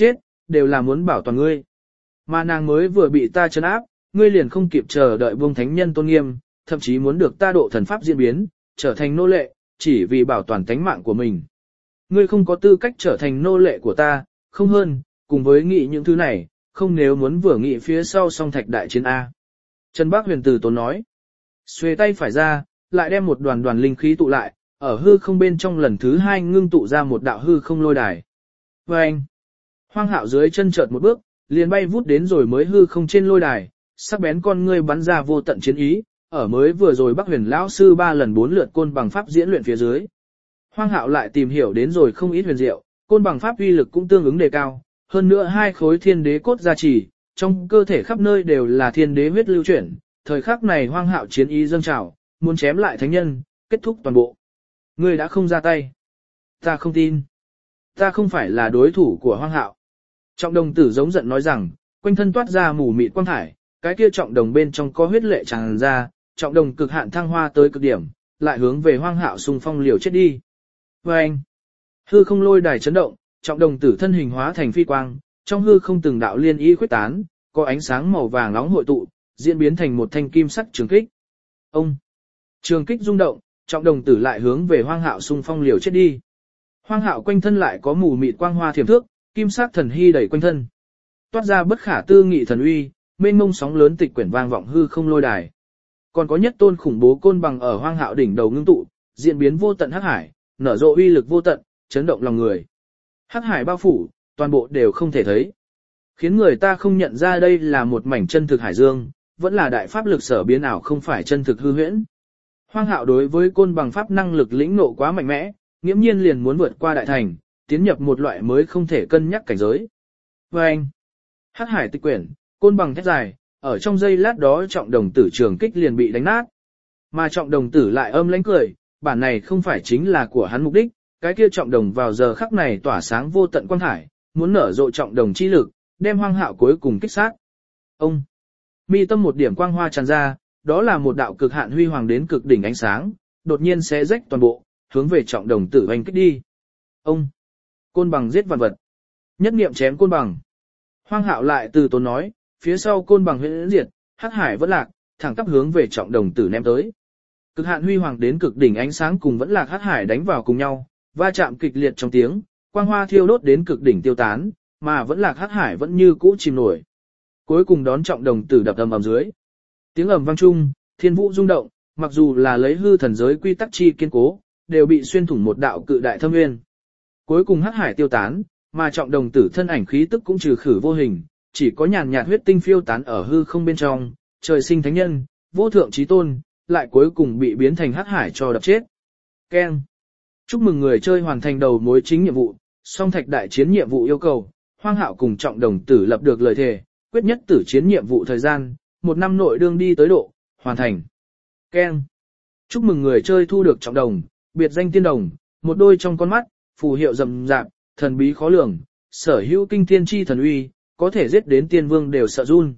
đều là muốn bảo toàn ngươi. Mà nàng mới vừa bị ta trấn áp, ngươi liền không kịp chờ đợi buông thánh nhân tôn nghiêm, thậm chí muốn được ta độ thần pháp diễn biến, trở thành nô lệ, chỉ vì bảo toàn tánh mạng của mình. Ngươi không có tư cách trở thành nô lệ của ta, không hơn, cùng với nghĩ những thứ này, không nếu muốn vừa nghĩ phía sau song thạch đại chiến A. Trần Bác Huyền từ tốn nói, xuề tay phải ra, lại đem một đoàn đoàn linh khí tụ lại, ở hư không bên trong lần thứ hai ngưng tụ ra một đạo hư không lôi đài. Và anh, Hoang Hạo dưới chân chợt một bước, liền bay vút đến rồi mới hư không trên lôi đài, sắc bén con ngươi bắn ra vô tận chiến ý, ở mới vừa rồi Bắc Huyền lão sư 3 lần 4 lượt côn bằng pháp diễn luyện phía dưới. Hoang Hạo lại tìm hiểu đến rồi không ít huyền diệu, côn bằng pháp uy lực cũng tương ứng đề cao, hơn nữa hai khối thiên đế cốt gia trì, trong cơ thể khắp nơi đều là thiên đế huyết lưu chuyển, thời khắc này Hoang Hạo chiến ý dâng trào, muốn chém lại thánh nhân, kết thúc toàn bộ. Ngươi đã không ra tay. Ta không tin. Ta không phải là đối thủ của Hoang Hạo. Trọng đồng tử giống giận nói rằng, quanh thân toát ra mù mịt quang thải, cái kia trọng đồng bên trong có huyết lệ tràn ra, trọng đồng cực hạn thăng hoa tới cực điểm, lại hướng về Hoang Hạo xung phong liều chết đi. Và anh, hư không lôi đài chấn động, trọng đồng tử thân hình hóa thành phi quang, trong hư không từng đạo liên ý khuếch tán, có ánh sáng màu vàng nóng hội tụ, diễn biến thành một thanh kim sắc trường kích. Ông, trường kích rung động, trọng đồng tử lại hướng về Hoang Hạo xung phong liều chết đi. Hoang Hạo quanh thân lại có mù mịt quang hoa thiểm thước, kim sắc thần hy đầy quanh thân, toát ra bất khả tư nghị thần uy, mênh mông sóng lớn tịch quyển vang vọng hư không lôi đài. Còn có nhất tôn khủng bố côn bằng ở Hoang Hạo đỉnh đầu ngưng tụ, diễn biến vô tận hắc hải, nở rộ uy lực vô tận, chấn động lòng người. Hắc hải bao phủ, toàn bộ đều không thể thấy, khiến người ta không nhận ra đây là một mảnh chân thực hải dương, vẫn là đại pháp lực sở biến ảo không phải chân thực hư huyễn. Hoang Hạo đối với côn bằng pháp năng lực lĩnh nộ quá mạnh mẽ, nghiễm nhiên liền muốn vượt qua đại thành, tiến nhập một loại mới không thể cân nhắc cảnh giới. Và anh, hắc hải tịch quyển, côn bằng thét dài, ở trong giây lát đó trọng đồng tử trường kích liền bị đánh nát. Mà trọng đồng tử lại âm lãnh cười, bản này không phải chính là của hắn mục đích, cái kia trọng đồng vào giờ khắc này tỏa sáng vô tận quang thải, muốn nở rộ trọng đồng chi lực, đem Hoang Hạo cuối cùng kích sát. Ông, mi tâm một điểm quang hoa tràn ra, đó là một đạo cực hạn huy hoàng đến cực đỉnh ánh sáng, đột nhiên xé rách toàn bộ, hướng về trọng đồng tử oanh kích đi. Ông, côn bằng giết vạn vật, nhất niệm chém côn bằng. Hoang Hạo lại từ tốn nói, phía sau côn bằng huyễn diệt, hắc hải vẫn lạc, thẳng tắp hướng về trọng đồng tử ném tới. Cực hạn huy hoàng đến cực đỉnh ánh sáng cùng vẫn lạc hắc hải đánh vào cùng nhau, va chạm kịch liệt trong tiếng, quang hoa thiêu đốt đến cực đỉnh tiêu tán, mà vẫn lạc hắc hải vẫn như cũ chìm nổi. Cuối cùng đón trọng đồng tử đập ầm ầm dưới. Tiếng ầm vang chung, thiên vũ rung động, mặc dù là lấy hư thần giới quy tắc chi kiên cố, đều bị xuyên thủng một đạo cự đại thâm nguyên. Cuối cùng hắc hải tiêu tán, mà trọng đồng tử thân ảnh khí tức cũng trừ khử vô hình, chỉ có nhàn nhạt huyết tinh phiêu tán ở hư không bên trong, trời sinh thánh nhân, vô thượng chí tôn, lại cuối cùng bị biến thành hắc hải cho đập chết. Keng. Chúc mừng người chơi hoàn thành đầu mối chính nhiệm vụ, song thạch đại chiến nhiệm vụ yêu cầu, Hoang Hạo cùng trọng đồng tử lập được lời thề, quyết nhất tử chiến nhiệm vụ thời gian, 1 năm nội đương đi tới độ, hoàn thành. Keng. Chúc mừng người chơi thu được trọng đồng, biệt danh tiên đồng, một đôi trong con mắt, phù hiệu rầm rạp, thần bí khó lường, sở hữu kinh thiên chi thần uy, có thể giết đến tiên vương đều sợ run.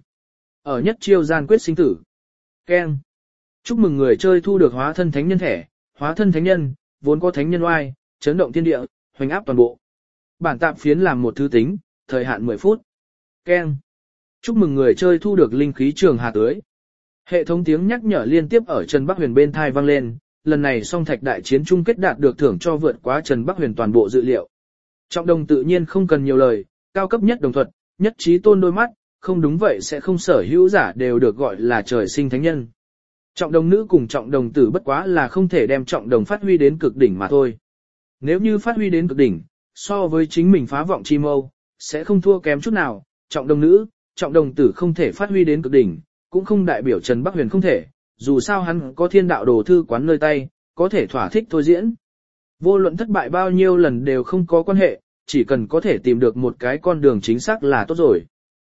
Ở nhất chiêu gian quyết sinh tử. Keng. Chúc mừng người chơi thu được hóa thân thánh nhân thẻ, hóa thân thánh nhân, vốn có thánh nhân oai, chấn động thiên địa, hoành áp toàn bộ. Bản tạm phiến làm một thứ tính, thời hạn 10 phút. Keng. Chúc mừng người chơi thu được linh khí trường hà tưới. Hệ thống tiếng nhắc nhở liên tiếp ở Trần Bắc Huyền bên thai vang lên, lần này song thạch đại chiến chung kết đạt được thưởng cho vượt quá Trần Bắc Huyền toàn bộ dự liệu. Trọng đồng tự nhiên không cần nhiều lời, cao cấp nhất đồng thuật, nhất trí tôn đôi mắt, không đúng vậy sẽ không sở hữu giả đều được gọi là trời sinh thánh nhân. Trọng đồng nữ cùng trọng đồng tử bất quá là không thể đem trọng đồng phát huy đến cực đỉnh mà thôi. Nếu như phát huy đến cực đỉnh, so với chính mình phá vọng chi mâu, sẽ không thua kém chút nào, trọng đồng nữ, trọng đồng tử không thể phát huy đến cực đỉnh, cũng không đại biểu Trần Bắc Huyền không thể, dù sao hắn có thiên đạo đồ thư quán nơi tay, có thể thỏa thích thôi diễn. Vô luận thất bại bao nhiêu lần đều không có quan hệ, chỉ cần có thể tìm được một cái con đường chính xác là tốt rồi.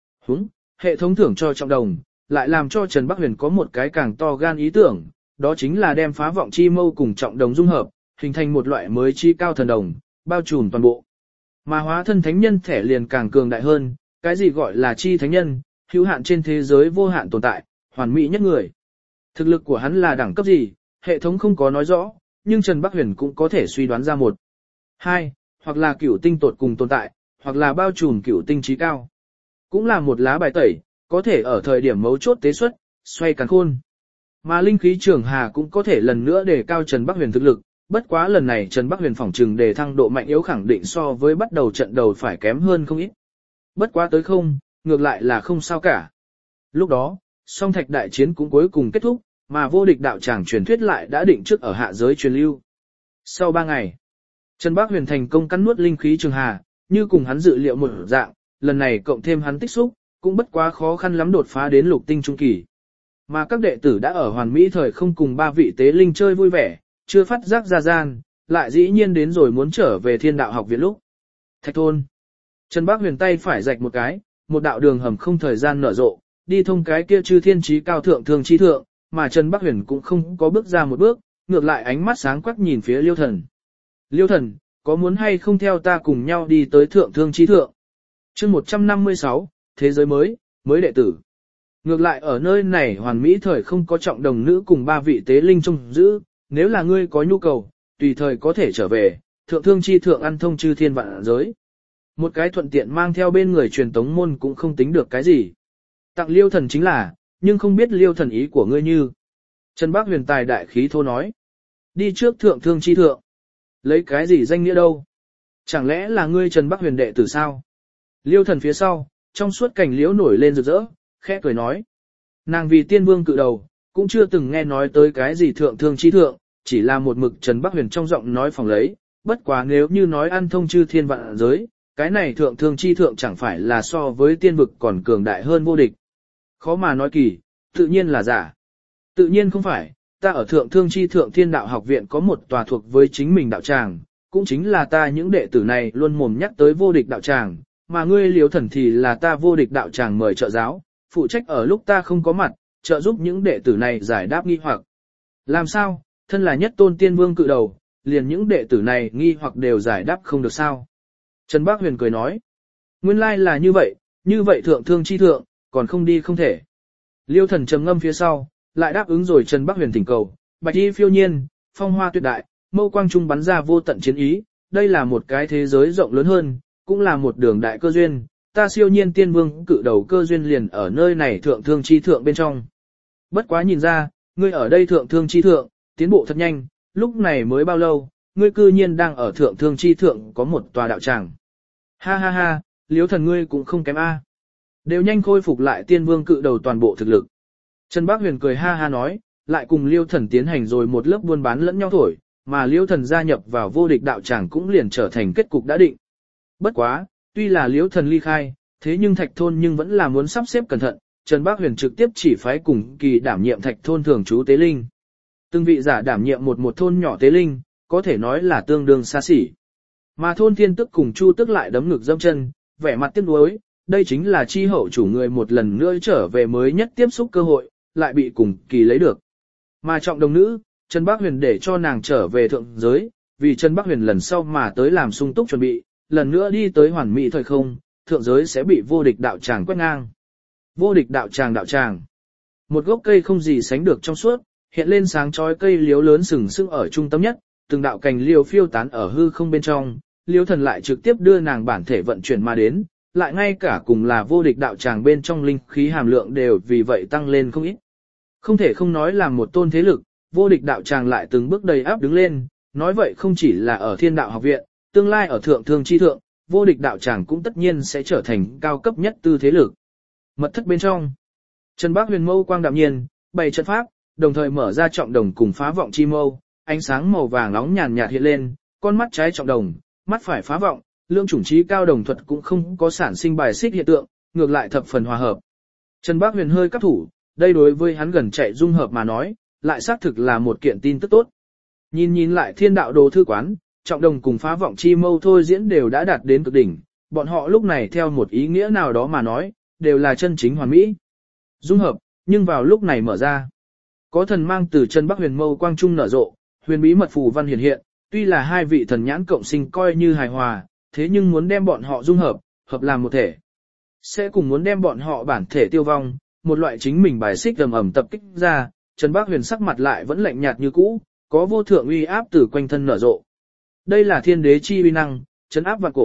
Hệ thống thưởng cho trọng đồng, lại làm cho Trần Bắc Huyền có một cái càng to gan ý tưởng, đó chính là đem phá vọng chi mâu cùng trọng đồng dung hợp, hình thành một loại mới chi cao thần đồng, bao trùm toàn bộ. Mà hóa thân thánh nhân thẻ liền càng cường đại hơn, cái gì gọi là chi thánh nhân, hữu hạn trên thế giới vô hạn tồn tại, hoàn mỹ nhất người. Thực lực của hắn là đẳng cấp gì, hệ thống không có nói rõ, nhưng Trần Bắc Huyền cũng có thể suy đoán ra 1, 2, hoặc là cửu tinh tột cùng tồn tại, hoặc là bao trùm cửu tinh trí cao. Cũng là một lá bài tẩy, có thể ở thời điểm mấu chốt tế xuất, xoay càn khôn. Mà linh khí trường hà cũng có thể lần nữa đề cao Trần Bắc Huyền thực lực, bất quá lần này Trần Bắc Huyền phỏng trừng đề thăng độ mạnh yếu khẳng định so với bắt đầu trận đầu phải kém hơn không ít. Bất quá tới không, ngược lại là không sao cả. Lúc đó, song thạch đại chiến cũng cuối cùng kết thúc, mà vô địch đạo tràng truyền thuyết lại đã định trước ở hạ giới truyền lưu. Sau 3 ngày, Trần Bắc Huyền thành công cắn nuốt linh khí trường hà, như cùng hắn dự liệu một dạng, lần này cộng thêm hắn tích xúc, cũng bất quá khó khăn lắm đột phá đến lục tinh trung kỳ. Mà các đệ tử đã ở hoàn mỹ thời không cùng 3 vị tế linh chơi vui vẻ, chưa phát giác ra gian, lại dĩ nhiên đến rồi muốn trở về Thiên Đạo học viện lúc. Thạch thôn. Trần Bắc Huyền tay phải rạch một cái, một đạo đường hầm không thời gian nở rộ, đi thông cái kia chư thiên trí cao thượng thường chi thượng, mà Trần Bắc Huyền cũng không có bước ra một bước, ngược lại ánh mắt sáng quắc nhìn phía Liêu Thần. Liêu Thần, có muốn hay không theo ta cùng nhau đi tới thượng thương chi thượng? Chương 156, thế giới mới, mới đệ tử. Ngược lại ở nơi này hoàn mỹ thời không có trọng đồng nữ cùng 3 vị tế linh trông giữ, nếu là ngươi có nhu cầu, tùy thời có thể trở về, thượng thương chi thượng ăn thông chư thiên vạn giới. Một cái thuận tiện mang theo bên người truyền tống môn cũng không tính được cái gì. Tặng Liêu Thần chính là, nhưng không biết Liêu Thần ý của ngươi như. Trần Bắc Huyền tài đại khí thô nói. Đi trước thượng thương chi thượng. Lấy cái gì danh nghĩa đâu? Chẳng lẽ là ngươi Trần Bắc Huyền đệ tử sao? Liêu Thần phía sau, trong suốt cảnh liễu nổi lên rực rỡ, khẽ cười nói. Nàng vì tiên vương cự đầu, cũng chưa từng nghe nói tới cái gì thượng thương chi thượng, chỉ là một mực Trần Bắc Huyền trong giọng nói phòng lấy, bất quá nếu như nói ăn thông chư thiên vạn giới, cái này thượng thương chi thượng chẳng phải là so với tiên vực còn cường đại hơn vô địch. Khó mà nói kỳ, tự nhiên là giả. Tự nhiên không phải, ta ở thượng thương chi thượng Thiên Đạo học viện có một tòa thuộc với chính mình đạo tràng, cũng chính là ta những đệ tử này luôn mồm nhắc tới vô địch đạo tràng, mà ngươi Liêu Thần thì là ta vô địch đạo tràng mời trợ giáo, phụ trách ở lúc ta không có mặt, trợ giúp những đệ tử này giải đáp nghi hoặc. Làm sao, thân là nhất tôn tiên vương cự đầu, liền những đệ tử này nghi hoặc đều giải đáp không được sao? Trần Bắc Huyền cười nói, nguyên lai là như vậy thượng thương chi thượng, còn không đi không thể. Liêu Thần trầm ngâm phía sau, lại đáp ứng rồi Trần Bắc Huyền thỉnh cầu, bạch y phiêu nhiên, phong hoa tuyệt đại, mâu quang trung bắn ra vô tận chiến ý, đây là một cái thế giới rộng lớn hơn, cũng là một đường đại cơ duyên, ta siêu nhiên tiên vương cự đầu cơ duyên liền ở nơi này thượng thương chi thượng bên trong. Bất quá nhìn ra, ngươi ở đây thượng thương chi thượng, tiến bộ thật nhanh, lúc này mới bao lâu, ngươi cư nhiên đang ở thượng thương chi thượng có một tòa đạo tràng. Ha ha ha, Liêu Thần ngươi cũng không kém a. Đều nhanh khôi phục lại tiên vương cự đầu toàn bộ thực lực. Trần Bắc Huyền cười ha ha nói, lại cùng Liêu Thần tiến hành rồi một lớp buôn bán lẫn nhau thổi, mà Liêu Thần gia nhập vào vô địch đạo tràng cũng liền trở thành kết cục đã định. Bất quá, tuy là Liêu Thần ly khai, thế nhưng Thạch thôn nhưng vẫn là muốn sắp xếp cẩn thận, Trần Bắc Huyền trực tiếp chỉ phái cùng kỳ đảm nhiệm Thạch thôn thường trú tế linh. Từng vị giả đảm nhiệm một thôn nhỏ tế linh, có thể nói là tương đương xa xỉ. Mà thôn Thiên Tức cùng Chu Tức lại đấm ngực dâm chân, vẻ mặt tiếc nuối, đây chính là chi hậu chủ người một lần nữa trở về mới nhất tiếp xúc cơ hội, lại bị cùng kỳ lấy được. Mà trọng đồng nữ, Trần Bắc Huyền để cho nàng trở về thượng giới, vì Trần Bắc Huyền lần sau mà tới làm sung túc chuẩn bị, lần nữa đi tới hoàn mỹ thời không, thượng giới sẽ bị vô địch đạo tràng quét ngang. Vô địch đạo tràng. Một gốc cây không gì sánh được trong suốt, hiện lên sáng chói cây liễu lớn sừng sững ở trung tâm nhất, từng đạo cành liễu phiêu tán ở hư không bên trong, Liêu Thần lại trực tiếp đưa nàng bản thể vận chuyển mà đến, lại ngay cả cùng là vô địch đạo tràng bên trong linh khí hàm lượng đều vì vậy tăng lên không ít. Không thể không nói là một tôn thế lực, vô địch đạo tràng lại từng bước đầy áp đứng lên, nói vậy không chỉ là ở Thiên Đạo học viện, tương lai ở thượng thương chi thượng, vô địch đạo tràng cũng tất nhiên sẽ trở thành cao cấp nhất tư thế lực. Mật thất bên trong, Trần Bắc Huyền mâu quang đạm nhiên, bày trận pháp, đồng thời mở ra trọng đồng cùng phá vọng chi mâu, ánh sáng màu vàng nóng nhàn nhạt hiện lên, con mắt trái trọng đồng, mắt phải phá vọng, lượng chủng trí cao đồng thuật cũng không có sản sinh bài xích hiện tượng, ngược lại thập phần hòa hợp. Trần Bắc Huyền hơi cắt thủ, đây đối với hắn gần chạy dung hợp mà nói, lại xác thực là một kiện tin tức tốt. Nhìn lại Thiên Đạo đồ thư quán, trọng đồng cùng phá vọng chi mâu thôi diễn đều đã đạt đến cực đỉnh, bọn họ lúc này theo một ý nghĩa nào đó mà nói, đều là chân chính hoàn mỹ. Dung hợp, nhưng vào lúc này mở ra. Có thần mang từ Trần Bắc Huyền mâu quang trung nở rộ, huyền bí mật phù văn hiện hiện, tuy là hai vị thần nhãn cộng sinh coi như hài hòa, thế nhưng muốn đem bọn họ dung hợp, hợp làm một thể. Sẽ cùng muốn đem bọn họ bản thể tiêu vong, một loại chính mình bài xích ầm tập kích ra, Trần Bắc Huyền sắc mặt lại vẫn lạnh nhạt như cũ, có vô thượng uy áp từ quanh thân nở rộ. Đây là thiên đế chi uy năng, trấn áp vạn cổ,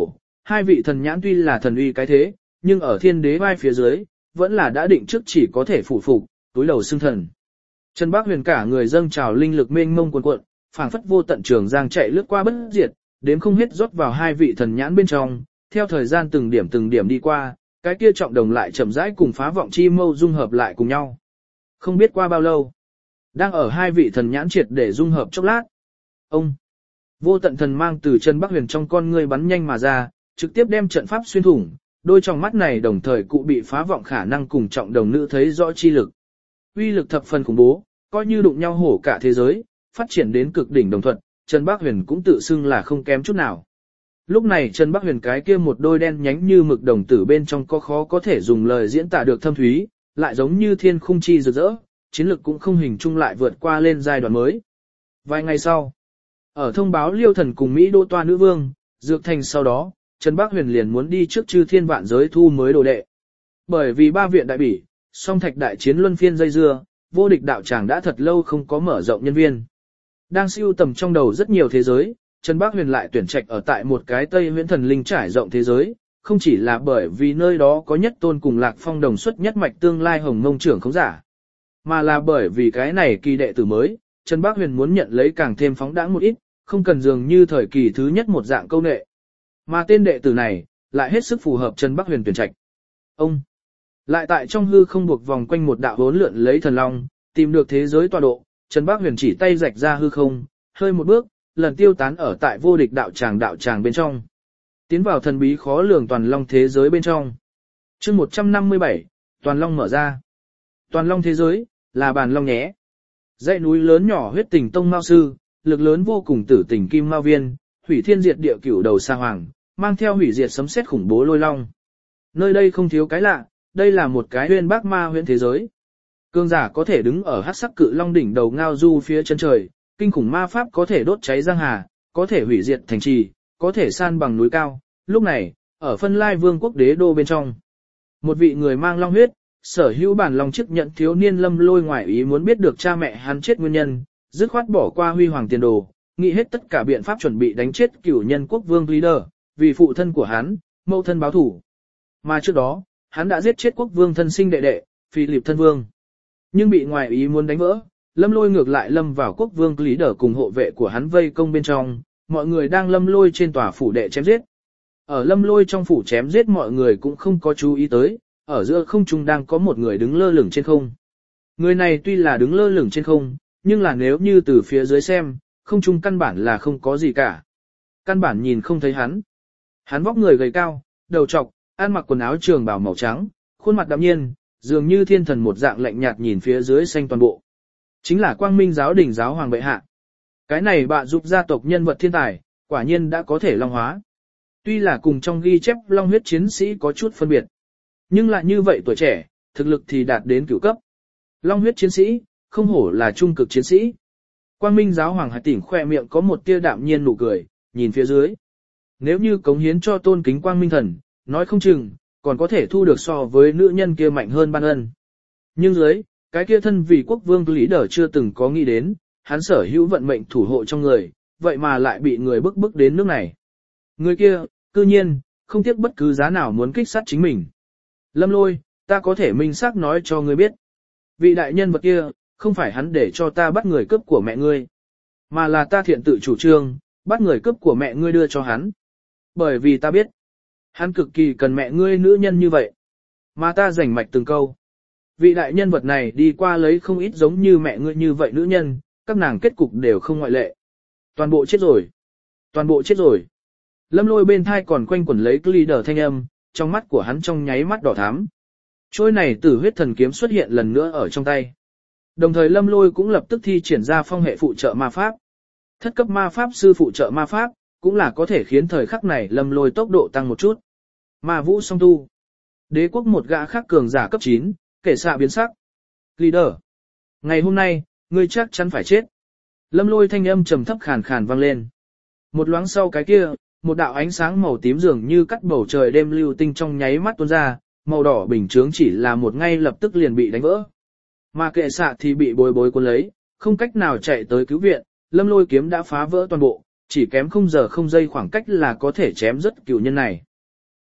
hai vị thần nhãn tuy là thần uy cái thế, nhưng ở thiên đế vai phía dưới, vẫn là đã định trước chỉ có thể phụ phục, túi đầu xưng thần. Trần Bác Huyền cả người dâng trào linh lực mênh mông cuồn cuộn, phảng phất vô tận trường giang chạy lướt qua bất diệt, đếm không hết rót vào hai vị thần nhãn bên trong, theo thời gian từng điểm đi qua, cái kia trọng đồng lại chậm rãi cùng phá vọng chi mâu dung hợp lại cùng nhau. Không biết qua bao lâu, đang ở hai vị thần nhãn triệt để dung hợp chốc lát. Ông, vô tận thần mang từ Trần Bác Huyền trong con ngươi bắn nhanh mà ra, trực tiếp đem trận pháp xuyên thủng, đôi trong mắt này đồng thời cụ bị phá vọng khả năng cùng trọng đồng nữ thấy rõ chi lực. Uy lực thập phần khủng bố, coi như đụng nhau hổ cả thế giới, phát triển đến cực đỉnh đồng thuận, Trần Bác Huyền cũng tự xưng là không kém chút nào. Lúc này Trần Bác Huyền cái kia một đôi đen nhánh như mực đồng tử bên trong có khó có thể dùng lời diễn tả được thâm thúy, lại giống như thiên khung chi rực rỡ, chiến lực cũng không hình chung lại vượt qua lên giai đoạn mới. Vài ngày sau, ở thông báo Liêu Thần cùng Mỹ Đô Toa Nữ Vương, Dược Thành sau đó, Trần Bác Huyền liền muốn đi trước chư thiên vạn giới thu mới đồ đệ. Bởi vì ba viện đại bỉ, song thạch đại chiến luân phiên dây dưa, vô địch đạo tràng đã thật lâu không có mở rộng nhân viên. Đang siêu tầm trong đầu rất nhiều thế giới, Trần Bác Huyền lại tuyển trạch ở tại một cái Tây Huyễn Thần Linh trải rộng thế giới, không chỉ là bởi vì nơi đó có nhất tôn cùng Lạc Phong đồng xuất nhất mạch tương lai hồng mông trưởng không giả, mà là bởi vì cái này kỳ đệ tử mới, Trần Bác Huyền muốn nhận lấy càng thêm phóng đãng một ít, không cần dường như thời kỳ thứ nhất một dạng câu nệ. Mà tên đệ tử này, lại hết sức phù hợp Trần Bác Huyền tuyển trạch. Ông, lại tại trong hư không buộc vòng quanh một đạo hỗn lượn lấy thần long, tìm được thế giới tọa độ, Trần Bác Huyền chỉ tay rạch ra hư không, hơi một bước, lần tiêu tán ở tại vô địch đạo tràng bên trong. Tiến vào thần bí khó lường toàn long thế giới bên trong. Chương 157, toàn long mở ra. Toàn long thế giới, là bàn long nhé. Dãy núi lớn nhỏ huyết tình tông mao sư, lực lớn vô cùng tử tình kim mao viên, hủy thiên diệt địa cửu đầu sa hoàng, mang theo hủy diệt sấm sét khủng bố lôi long. Nơi đây không thiếu cái lạ, đây là một cái huyên bác ma huyễn thế giới. Cường giả có thể đứng ở hắc sắc cự long đỉnh đầu ngao du phía chân trời, kinh khủng ma pháp có thể đốt cháy giang hà, có thể hủy diệt thành trì, có thể san bằng núi cao. Lúc này, ở phân lai vương quốc đế đô bên trong, một vị người mang long huyết, sở hữu bản long chức nhận thiếu niên Lâm Lôi ngoài ý muốn biết được cha mẹ hắn chết nguyên nhân, dứt khoát bỏ qua huy hoàng tiền đồ, nghĩ hết tất cả biện pháp chuẩn bị đánh chết cửu nhân quốc vương leader, vì phụ thân của hắn, mẫu thân báo thủ. Mà trước đó, hắn đã giết chết quốc vương thân sinh đệ đệ, Philip thân vương. Nhưng bị ngoài ý muốn đánh vỡ, Lâm Lôi ngược lại lâm vào quốc vương leader cùng hộ vệ của hắn vây công bên trong, mọi người đang Lâm Lôi trên tòa phủ đệ chém giết. Ở Lâm Lôi trong phủ chém giết mọi người cũng không có chú ý tới, ở giữa không trung đang có một người đứng lơ lửng trên không. Người này tuy là đứng lơ lửng trên không, nhưng là nếu như từ phía dưới xem, không trung căn bản là không có gì cả. Căn bản nhìn không thấy hắn. Hắn vóc người gầy cao, đầu trọc, ăn mặc quần áo trường bào màu trắng, khuôn mặt đạm nhiên, dường như thiên thần một dạng lạnh nhạt nhìn phía dưới xanh toàn bộ. Chính là Quang Minh giáo đình giáo hoàng bệ hạ. Cái này bạ giúp gia tộc nhân vật thiên tài, quả nhiên đã có thể long hóa. Tuy là cùng trong ghi chép long huyết chiến sĩ có chút phân biệt, nhưng lại như vậy tuổi trẻ, thực lực thì đạt đến cửu cấp. Long huyết chiến sĩ, không hổ là trung cực chiến sĩ. Quang Minh giáo hoàng Hải Tỉnh khoe miệng có một tia đạm nhiên nụ cười, nhìn phía dưới. Nếu như cống hiến cho tôn kính Quang Minh thần, nói không chừng, còn có thể thu được so với nữ nhân kia mạnh hơn ban ân. Nhưng dưới, cái kia thân vì quốc vương lý đờ chưa từng có nghĩ đến, hắn sở hữu vận mệnh thủ hộ trong người, vậy mà lại bị người bức đến nước này. Người kia, cư nhiên, không tiếc bất cứ giá nào muốn kích sát chính mình. Lâm Lôi, ta có thể minh xác nói cho ngươi biết. Vị đại nhân vật kia, không phải hắn để cho ta bắt người cướp của mẹ ngươi, mà là ta thiện tự chủ trương, bắt người cướp của mẹ ngươi đưa cho hắn. Bởi vì ta biết, hắn cực kỳ cần mẹ ngươi nữ nhân như vậy. Mà ta rành mạch từng câu. Vị đại nhân vật này đi qua lấy không ít giống như mẹ ngươi như vậy nữ nhân, các nàng kết cục đều không ngoại lệ. Toàn bộ chết rồi. Toàn bộ chết rồi. Lâm Lôi bên thai còn quanh quẩn lấy leader thanh âm, trong mắt của hắn trong nháy mắt đỏ thắm. Trôi này tử huyết thần kiếm xuất hiện lần nữa ở trong tay. Đồng thời Lâm Lôi cũng lập tức thi triển ra phong hệ phụ trợ ma pháp. Thất cấp ma pháp sư phụ trợ ma pháp, cũng là có thể khiến thời khắc này Lâm Lôi tốc độ tăng một chút. Ma vũ song tu. Đế quốc một gã khác cường giả cấp 9, kể xạ biến sắc. Leader. Ngày hôm nay, ngươi chắc chắn phải chết. Lâm Lôi thanh âm trầm thấp khàn khàn vang lên. Một loáng sau cái kia, một đạo ánh sáng màu tím dường như cắt bầu trời đêm lưu tinh trong nháy mắt tuôn ra, màu đỏ bình chướng chỉ là một ngay lập tức liền bị đánh vỡ. Mà kệ xạ thì bị bối cuốn lấy, không cách nào chạy tới cứu viện, Lâm Lôi kiếm đã phá vỡ toàn bộ, chỉ kém không giờ không giây khoảng cách là có thể chém rất cửu nhân này.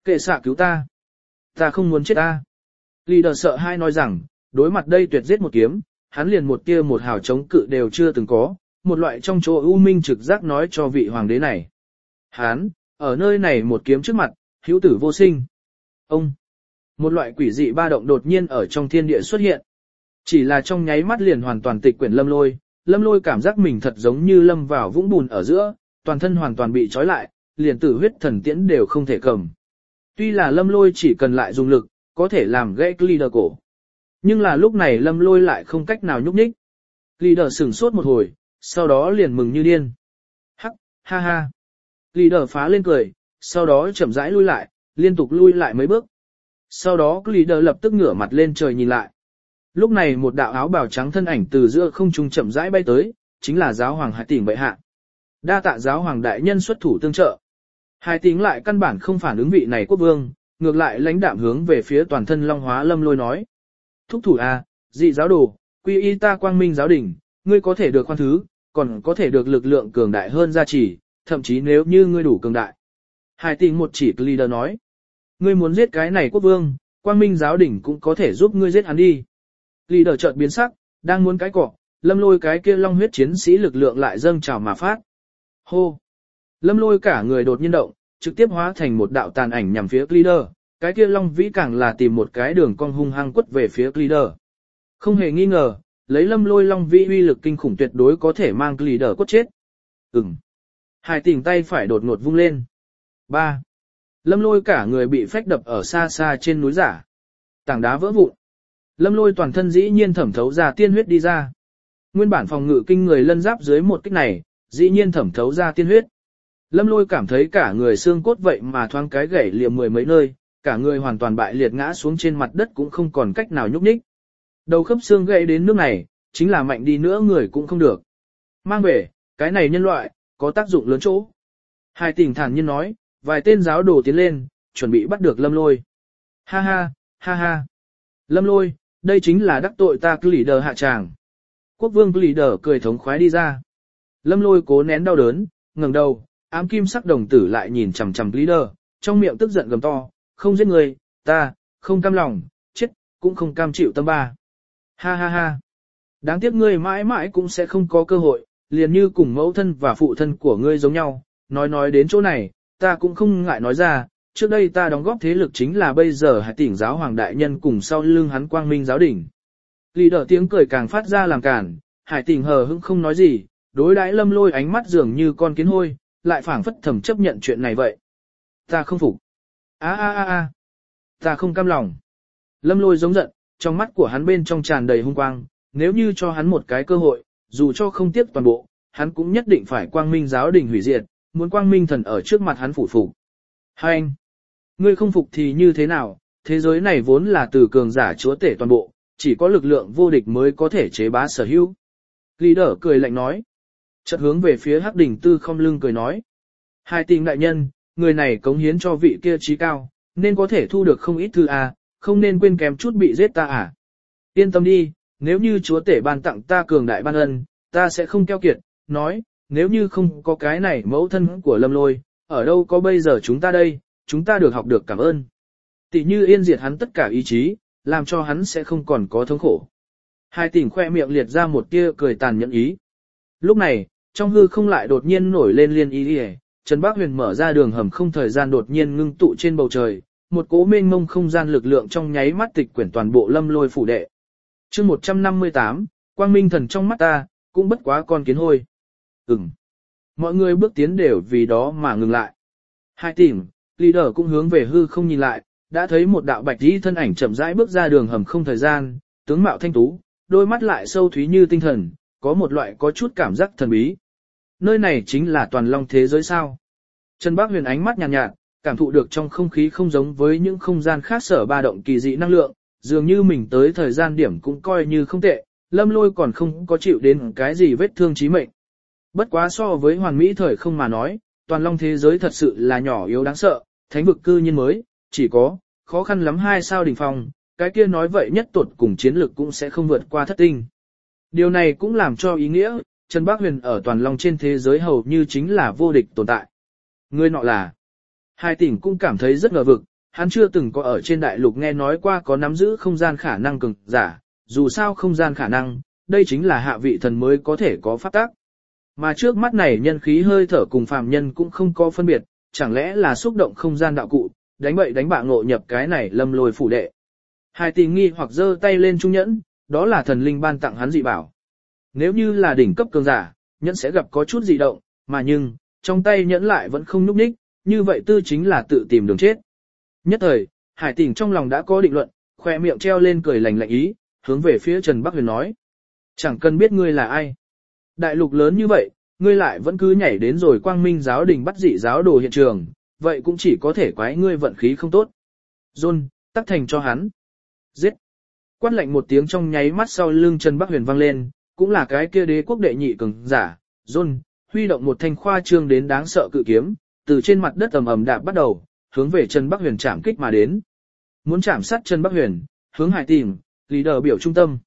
Kệ xạ cứu ta. Ta không muốn chết ta. Leader sợ hai nói rằng, đối mặt đây tuyệt giết một kiếm, hắn liền một tia một hào chống cự đều chưa từng có, một loại trong chỗ u minh trực giác nói cho vị hoàng đế này. Hắn, ở nơi này một kiếm trước mặt, hữu tử vô sinh. Ông, một loại quỷ dị ba động đột nhiên ở trong thiên địa xuất hiện. Chỉ là trong nháy mắt liền hoàn toàn tịch quyển Lâm Lôi cảm giác mình thật giống như lâm vào vũng bùn ở giữa, toàn thân hoàn toàn bị trói lại, liền tử huyết thần tiễn đều không thể cầm. Tuy là Lâm Lôi chỉ cần lại dùng lực, có thể làm gãy Leader cổ. Nhưng là lúc này Lâm Lôi lại không cách nào nhúc nhích. Leader sửng sốt một hồi, sau đó liền mừng như điên. Hắc, ha ha. Leader phá lên cười, sau đó chậm rãi lui lại, liên tục lui lại mấy bước. Sau đó Leader lập tức ngửa mặt lên trời nhìn lại. Lúc này một đạo áo bào trắng thân ảnh từ giữa không trung chậm rãi bay tới, chính là giáo hoàng Hải Tỉnh bệ hạ. Đa tạ giáo hoàng đại nhân xuất thủ tương trợ. Hải Tỉnh lại căn bản không phản ứng vị này quốc vương, ngược lại lãnh đạm hướng về phía toàn thân Long Hóa Lâm Lôi nói: "Thúc thủ a, dị giáo đồ, quy y ta Quang Minh giáo đình, ngươi có thể được khoan thứ, còn có thể được lực lượng cường đại hơn gia trì, thậm chí nếu như ngươi đủ cường đại." Hải Tỉnh một chỉ Leader nói: "Ngươi muốn giết cái này quốc vương, Quang Minh giáo đình cũng có thể giúp ngươi giết hắn đi." Leader chợt biến sắc, đang muốn cái cọ, Lâm Lôi cái kia long huyết chiến sĩ lực lượng lại dâng trào mà phát. Hô! Lâm Lôi cả người đột nhiên động, trực tiếp hóa thành một đạo tàn ảnh nhằm phía Leader, cái kia long vĩ càng là tìm một cái đường cong hung hăng quất về phía Leader. Không hề nghi ngờ, lấy Lâm Lôi long vĩ uy lực kinh khủng tuyệt đối có thể mang Leader quất chết. Hải Tỉnh tay phải đột ngột vung lên. 3. Lâm Lôi cả người bị phách đập ở xa xa trên núi giả. Tảng đá vỡ vụn. Lâm Lôi toàn thân dĩ nhiên thẩm thấu ra tiên huyết đi ra. Nguyên bản phòng ngự kinh người lân giáp dưới một kích này, dĩ nhiên thẩm thấu ra tiên huyết. Lâm Lôi cảm thấy cả người xương cốt vậy mà thoáng cái gãy liệm mười mấy nơi, cả người hoàn toàn bại liệt ngã xuống trên mặt đất cũng không còn cách nào nhúc nhích. Đầu khớp xương gãy đến nước này, chính là mạnh đi nữa người cũng không được. Mang về, cái này nhân loại, có tác dụng lớn chỗ. Hải Tỉnh thản nhiên nói, vài tên giáo đồ tiến lên, chuẩn bị bắt được Lâm Lôi. Ha ha, ha ha. Lâm Lôi, đây chính là đắc tội ta Leader hạ tràng. Quốc vương Leader cười thống khoái đi ra. Lâm Lôi cố nén đau đớn, ngẩng đầu, ám kim sắc đồng tử lại nhìn chằm chằm Leader, trong miệng tức giận gầm to, không giết người, ta, không cam lòng, chết, cũng không cam chịu tâm ba. Ha ha ha. Đáng tiếc ngươi mãi mãi cũng sẽ không có cơ hội, liền như cùng mẫu thân và phụ thân của ngươi giống nhau. Nói đến chỗ này, ta cũng không ngại nói ra, trước đây ta đóng góp thế lực chính là bây giờ Hải Tỉnh giáo hoàng đại nhân cùng sau lưng hắn Quang Minh giáo đỉnh. Leader tiếng cười càng phát ra làm cản, Hải Tỉnh hờ hững không nói gì, đối đãi Lâm Lôi ánh mắt dường như con kiến hôi, lại phảng phất thầm chấp nhận chuyện này vậy. Ta không phục. Ta không cam lòng. Lâm Lôi giống giận, trong mắt của hắn bên trong tràn đầy hung quang, nếu như cho hắn một cái cơ hội, dù cho không tiếc toàn bộ, hắn cũng nhất định phải Quang Minh giáo đình hủy diệt, muốn Quang Minh thần ở trước mặt hắn phủ phục. Hai anh, ngươi không phục thì như thế nào, thế giới này vốn là từ cường giả chúa tể toàn bộ, chỉ có lực lượng vô địch mới có thể chế bá sở hữu. Leader cười lạnh nói. Chợt hướng về phía Hắc Đình Tư không lưng cười nói. Hải Tỉnh đại nhân, người này cống hiến cho vị kia trí cao, nên có thể thu được không ít thư à, không nên quên kém chút bị giết ta à. Yên tâm đi, nếu như chúa tể ban tặng ta cường đại ban ân, ta sẽ không keo kiệt, nói, nếu như không có cái này mẫu thân của Lâm Lôi, ở đâu có bây giờ chúng ta đây, chúng ta được học được cảm ơn. Tỷ như yên diệt hắn tất cả ý chí, làm cho hắn sẽ không còn có thống khổ. Hải Tỉnh khoe miệng liệt ra một tia cười tàn nhẫn ý. Lúc này, trong hư không lại đột nhiên nổi lên liên ý đi. Trần Bác Huyền mở ra đường hầm không thời gian đột nhiên ngưng tụ trên bầu trời, một cỗ mênh mông không gian lực lượng trong nháy mắt tịch quyển toàn bộ Lâm Lôi phủ đệ. Chương 158, Quang Minh thần trong mắt ta, cũng bất quá con kiến hôi. Mọi người bước tiến đều vì đó mà ngừng lại. Hải Tỉnh, Leader cũng hướng về hư không nhìn lại, đã thấy một đạo bạch y thân ảnh chậm rãi bước ra đường hầm không thời gian, tướng mạo thanh tú, đôi mắt lại sâu thúy như tinh thần, có một loại có chút cảm giác thần bí. Nơi này chính là toàn long thế giới sao? Trần Bác Huyền ánh mắt nhàn nhạt, cảm thụ được trong không khí không giống với những không gian khác sở ba động kỳ dị năng lượng, dường như mình tới thời gian điểm cũng coi như không tệ, Lâm Lôi còn không có chịu đến cái gì vết thương chí mệnh. Bất quá so với hoàn mỹ thời không mà nói, toàn long thế giới thật sự là nhỏ yếu đáng sợ, thánh vực cư nhiên mới, chỉ có, khó khăn lắm 2 sao đỉnh phong, cái kia nói vậy nhất tuột cùng chiến lực cũng sẽ không vượt qua thất tinh. Điều này cũng làm cho ý nghĩa, Trần Bác Huyền ở toàn long trên thế giới hầu như chính là vô địch tồn tại. Người nọ là, Hải Tỉnh cũng cảm thấy rất ngờ vực, hắn chưa từng có ở trên đại lục nghe nói qua có nắm giữ không gian khả năng cường giả, dù sao không gian khả năng, đây chính là hạ vị thần mới có thể có pháp tắc. Mà trước mắt này nhân khí hơi thở cùng phàm nhân cũng không có phân biệt, chẳng lẽ là xúc động không gian đạo cụ, đánh bậy đánh bạ ngộ nhập cái này Lâm Lôi phủ đệ. Hải Tình nghi hoặc giơ tay lên trung nhẫn, đó là thần linh ban tặng hắn dị bảo. Nếu như là đỉnh cấp cường giả, nhẫn sẽ gặp có chút dị động, mà nhưng, trong tay nhẫn lại vẫn không nhúc nhích, như vậy tư chính là tự tìm đường chết. Nhất thời, Hải Tình trong lòng đã có định luận, khoe miệng treo lên cười lành lạnh ý, hướng về phía Trần Bắc Huyền nói. Chẳng cần biết ngươi là ai. Đại lục lớn như vậy, ngươi lại vẫn cứ nhảy đến rồi Quang Minh giáo đình bắt dị giáo đồ hiện trường, vậy cũng chỉ có thể quái ngươi vận khí không tốt. John, tắc thành cho hắn. Giết. Quát lệnh một tiếng trong nháy mắt sau lưng Trần Bắc Huyền vang lên, cũng là cái kia đế quốc đệ nhị cường giả. John, huy động một thanh khoa trương đến đáng sợ cự kiếm, từ trên mặt đất ầm ầm đạp bắt đầu, hướng về Trần Bắc Huyền chạm kích mà đến. Muốn chạm sát Trần Bắc Huyền, hướng Hải Tình, leader biểu trung tâm.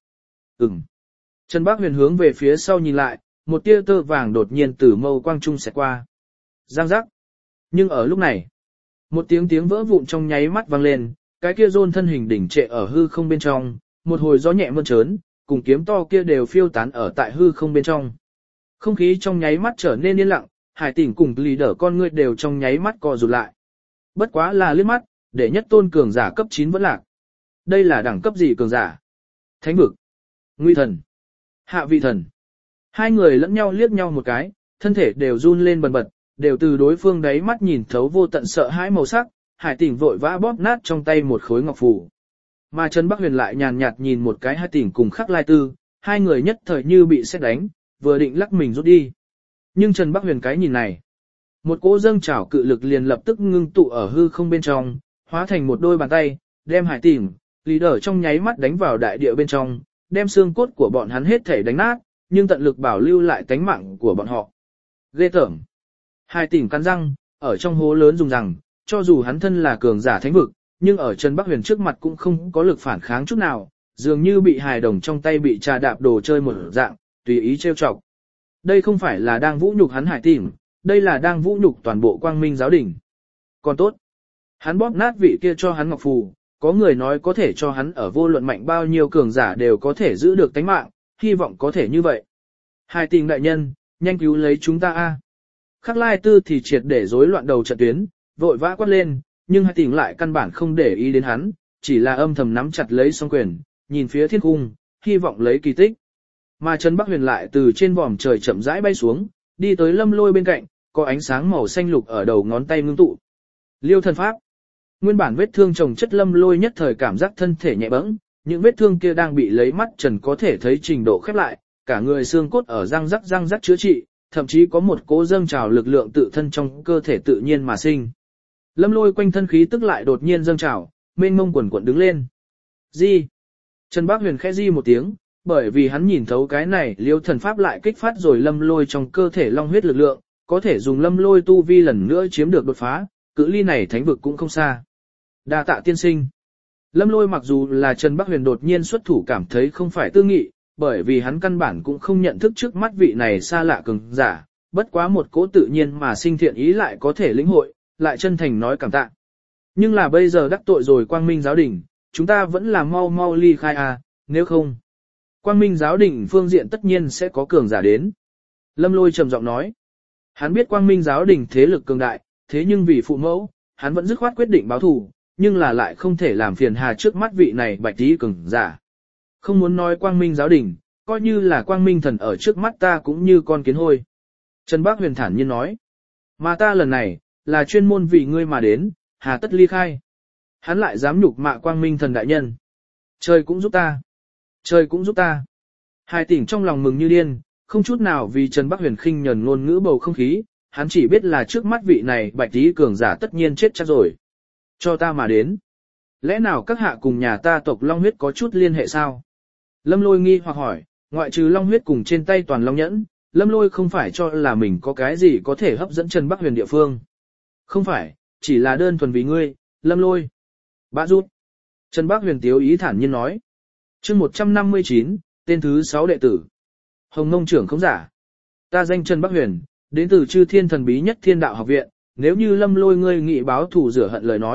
Trần Bắc Huyền hướng về phía sau nhìn lại, một tia tơ vàng đột nhiên từ mâu quang trung xẹt qua. Giang giác. Nhưng ở lúc này, một tiếng vỡ vụn trong nháy mắt vang lên, cái kia John thân hình đỉnh trệ ở hư không bên trong, một hồi gió nhẹ mơn trớn, cùng kiếm to kia đều phiêu tán ở tại hư không bên trong. Không khí trong nháy mắt trở nên yên lặng, Hải Tình cùng leader con ngươi đều trong nháy mắt co rụt lại. Bất quá là liếc mắt, để nhất tôn cường giả cấp 9 vẫn lạc. Đây là đẳng cấp gì cường giả? Thánh vực, Nguy thần, Hạ vị thần. Hai người lẫn nhau liếc nhau một cái, thân thể đều run lên bần bật, đều từ đối phương đáy mắt nhìn thấu vô tận sợ hãi màu sắc. Hải Tình vội vã bóp nát trong tay một khối ngọc phù. Mà Trần Bắc Huyền lại nhàn nhạt nhìn một cái Hải Tình cùng Khắc Lai Tư, hai người nhất thời như bị sét đánh, vừa định lắc mình rút đi. Nhưng Trần Bắc Huyền cái nhìn này, một cỗ dâng trào cự lực liền lập tức ngưng tụ ở hư không bên trong, hóa thành một đôi bàn tay, đem Hải Tình, leader trong nháy mắt đánh vào đại địa bên trong, đem xương cốt của bọn hắn hết thể đánh nát, nhưng tận lực bảo lưu lại tánh mạng của bọn họ. Ghê tởm. Hải Tình cắn răng, ở trong hố lớn dùng rằng, cho dù hắn thân là cường giả thánh vực, nhưng ở Trần Bắc Huyền trước mặt cũng không có lực phản kháng chút nào, dường như bị hài đồng trong tay bị trà đạp đồ chơi một dạng, tùy ý trêu chọc. Đây không phải là đang vũ nhục hắn Hải Tình, đây là đang vũ nhục toàn bộ Quang Minh giáo đình. Còn tốt, hắn bóp nát vị kia cho hắn ngọc phù, có người nói có thể cho hắn ở vô luận mạnh bao nhiêu cường giả đều có thể giữ được tánh mạng, hy vọng có thể như vậy. Hải Tình đại nhân, nhanh cứu lấy chúng ta a. Khắc Lai Tư thì triệt để rối loạn đầu trận tuyến, vội vã quát lên, nhưng Hải Tình lại căn bản không để ý đến hắn, chỉ là âm thầm nắm chặt lấy song quyền, nhìn phía thiên cung, hy vọng lấy kỳ tích. Mà Trần Bắc Huyền lại từ trên vòm trời chậm rãi bay xuống, đi tới Lâm Lôi bên cạnh, có ánh sáng màu xanh lục ở đầu ngón tay ngưng tụ. Liêu thần pháp. Nguyên bản vết thương chồng chất Lâm Lôi nhất thời cảm giác thân thể nhẹ bẫng, những vết thương kia đang bị lấy mắt trần có thể thấy trình độ khép lại, cả người xương cốt ở răng rắc chữa trị, thậm chí có một cỗ dâng trào lực lượng tự thân trong cơ thể tự nhiên mà sinh. Lâm Lôi quanh thân khí tức lại đột nhiên dâng trào, mênh mông quần quần đứng lên. Di. Trần Bắc Huyền khẽ di một tiếng, bởi vì hắn nhìn thấu cái này Liêu thần pháp lại kích phát rồi Lâm Lôi trong cơ thể long huyết lực lượng, có thể dùng Lâm Lôi tu vi lần nữa chiếm được đột phá, cự ly này thánh vực cũng không xa. Đa tạ tiên sinh. Lâm Lôi mặc dù là Trần Bắc Huyền đột nhiên xuất thủ cảm thấy không phải tư nghị, bởi vì hắn căn bản cũng không nhận thức trước mắt vị này xa lạ cường giả, bất quá một cỗ tự nhiên mà sinh thiện ý lại có thể lĩnh hội, lại chân thành nói cảm tạ. Nhưng là bây giờ đắc tội rồi Quang Minh giáo đình, chúng ta vẫn là mau ly khai à, nếu không, Quang Minh giáo đình phương diện tất nhiên sẽ có cường giả đến. Lâm Lôi trầm giọng nói, hắn biết Quang Minh giáo đình thế lực cường đại, thế nhưng vì phụ mẫu, hắn vẫn dứt khoát quyết định báo thù, nhưng là lại không thể làm phiền hà trước mắt vị này bạch tí cường giả. Không muốn nói Quang Minh giáo đình, coi như là Quang Minh thần ở trước mắt ta cũng như con kiến hôi. Trần Bắc Huyền thản nhiên nói, mà ta lần này, là chuyên môn vì ngươi mà đến, hà tất ly khai. Hắn lại dám nhục mạ Quang Minh thần đại nhân. Trời cũng giúp ta. Trời cũng giúp ta. Hải Tình trong lòng mừng như điên, không chút nào vì Trần Bắc Huyền khinh nhẫn ngôn ngữ bầu không khí, hắn chỉ biết là trước mắt vị này bạch tí cường giả tất nhiên chết chắc rồi. Cho ta mà đến. Lẽ nào các hạ cùng nhà ta tộc Long huyết có chút liên hệ sao? Lâm Lôi nghi hoặc hỏi, ngoại trừ Long huyết cùng trên tay toàn Long nhẫn, Lâm Lôi không phải cho là mình có cái gì có thể hấp dẫn Trần Bắc Huyền địa phương. Không phải, chỉ là đơn thuần vì ngươi, Lâm Lôi. Bã rút. Trần Bắc Huyền tiếu ý thản nhiên nói. Chương 159, tên thứ 6 đệ tử. Hồng Ngông trưởng không giả. Ta danh Trần Bắc Huyền, đến từ Chư Thiên thần bí nhất Thiên Đạo học viện, nếu như Lâm Lôi ngươi nghị báo thù rửa hận lời nói,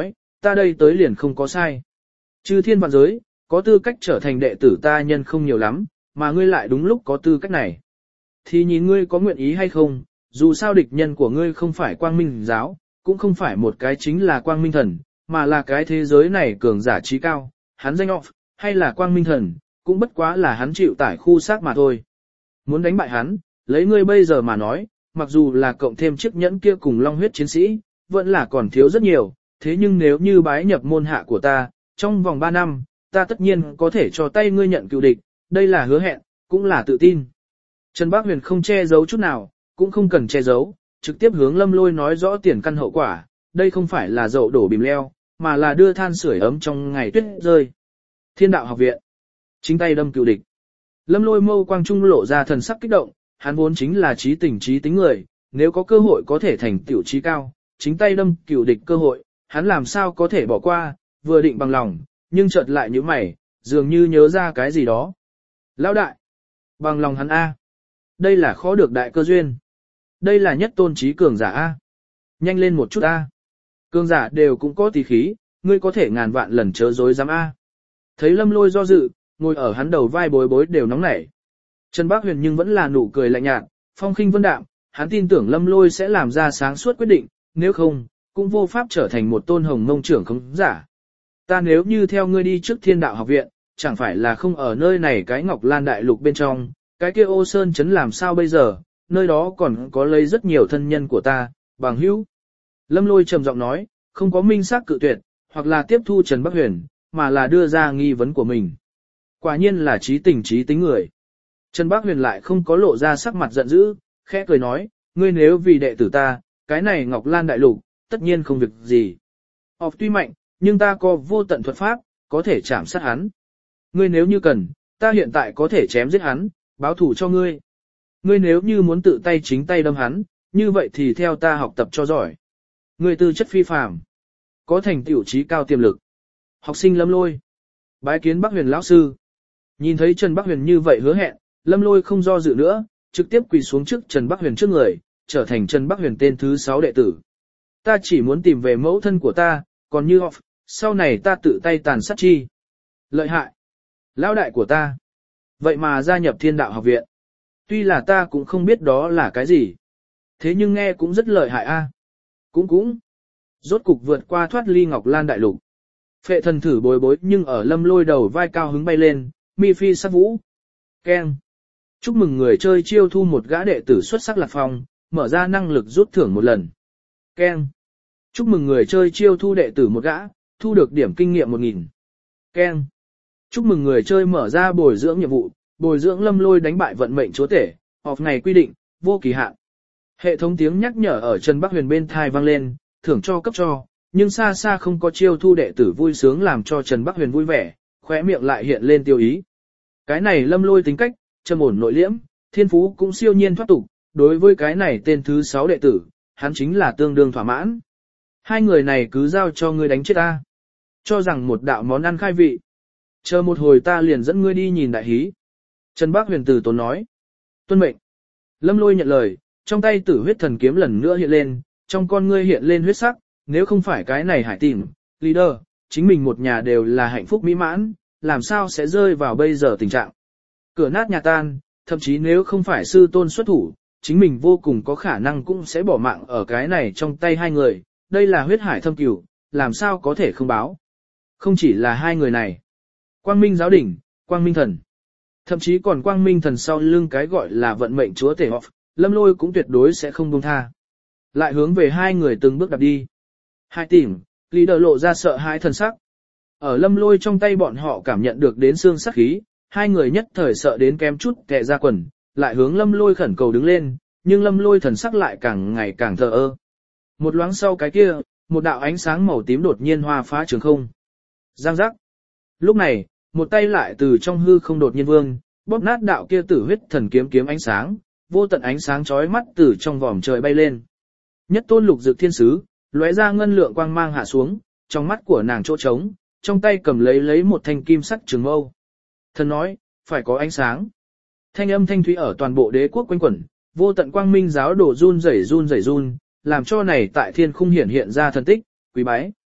ta đây tới liền không có sai. Chư thiên vạn giới, có tư cách trở thành đệ tử ta nhân không nhiều lắm, mà ngươi lại đúng lúc có tư cách này. Thì nhìn ngươi có nguyện ý hay không, dù sao địch nhân của ngươi không phải quang minh giáo, cũng không phải một cái chính là quang minh thần, mà là cái thế giới này cường giả trí cao, hắn danh off, hay là quang minh thần, cũng bất quá là hắn chịu tải khu xác mà thôi. Muốn đánh bại hắn, lấy ngươi bây giờ mà nói, mặc dù là cộng thêm chiếc nhẫn kia cùng long huyết chiến sĩ, vẫn là còn thiếu rất nhiều, thế nhưng nếu như bái nhập môn hạ của ta, trong vòng 3 năm, ta tất nhiên có thể cho tay ngươi nhận cựu địch, đây là hứa hẹn, cũng là tự tin. Trần Bác Huyền không che giấu chút nào, cũng không cần che giấu, trực tiếp hướng Lâm Lôi nói rõ tiền căn hậu quả, đây không phải là dậu đổ bìm leo, mà là đưa than sưởi ấm trong ngày tuyết rơi. Thiên đạo học viện, chính tay đâm cựu địch. Lâm Lôi mâu quang trung lộ ra thần sắc kích động, hắn vốn chính là trí tính người, nếu có cơ hội có thể thành tiểu trí cao, chính tay đâm cựu địch cơ hội, hắn làm sao có thể bỏ qua, vừa định bằng lòng, nhưng chợt lại như mày, dường như nhớ ra cái gì đó. Lão đại, bằng lòng hắn A. Đây là khó được đại cơ duyên. Đây là nhất tôn trí cường giả A. Nhanh lên một chút A. Cường giả đều cũng có tí khí, ngươi có thể ngàn vạn lần chớ dối dám A. Thấy Lâm Lôi do dự, ngồi ở hắn đầu vai bối bối đều nóng nảy. Trần Bác Huyền nhưng vẫn là nụ cười lạnh nhạt, phong khinh vân đạm, hắn tin tưởng Lâm Lôi sẽ làm ra sáng suốt quyết định, nếu không, cũng vô pháp trở thành một tôn hồng mông trưởng không giả. Ta nếu như theo ngươi đi trước Thiên Đạo học viện, chẳng phải là không ở nơi này cái Ngọc Lan đại lục bên trong, cái kia Ô Sơn trấn làm sao bây giờ, nơi đó còn có lấy rất nhiều thân nhân của ta, bằng hữu. Lâm Lôi trầm giọng nói, không có minh xác cự tuyệt, hoặc là tiếp thu Trần Bác Huyền, mà là đưa ra nghi vấn của mình. Quả nhiên là trí tính người. Trần Bác Huyền lại không có lộ ra sắc mặt giận dữ, khẽ cười nói, ngươi nếu vì đệ tử ta, cái này Ngọc Lan đại lục, tất nhiên không việc gì. Học tuy mạnh, nhưng ta có vô tận thuật pháp, có thể chạm sát hắn. Ngươi nếu như cần, ta hiện tại có thể chém giết hắn, báo thủ cho ngươi. Ngươi nếu như muốn tự tay chính tay đâm hắn, như vậy thì theo ta học tập cho giỏi. Ngươi tư chất phi phàm, có thành tựu trí cao tiềm lực. Học sinh Lâm Lôi, bái kiến Bác Huyền lão sư. Nhìn thấy Trần Bác Huyền như vậy hứa hẹn, Lâm Lôi không do dự nữa, trực tiếp quỳ xuống trước Trần Bác Huyền trước người, trở thành Trần Bác Huyền tên thứ 6 đệ tử. Ta chỉ muốn tìm về mẫu thân của ta, còn như học, sau này ta tự tay tàn sát chi. Lợi hại. Lão đại của ta. Vậy mà gia nhập Thiên Đạo học viện. Tuy là ta cũng không biết đó là cái gì. Thế nhưng nghe cũng rất lợi hại a. Cũng. Rốt cục vượt qua thoát ly Ngọc Lan đại lục. Phệ thần thử bối bối nhưng ở Lâm Lôi đầu vai cao hứng bay lên, mi phi sắc vũ. Keng. Chúc mừng người chơi chiêu thu một gã đệ tử xuất sắc lạc phong, mở ra năng lực rút thưởng một lần. Keng. Chúc mừng người chơi chiêu thu đệ tử một gã, thu được điểm kinh nghiệm 1000. Keng. Chúc mừng người chơi mở ra bồi dưỡng nhiệm vụ, bồi dưỡng Lâm Lôi đánh bại vận mệnh chúa tể, họp ngày quy định, vô kỳ hạn. Hệ thống tiếng nhắc nhở ở Trần Bác Huyền bên thai vang lên, thưởng cho cấp cho, nhưng xa xa không có chiêu thu đệ tử vui sướng làm cho Trần Bác Huyền vui vẻ, khóe miệng lại hiện lên tiêu ý. Cái này Lâm Lôi tính cách, trầm ổn nội liễm, thiên phú cũng siêu nhiên thoát tục, đối với cái này tên thứ 6 đệ tử, hắn chính là tương đương thỏa mãn. Hai người này cứ giao cho ngươi đánh chết ta. Cho rằng một đạo món ăn khai vị. Chờ một hồi ta liền dẫn ngươi đi nhìn đại hí. Trần Bác Huyền từ tốn nói. Tuân mệnh. Lâm Lôi nhận lời, trong tay tử huyết thần kiếm lần nữa hiện lên, trong con ngươi hiện lên huyết sắc, nếu không phải cái này hải tìm, leader, chính mình một nhà đều là hạnh phúc mỹ mãn, làm sao sẽ rơi vào bây giờ tình trạng. Cửa nát nhà tan, thậm chí nếu không phải sư tôn xuất thủ, chính mình vô cùng có khả năng cũng sẽ bỏ mạng ở cái này trong tay hai người, đây là huyết hải thâm cửu, làm sao có thể không báo. Không chỉ là hai người này, Quang Minh giáo đỉnh, Quang Minh thần, thậm chí còn Quang Minh thần sau lưng cái gọi là vận mệnh chúa tể Hoff, Lâm Lôi cũng tuyệt đối sẽ không buông tha. Lại hướng về hai người từng bước đạp đi. Hai tìm, leader lộ ra sợ hãi thần sắc. Ở Lâm Lôi trong tay bọn họ cảm nhận được đến xương sắc khí, hai người nhất thời sợ đến kém chút kẹ ra quần, lại hướng Lâm Lôi khẩn cầu đứng lên, nhưng Lâm Lôi thần sắc lại càng ngày càng thờ ơ. Một loáng sau cái kia, một đạo ánh sáng màu tím đột nhiên hoa phá trường không. Giang giác. Lúc này, một tay lại từ trong hư không đột nhiên vương, bóp nát đạo kia tử huyết thần kiếm kiếm ánh sáng, vô tận ánh sáng chói mắt từ trong vòm trời bay lên. Nhất tôn lục dược thiên sứ, lóe ra ngân lượng quang mang hạ xuống, trong mắt của nàng chỗ trống, trong tay cầm lấy một thanh kim sắc trường mâu. Thần nói, phải có ánh sáng. Thanh âm thanh thúy ở toàn bộ đế quốc quanh quẩn, vô tận quang minh giáo đổ run rẩy, làm cho này tại thiên khung hiện ra thần tích, quý bái.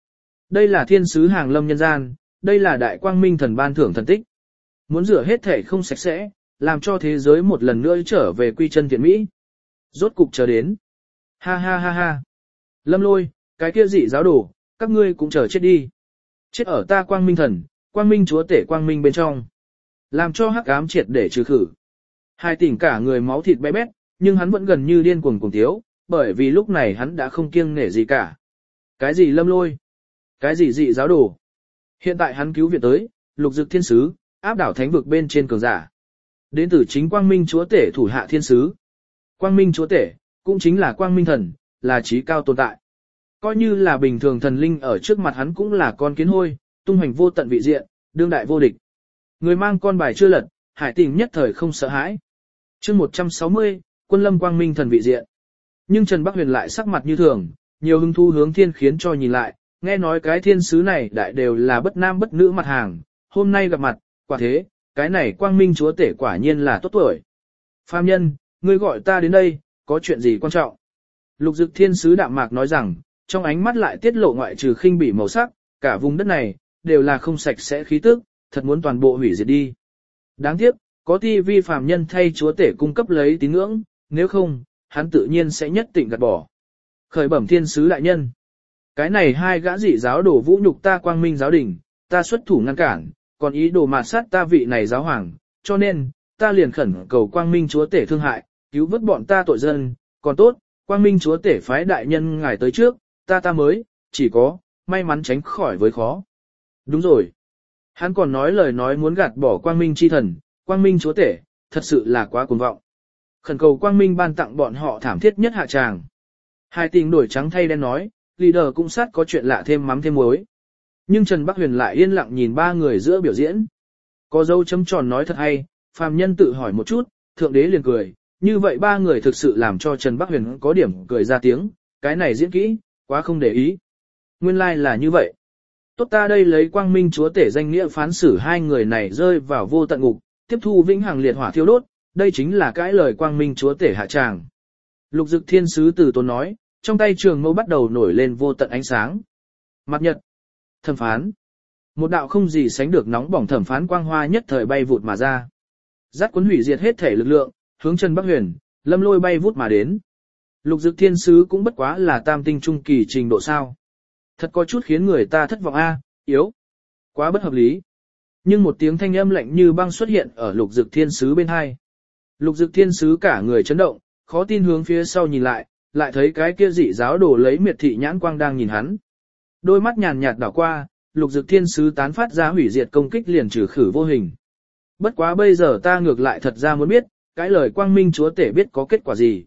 Đây là thiên sứ hàng lâm nhân gian, đây là đại quang minh thần ban thưởng thần tích. Muốn rửa hết thể không sạch sẽ, làm cho thế giới một lần nữa trở về quy chân thiện mỹ. Rốt cục chờ đến. Ha ha ha ha. Lâm Lôi, cái kia dị giáo đồ, các ngươi cũng chờ chết đi. Chết ở ta quang minh thần, quang minh chúa tể quang minh bên trong. Làm cho hắc ám triệt để trừ khử. Hai tỉnh cả người máu thịt bé bét, nhưng hắn vẫn gần như điên cuồng cuồng tiếu, bởi vì lúc này hắn đã không kiêng nể gì cả. Cái gì Lâm Lôi? Cái gì dị giáo đồ? Hiện tại hắn cứu viện tới, lục dực thiên sứ, áp đảo thánh vực bên trên cường giả. Đến từ chính quang minh chúa tể thủ hạ thiên sứ. Quang minh chúa tể, cũng chính là quang minh thần, là trí cao tồn tại. Coi như là bình thường thần linh ở trước mặt hắn cũng là con kiến hôi, tung hoành vô tận vị diện, đương đại vô địch. Người mang con bài chưa lật, Hải Tình nhất thời không sợ hãi. Chương 160, Quân Lâm Quang Minh thần vị diện. Nhưng Trần Bắc Huyền lại sắc mặt như thường, nhiều hứng thu hướng thiên khiến cho nhìn lại, nghe nói cái thiên sứ này đại đều là bất nam bất nữ mặt hàng, hôm nay gặp mặt, quả thế, cái này Quang Minh chúa tể quả nhiên là tốt tuổi. Phàm nhân, ngươi gọi ta đến đây, có chuyện gì quan trọng? Lục Dực thiên sứ đạm mạc nói rằng, trong ánh mắt lại tiết lộ ngoại trừ khinh bỉ màu sắc, cả vùng đất này đều là không sạch sẽ khí tức, thật muốn toàn bộ hủy diệt đi. Đáng tiếc, có ti vi phàm nhân thay chúa tể cung cấp lấy tín ngưỡng, nếu không, hắn tự nhiên sẽ nhất định gạt bỏ. Khởi bẩm thiên sứ đại nhân. Cái này hai gã dị giáo đổ vũ nhục ta quang minh giáo đình, ta xuất thủ ngăn cản, còn ý đồ mạt sát ta vị này giáo hoàng, cho nên, ta liền khẩn cầu quang minh chúa tể thương hại, cứu vớt bọn ta tội dân, còn tốt, quang minh chúa tể phái đại nhân ngài tới trước, ta mới, chỉ có, may mắn tránh khỏi với khó. Đúng rồi. Hắn còn nói lời nói muốn gạt bỏ quang minh chi thần, quang minh chúa tể, thật sự là quá cuồng vọng. Khẩn cầu quang minh ban tặng bọn họ thảm thiết nhất hạ tràng. Hai tình đổi trắng thay đen nói, leader cũng sát có chuyện lạ thêm mắm thêm muối. Nhưng Trần Bắc Huyền lại yên lặng nhìn ba người giữa biểu diễn. Có dấu chấm tròn nói thật hay, phàm nhân tự hỏi một chút, thượng đế liền cười, như vậy ba người thực sự làm cho Trần Bắc Huyền có điểm cười ra tiếng, cái này diễn kỹ, quá không để ý. Nguyên lai là như vậy. Tốt ta đây lấy quang minh chúa tể danh nghĩa phán xử hai người này rơi vào vô tận ngục, tiếp thu vĩnh hằng liệt hỏa thiêu đốt, đây chính là cái lời quang minh chúa tể hạ tràng. Lục Dực thiên sứ từ tốn nói, trong tay trường mâu bắt đầu nổi lên vô tận ánh sáng. Mặt nhật, thẩm phán. Một đạo không gì sánh được nóng bỏng thẩm phán quang hoa nhất thời bay vụt mà ra. Dắt cuốn hủy diệt hết thể lực lượng, hướng Trần Bắc Huyền, Lâm Lôi bay vút mà đến. Lục Dực thiên sứ cũng bất quá là tam tinh trung kỳ trình độ sao. Thật có chút khiến người ta thất vọng a, yếu. Quá bất hợp lý. Nhưng một tiếng thanh âm lạnh như băng xuất hiện ở Lục Dực thiên sứ bên hai. Lục Dực thiên sứ cả người chấn động, khó tin hướng phía sau nhìn lại thấy cái kia dị giáo đồ lấy miệt thị nhãn quang đang nhìn hắn. Đôi mắt nhàn nhạt đảo qua, Lục Dực thiên sứ tán phát ra hủy diệt công kích liền trừ khử vô hình. Bất quá bây giờ ta ngược lại thật ra muốn biết, cái lời quang minh chúa tể biết có kết quả gì.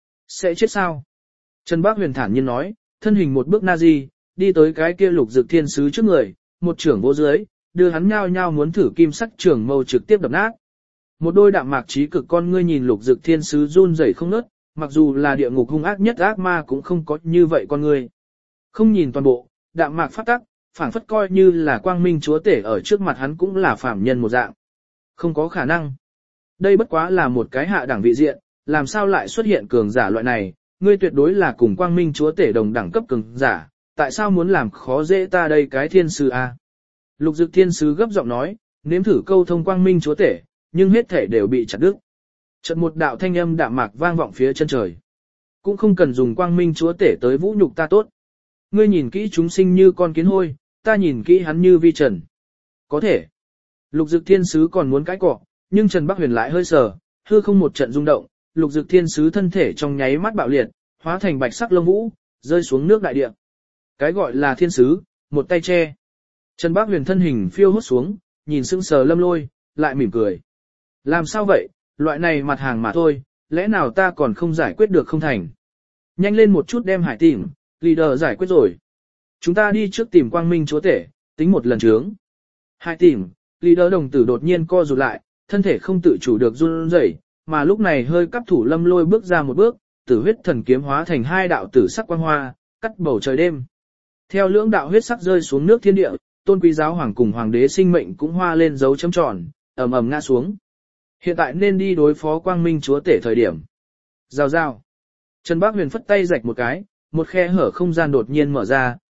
Sẽ chết sao? Trần Bác Huyền thản nhiên nói, thân hình một bước Nazi, đi tới cái kia Lục Dực thiên sứ trước người, một trưởng vỗ dưới, đưa hắn nhao nhao muốn thử kim sắc trưởng mâu trực tiếp đập nát. Một đôi đạm mạc trí cực con ngươi nhìn Lục Dực thiên sứ run rẩy không ngớt, mặc dù là địa ngục hung ác nhất ác ma cũng không có như vậy con ngươi. Không nhìn toàn bộ, đạm mạc phát tắc, phảng phất coi như là quang minh chúa tể ở trước mặt hắn cũng là phàm nhân một dạng. Không có khả năng. Đây bất quá là một cái hạ đẳng vị diện, làm sao lại xuất hiện cường giả loại này, ngươi tuyệt đối là cùng quang minh chúa tể đồng đẳng cấp cường giả, tại sao muốn làm khó dễ ta đây cái thiên sứ a? Lục Dực thiên sứ gấp giọng nói, nếm thử câu thông quang minh chúa tể, nhưng hết thể đều bị chặt đứt. Chợt một đạo thanh âm đạm mạc vang vọng phía chân trời. Cũng không cần dùng quang minh chúa tể tới vũ nhục ta tốt. Ngươi nhìn kỹ chúng sinh như con kiến hôi, ta nhìn kỹ hắn như vi trần. Có thể. Lục Dực thiên sứ còn muốn cãi cọ, nhưng Trần Bắc Huyền lại hơi sờ, hư không một trận rung động, Lục Dực thiên sứ thân thể trong nháy mắt bạo liệt, hóa thành bạch sắc lông vũ, rơi xuống nước đại địa. Cái gọi là thiên sứ, một tay che. Trần Bắc Huyền thân hình phiêu hốt xuống, nhìn sững sờ Lâm Lôi, lại mỉm cười. Làm sao vậy, loại này mặt hàng mà thôi, lẽ nào ta còn không giải quyết được không thành. Nhanh lên một chút đem Hải tìm, leader giải quyết rồi. Chúng ta đi trước tìm quang minh chúa tể, tính một lần chướng. Hải tìm, leader đồng tử đột nhiên co rụt lại, thân thể không tự chủ được run rẩy, mà lúc này hơi cắp thủ Lâm Lôi bước ra một bước, tử huyết thần kiếm hóa thành hai đạo tử sắc quang hoa, cắt bầu trời đêm. Theo lưỡng đạo huyết sắc rơi xuống nước thiên địa, tôn quý giáo hoàng cùng hoàng đế sinh mệnh cũng hoa lên dấu chấm tròn, ầm ầm ngã xuống. Hiện tại nên đi đối phó quang minh chúa tể thời điểm. Rào rào. Trần Bác Huyền phất tay rạch một cái, một khe hở không gian đột nhiên mở ra,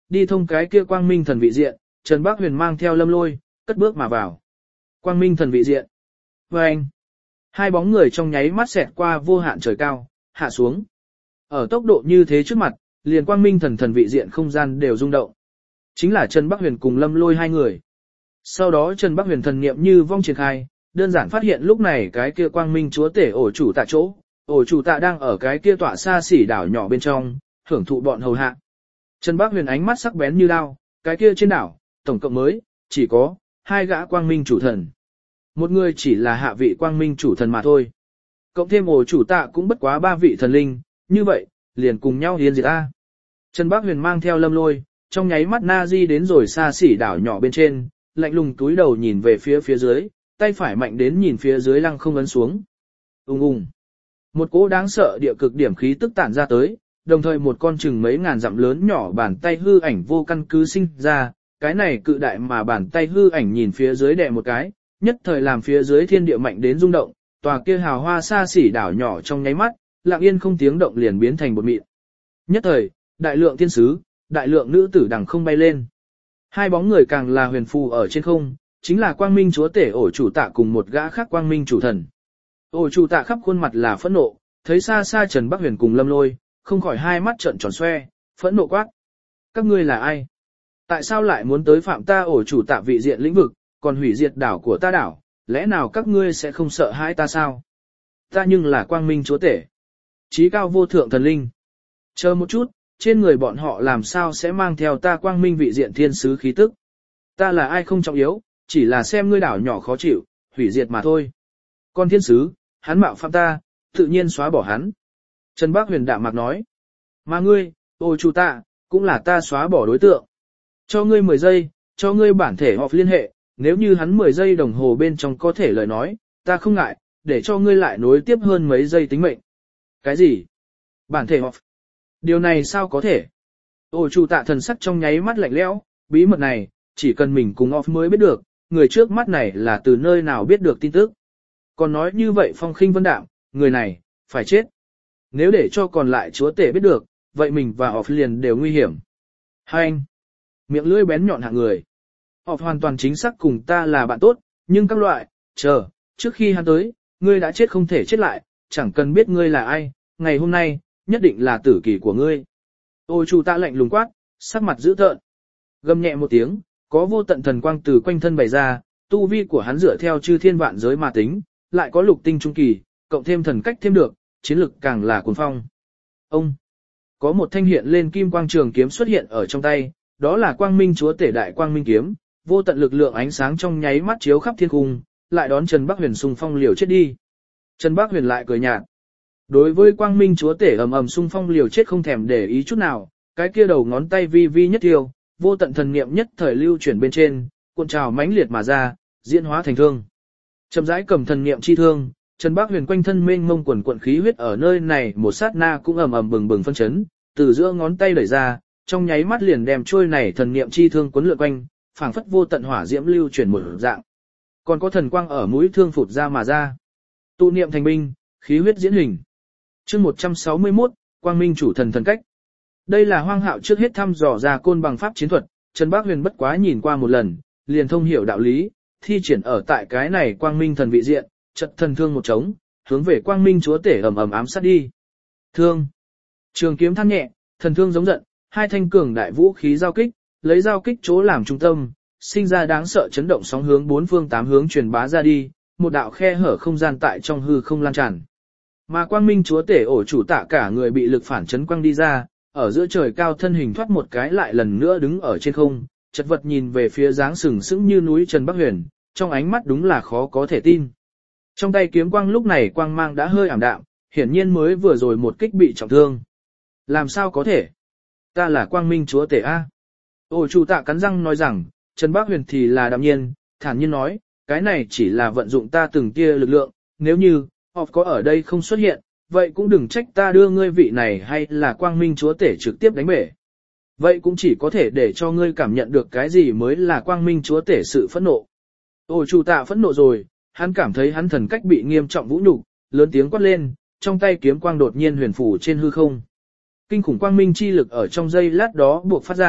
đi thông cái kia quang minh thần vị diện, Trần Bác Huyền mang theo Lâm Lôi, cất bước mà vào. Quang minh thần vị diện. Và anh, hai bóng người trong nháy mắt xẹt qua vô hạn trời cao, hạ xuống. Ở tốc độ như thế trước mặt, liền quang minh thần vị diện không gian đều rung động. Chính là Trần Bác Huyền cùng Lâm Lôi hai người. Sau đó Trần Bác Huyền thần niệm như vong triển khai, đơn giản phát hiện lúc này cái kia quang minh chúa tể ổ chủ tạ chỗ, ổ chủ tạ đang ở cái kia tọa xa xỉ đảo nhỏ bên trong, hưởng thụ bọn hầu hạ. Trần Bác Huyền ánh mắt sắc bén như đao, cái kia trên đảo, tổng cộng mới, chỉ có, hai gã quang minh chủ thần. Một người chỉ là hạ vị quang minh chủ thần mà thôi. Cộng thêm ổ chủ tạ cũng bất quá ba vị thần linh, như vậy, liền cùng nhau hiến diệt ta. Trần Bác Huyền mang theo Lâm Lôi, trong nháy mắt na di đến rồi xa xỉ đảo nhỏ bên trên, lạnh lùng túi đầu nhìn về phía dưới, tay phải mạnh đến nhìn phía dưới lăng không ấn xuống. Ùng ùng. Một cỗ đáng sợ địa cực điểm khí tức tản ra tới, đồng thời một con chừng mấy ngàn dặm lớn nhỏ bàn tay hư ảnh vô căn cứ sinh ra, cái này cự đại mà bàn tay hư ảnh nhìn phía dưới đè một cái, nhất thời làm phía dưới thiên địa mạnh đến rung động, tòa kia hào hoa xa xỉ đảo nhỏ trong nháy mắt, lặng yên không tiếng động liền biến thành bột mịn. Nhất thời, đại lượng thiên sứ, đại lượng nữ tử đằng không bay lên. Hai bóng người càng là huyền phù ở trên không, chính là quang minh chúa tể ổ chủ tạ cùng một gã khác quang minh chủ thần. Ổ chủ tạ khắp khuôn mặt là phẫn nộ, thấy xa xa Trần Bác Huyền cùng Lâm Lôi, không khỏi hai mắt trợn tròn xoe, phẫn nộ quát. Các ngươi là ai? Tại sao lại muốn tới phạm ta ổ chủ tạ vị diện lĩnh vực, còn hủy diệt đảo của ta đảo, lẽ nào các ngươi sẽ không sợ hãi ta sao? Ta nhưng là quang minh chúa tể, chí cao vô thượng thần linh. Chờ một chút, trên người bọn họ làm sao sẽ mang theo ta quang minh vị diện thiên sứ khí tức? Ta là ai không trọng yếu, chỉ là xem ngươi đảo nhỏ khó chịu, hủy diệt mà thôi. Con thiên sứ, hắn mạo phạm ta, tự nhiên xóa bỏ hắn. Trần Bác Huyền đạm mạc nói. Mà ngươi, ôi chủ tạ, cũng là ta xóa bỏ đối tượng. Cho ngươi 10 giây, cho ngươi bản thể họp liên hệ, nếu như hắn 10 giây đồng hồ bên trong có thể lời nói, ta không ngại, để cho ngươi lại nối tiếp hơn mấy giây tính mệnh. Cái gì? Bản thể họp? Điều này sao có thể? Ôi chủ tạ thần sắc trong nháy mắt lạnh lẽo, bí mật này, chỉ cần mình cùng off mới biết được, người trước mắt này là từ nơi nào biết được tin tức. Còn nói như vậy phong khinh vân đạm, người này, phải chết. Nếu để cho còn lại chúa tể biết được, vậy mình và off liền đều nguy hiểm. Hai anh, miệng lưỡi bén nhọn hạng người. Off hoàn toàn chính xác cùng ta là bạn tốt, nhưng các loại, trước khi hắn tới, ngươi đã chết không thể chết lại, chẳng cần biết ngươi là ai, ngày hôm nay, nhất định là tử kỳ của ngươi. Ôi chủ tạ lạnh lùng quát, sắc mặt dữ tợn. Gầm nhẹ một tiếng, có vô tận thần quang từ quanh thân bày ra, tu vi của hắn dựa theo chư thiên vạn giới mà tính, lại có lục tinh trung kỳ, cộng thêm thần cách thêm được, chiến lực càng là cuồng phong. Ông, có một thanh hiện lên kim quang trường kiếm xuất hiện ở trong tay, đó là quang minh chúa tể đại quang minh kiếm, vô tận lực lượng ánh sáng trong nháy mắt chiếu khắp thiên cung, lại đón Trần Bác Huyền xung phong liều chết đi. Trần Bác Huyền lại cười nhạt. Đối với quang minh chúa tể ầm ầm xung phong liều chết không thèm để ý chút nào, cái kia đầu ngón tay vi vi nhất tiêu, vô tận thần niệm nhất thời lưu chuyển bên trên, cuộn trào mãnh liệt mà ra, diễn hóa thành thương. Chậm rãi cầm thần niệm chi thương, Trần Bác Huyền quanh thân mênh mông quần quận khí huyết ở nơi này một sát na cũng ầm ầm bừng bừng phân chấn, từ giữa ngón tay đẩy ra, trong nháy mắt liền đem trôi này thần niệm chi thương cuốn lượn quanh, phảng phất vô tận hỏa diễm lưu chuyển một dạng. Còn có thần quang ở mũi thương phụt ra mà ra. Tụ niệm thành binh, khí huyết diễn hình. Chương 161, Quang Minh chủ thần thần cách. Đây là Hoang Hạo trước hết thăm dò ra côn bằng pháp chiến thuật, Trần Bác Huyền bất quá nhìn qua một lần, liền thông hiểu đạo lý, thi triển ở tại cái này Quang Minh thần vị diện, chật thần thương một trống, hướng về Quang Minh chúa tể ầm ầm ám sát đi. Thương, trường kiếm than nhẹ, thần thương giống giận, hai thanh cường đại vũ khí giao kích, lấy giao kích chỗ làm trung tâm, sinh ra đáng sợ chấn động sóng hướng bốn phương tám hướng truyền bá ra đi, một đạo khe hở không gian tại trong hư không lan tràn. Mà quang minh chúa tể ổ chủ tạ cả người bị lực phản chấn quăng đi ra, ở giữa trời cao thân hình thoát một cái lại lần nữa đứng ở trên không, chật vật nhìn về phía dáng sừng sững như núi Trần Bắc Huyền, trong ánh mắt đúng là khó có thể tin. Trong tay kiếm quang lúc này quang mang đã hơi ảm đạm, hiển nhiên mới vừa rồi một kích bị trọng thương. Làm sao có thể? Ta là quang minh chúa tể A. Ổ chủ tạ cắn răng nói rằng, Trần Bắc Huyền thì là đạm nhiên, thản nhiên nói, cái này chỉ là vận dụng ta từng tia lực lượng, nếu như họ có ở đây không xuất hiện, vậy cũng đừng trách ta đưa ngươi vị này hay là quang minh chúa tể trực tiếp đánh bể. Vậy cũng chỉ có thể để cho ngươi cảm nhận được cái gì mới là quang minh chúa tể sự phẫn nộ. Ổ chủ tạ phẫn nộ rồi, hắn cảm thấy hắn thần cách bị nghiêm trọng vũ nhục, lớn tiếng quát lên, trong tay kiếm quang đột nhiên huyền phủ trên hư không. Kinh khủng quang minh chi lực ở trong giây lát đó buộc phát ra,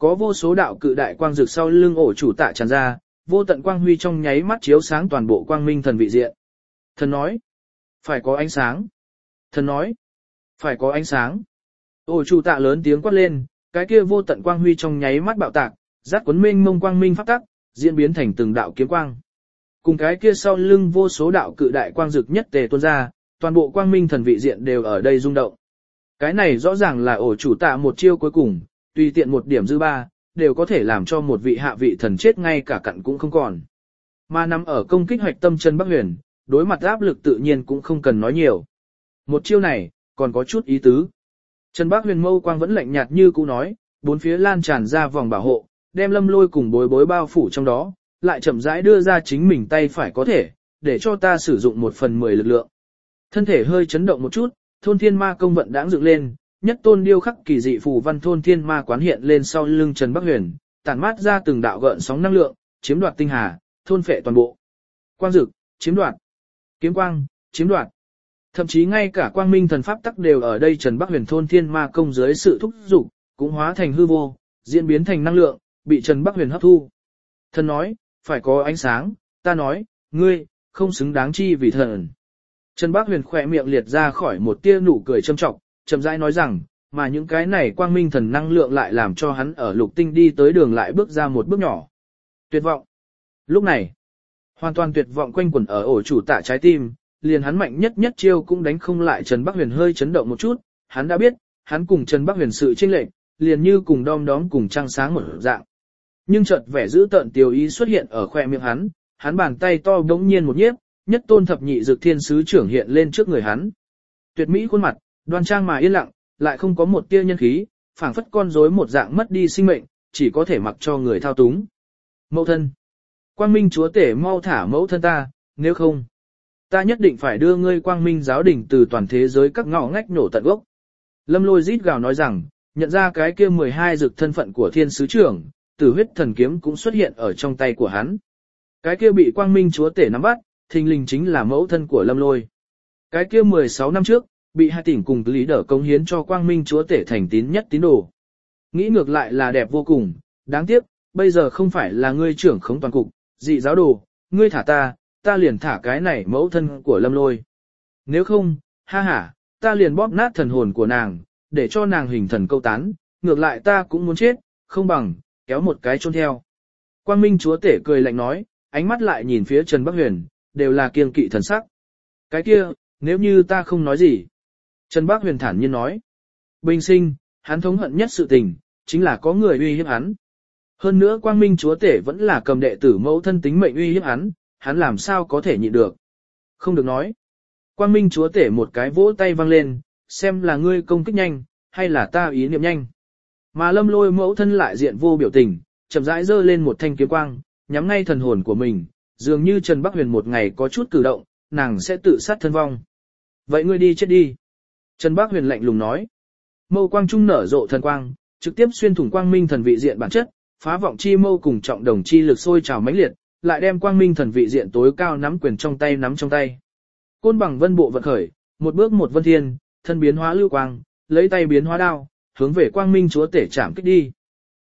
Có vô số đạo cự đại quang rực sau lưng ổ chủ tạ tràn ra, vô tận quang huy trong nháy mắt chiếu sáng toàn bộ quang minh thần vị diện. Thần nói, phải có ánh sáng. Thần nói, phải có ánh sáng. Ổ chủ tạ lớn tiếng quát lên, cái kia vô tận quang huy trong nháy mắt bạo tạc, rát cuốn mênh mông quang minh pháp tắc, diễn biến thành từng đạo kiếm quang. Cùng cái kia sau lưng vô số đạo cự đại quang rực nhất tề tuôn ra, toàn bộ quang minh thần vị diện đều ở đây rung động. Cái này rõ ràng là ổ chủ tạ một chiêu cuối cùng, tùy tiện một điểm dư ba, đều có thể làm cho một vị hạ vị thần chết ngay cả cặn cũng không còn. Mà nằm ở công kích hoạch tâm Trần Bắc Huyền, đối mặt áp lực tự nhiên cũng không cần nói nhiều. Một chiêu này, còn có chút ý tứ. Trần Bắc Huyền mâu quang vẫn lạnh nhạt như cũ nói, bốn phía lan tràn ra vòng bảo hộ, đem Lâm Lôi cùng Bối Bối bao phủ trong đó, lại chậm rãi đưa ra chính mình tay phải có thể, để cho ta sử dụng 1/10 lực lượng. Thân thể hơi chấn động một chút, thôn thiên ma công vận đãng dựng lên, nhất tôn điêu khắc kỳ dị phù văn thôn thiên ma quán hiện lên sau lưng Trần Bắc Huyền, tản mát ra từng đạo gợn sóng năng lượng, chiếm đoạt tinh hà, thôn phệ toàn bộ. Quang dực, chiếm đoạt. Kiếm quang, chiếm đoạt. Thậm chí ngay cả quang minh thần pháp tắc đều ở đây Trần Bắc Huyền thôn thiên ma công dưới sự thúc giục, cũng hóa thành hư vô, diễn biến thành năng lượng, bị Trần Bắc Huyền hấp thu. Thần nói, phải có ánh sáng, ta nói, ngươi, không xứng đáng chi vì thần. Trần Bắc Huyền khỏe miệng liệt ra khỏi một tia nụ cười châm trọng, chậm rãi nói rằng, mà những cái này quang minh thần năng lượng lại làm cho hắn ở lục tinh đi tới đường lại bước ra một bước nhỏ. Tuyệt vọng. Lúc này, hoàn toàn tuyệt vọng quanh quẩn ở ổ chủ tạ trái tim, liền hắn mạnh nhất nhất chiêu cũng đánh không lại. Trần Bắc Huyền hơi chấn động một chút, hắn đã biết, hắn cùng Trần Bắc Huyền sự chênh lệch, liền như cùng đom đóm cùng trăng sáng một dạng. Nhưng chợt vẻ dữ tợn tiêu ý xuất hiện ở khoe miệng hắn bàn tay to bỗng nhiên một nhiếp, nhất tôn thập nhị dược thiên sứ trưởng hiện lên trước người hắn. Tuyệt mỹ khuôn mặt, đoan trang mà yên lặng, lại không có một tia nhân khí, phảng phất con rối một dạng mất đi sinh mệnh, chỉ có thể mặc cho người thao túng. Mẫu thân, Quang Minh chúa tể mau thả mẫu thân ta, nếu không, ta nhất định phải đưa ngươi Quang Minh giáo đình từ toàn thế giới các ngõ ngách nổ tận gốc. Lâm Lôi rít gào nói rằng, nhận ra cái kia 12 dược thân phận của thiên sứ trưởng, Tử huyết thần kiếm cũng xuất hiện ở trong tay của hắn. Cái kia bị Quang Minh chúa tể nắm bắt, thình lình chính là mẫu thân của Lâm Lôi. Cái kia 16 năm trước, bị hai tỉnh cùng lý đỡ cống hiến cho Quang Minh chúa tể thành tín nhất tín đồ. Nghĩ ngược lại là đẹp vô cùng, đáng tiếc, bây giờ không phải là ngươi trưởng khống toàn cục, dị giáo đồ, ngươi thả ta liền thả cái này mẫu thân của Lâm Lôi. Nếu không, ha ha, ta liền bóp nát thần hồn của nàng, để cho nàng hình thần câu tán, ngược lại ta cũng muốn chết, không bằng, kéo một cái chôn theo. Quang Minh chúa tể cười lạnh nói, ánh mắt lại nhìn phía Trần Bắc Huyền, đều là kiêng kỵ thần sắc. Cái kia, nếu như ta không nói gì. Trần Bắc Huyền thản nhiên nói. Bình sinh, hắn thống hận nhất sự tình, chính là có người uy hiếp hắn. Hơn nữa Quang Minh chúa tể vẫn là cầm đệ tử mẫu thân tính mệnh uy hiếp hắn làm sao có thể nhịn được. Không được nói. Quang Minh chúa tể một cái vỗ tay văng lên, xem là ngươi công kích nhanh, hay là ta ý niệm nhanh. Mà Lâm Lôi mẫu thân lại diện vô biểu tình, chậm rãi giơ lên một thanh kiếm quang, nhắm ngay thần hồn của mình, dường như Trần Bắc Huyền một ngày có chút cử động, nàng sẽ tự sát thân vong. Vậy ngươi đi chết đi. Trần Bắc Huyền lạnh lùng nói. Mâu quang trung nở rộ thần quang, trực tiếp xuyên thủng quang minh thần vị diện bản chất, phá vọng chi mâu cùng trọng đồng chi lực sôi trào mãnh liệt, lại đem quang minh thần vị diện tối cao nắm quyền trong tay. Côn bằng vân bộ vận khởi, một bước một vân thiên, thân biến hóa lưu quang, lấy tay biến hóa đao, hướng về quang minh chúa tể chạm kích đi.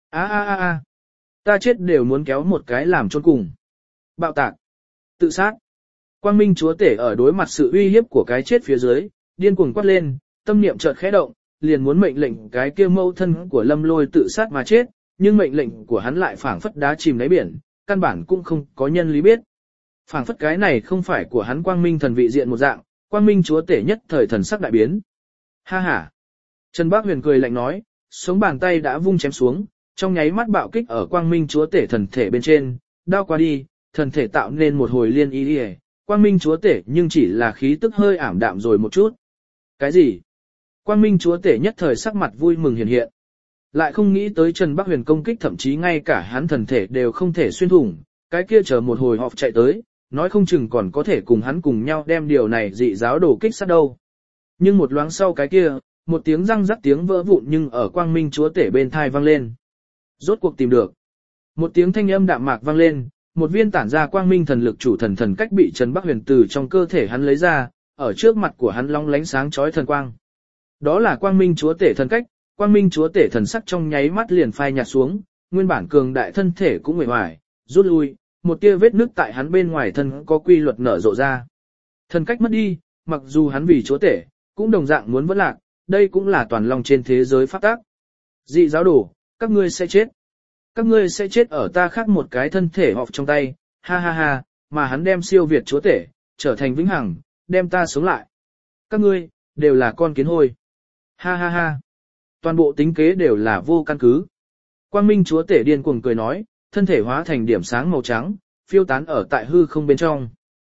A. Ta chết đều muốn kéo một cái làm chôn cùng. Bạo tạc. Tự sát. Quang minh chúa tể ở đối mặt sự uy hiếp của cái chết phía dưới, điên cuồng quát lên, tâm niệm chợt khẽ động, liền muốn mệnh lệnh cái kia mâu thân của Lâm Lôi tự sát mà chết, nhưng mệnh lệnh của hắn lại phảng phất đá chìm đáy biển, căn bản cũng không có nhân lý biết. Phảng phất cái này không phải của hắn quang minh thần vị diện một dạng, quang minh chúa tể nhất thời thần sắc đại biến. Ha ha. Trần Bác Huyền cười lạnh nói, sống bàn tay đã vung chém xuống, trong nháy mắt bạo kích ở quang minh chúa tể thần thể bên trên, đao qua đi, thần thể tạo nên một hồi liên y đi. Quang minh chúa tể nhưng chỉ là khí tức hơi ảm đạm rồi một chút. Cái gì? Quang minh chúa tể nhất thời sắc mặt vui mừng hiện hiện. Lại không nghĩ tới Trần Bắc Huyền công kích thậm chí ngay cả hắn thần thể đều không thể xuyên thủng, cái kia chờ một hồi họp chạy tới, nói không chừng còn có thể cùng hắn cùng nhau đem điều này dị giáo đổ kích sát đâu. Nhưng một loáng sau cái kia, một tiếng răng rắc tiếng vỡ vụn nhưng ở quang minh chúa tể bên thai vang lên. Rốt cuộc tìm được. Một tiếng thanh âm đạm mạc vang lên, một viên tản ra quang minh thần lực chủ thần thần cách bị Trần Bắc Huyền từ trong cơ thể hắn lấy ra, ở trước mặt của hắn long lánh sáng chói thần quang. Đó là quang minh chúa tể thần cách, quang minh chúa tể thần sắc trong nháy mắt liền phai nhạt xuống, nguyên bản cường đại thân thể cũng mệt mỏi, rút lui, một tia vết nứt tại hắn bên ngoài thân có quy luật nở rộ ra. Thần cách mất đi, mặc dù hắn vì chúa tể, cũng đồng dạng muốn vẫn lạc, đây cũng là toàn lòng trên thế giới pháp tác. Dị giáo đồ, các ngươi sẽ chết. Các ngươi sẽ chết ở ta khác một cái thân thể họp trong tay, ha ha ha, mà hắn đem siêu việt chúa tể, trở thành vĩnh hằng, đem ta sống lại. Các ngươi, đều là con kiến hôi. Ha ha ha. Toàn bộ tính kế đều là vô căn cứ. Quang Minh chúa tể điên cuồng cười nói, thân thể hóa thành điểm sáng màu trắng, phiêu tán ở tại hư không bên trong.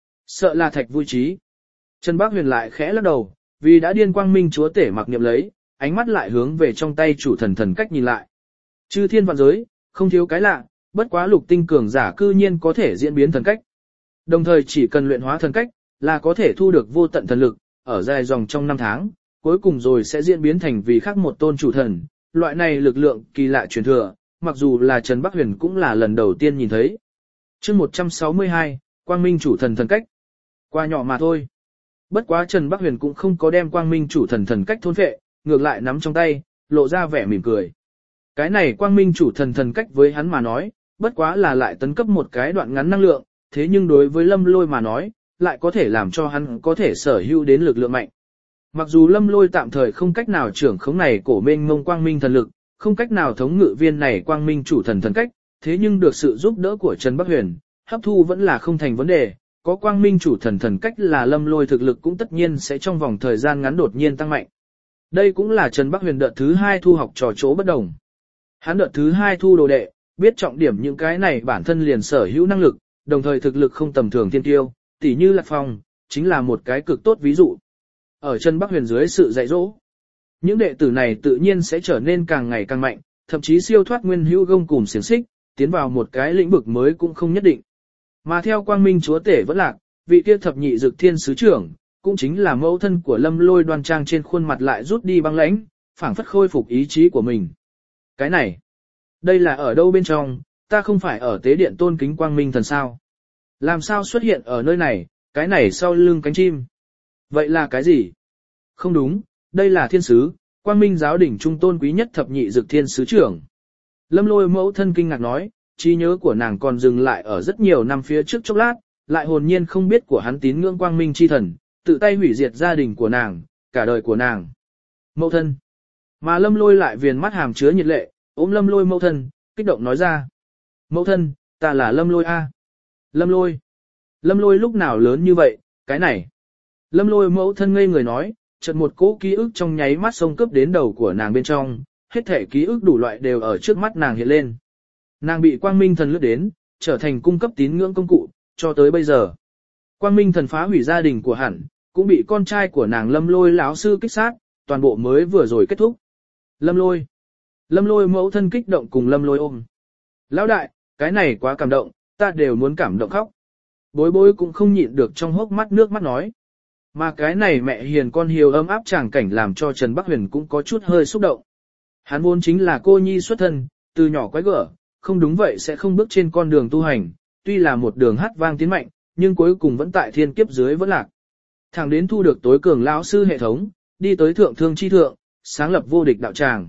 Sợ là thạch vui trí. Trần Bác Huyền lại khẽ lắc đầu, vì đã điên Quang Minh chúa tể mặc niệm lấy, ánh mắt lại hướng về trong tay chủ thần thần cách nhìn lại. Chư thiên vạn giới, không thiếu cái lạ, bất quá lục tinh cường giả cư nhiên có thể diễn biến thần cách. Đồng thời chỉ cần luyện hóa thần cách, là có thể thu được vô tận thần lực, ở dài dòng trong 5 tháng, cuối cùng rồi sẽ diễn biến thành vì khác một tôn chủ thần. Loại này lực lượng kỳ lạ truyền thừa, mặc dù là Trần Bắc Huyền cũng là lần đầu tiên nhìn thấy. Chương 162, Quang Minh chủ thần thần cách. Qua nhỏ mà thôi. Bất quá Trần Bắc Huyền cũng không có đem Quang Minh chủ thần thần cách thôn phệ, ngược lại nắm trong tay, lộ ra vẻ mỉm cười. Cái này Quang Minh chủ thần thần cách với hắn mà nói, bất quá là lại tấn cấp một cái đoạn ngắn năng lượng, thế nhưng đối với Lâm Lôi mà nói, lại có thể làm cho hắn có thể sở hữu đến lực lượng mạnh. Mặc dù Lâm Lôi tạm thời không cách nào trưởng khống này cổ mênh mông quang minh thần lực, không cách nào thống ngự viên này quang minh chủ thần thần cách, thế nhưng được sự giúp đỡ của Trần Bắc Huyền, hấp thu vẫn là không thành vấn đề, có quang minh chủ thần thần cách là Lâm Lôi thực lực cũng tất nhiên sẽ trong vòng thời gian ngắn đột nhiên tăng mạnh. Đây cũng là Trần Bắc Huyền đợt thứ 2 thu học trò chỗ bất đồng. Hắn đợt thứ 2 thu đồ đệ, biết trọng điểm những cái này bản thân liền sở hữu năng lực, đồng thời thực lực không tầm thường thiên tiêu, tỉ như Lạc Phong, chính là một cái cực tốt ví dụ. Ở Trần Bắc Huyền dưới sự dạy dỗ, những đệ tử này tự nhiên sẽ trở nên càng ngày càng mạnh, thậm chí siêu thoát nguyên hữu gông cùm xiềng xích, tiến vào một cái lĩnh vực mới cũng không nhất định. Mà theo Quang Minh chúa tể vẫn lạc, vị kia thập nhị dực thiên sứ trưởng, cũng chính là mẫu thân của Lâm Lôi đoan trang trên khuôn mặt lại rút đi băng lãnh, phảng phất khôi phục ý chí của mình. Cái này, đây là ở đâu bên trong, ta không phải ở tế điện tôn kính Quang Minh thần sao? Làm sao xuất hiện ở nơi này, cái này sau lưng cánh chim? Vậy là cái gì? Không đúng, đây là thiên sứ, Quang Minh giáo đỉnh trung tôn quý nhất thập nhị dực thiên sứ trưởng. Lâm Lôi mẫu thân kinh ngạc nói, trí nhớ của nàng còn dừng lại ở rất nhiều năm phía trước chốc lát, lại hồn nhiên không biết của hắn tín ngưỡng Quang Minh chi thần, tự tay hủy diệt gia đình của nàng, cả đời của nàng. Mẫu thân. Mà Lâm Lôi lại viền mắt hàm chứa nhiệt lệ, ôm Lâm Lôi mẫu thân, kích động nói ra. Mẫu thân, ta là Lâm Lôi A. Lâm Lôi. Lâm Lôi lúc nào lớn như vậy, cái này. Lâm Lôi mẫu thân ngây người nói, chợt một cỗ ký ức trong nháy mắt xông cướp đến đầu của nàng bên trong, hết thể ký ức đủ loại đều ở trước mắt nàng hiện lên. Nàng bị Quang Minh thần lướt đến, trở thành cung cấp tín ngưỡng công cụ, cho tới bây giờ. Quang Minh thần phá hủy gia đình của hẳn, cũng bị con trai của nàng Lâm Lôi lão sư kích sát, toàn bộ mới vừa rồi kết thúc. Lâm Lôi. Lâm Lôi mẫu thân kích động cùng Lâm Lôi ôm. Lão đại, cái này quá cảm động, ta đều muốn cảm động khóc. Bối bối cũng không nhịn được trong hốc mắt nước mắt nói. Mà cái này mẹ hiền con hiếu ấm áp tràng cảnh làm cho Trần Bắc Huyền cũng có chút hơi xúc động. Hắn vốn chính là cô nhi xuất thân, từ nhỏ quái gở, không đúng vậy sẽ không bước trên con đường tu hành, tuy là một đường hát vang tiến mạnh, nhưng cuối cùng vẫn tại thiên kiếp dưới vẫn lạc. Thẳng đến thu được tối cường lão sư hệ thống, đi tới thượng thương chi thượng, sáng lập vô địch đạo tràng.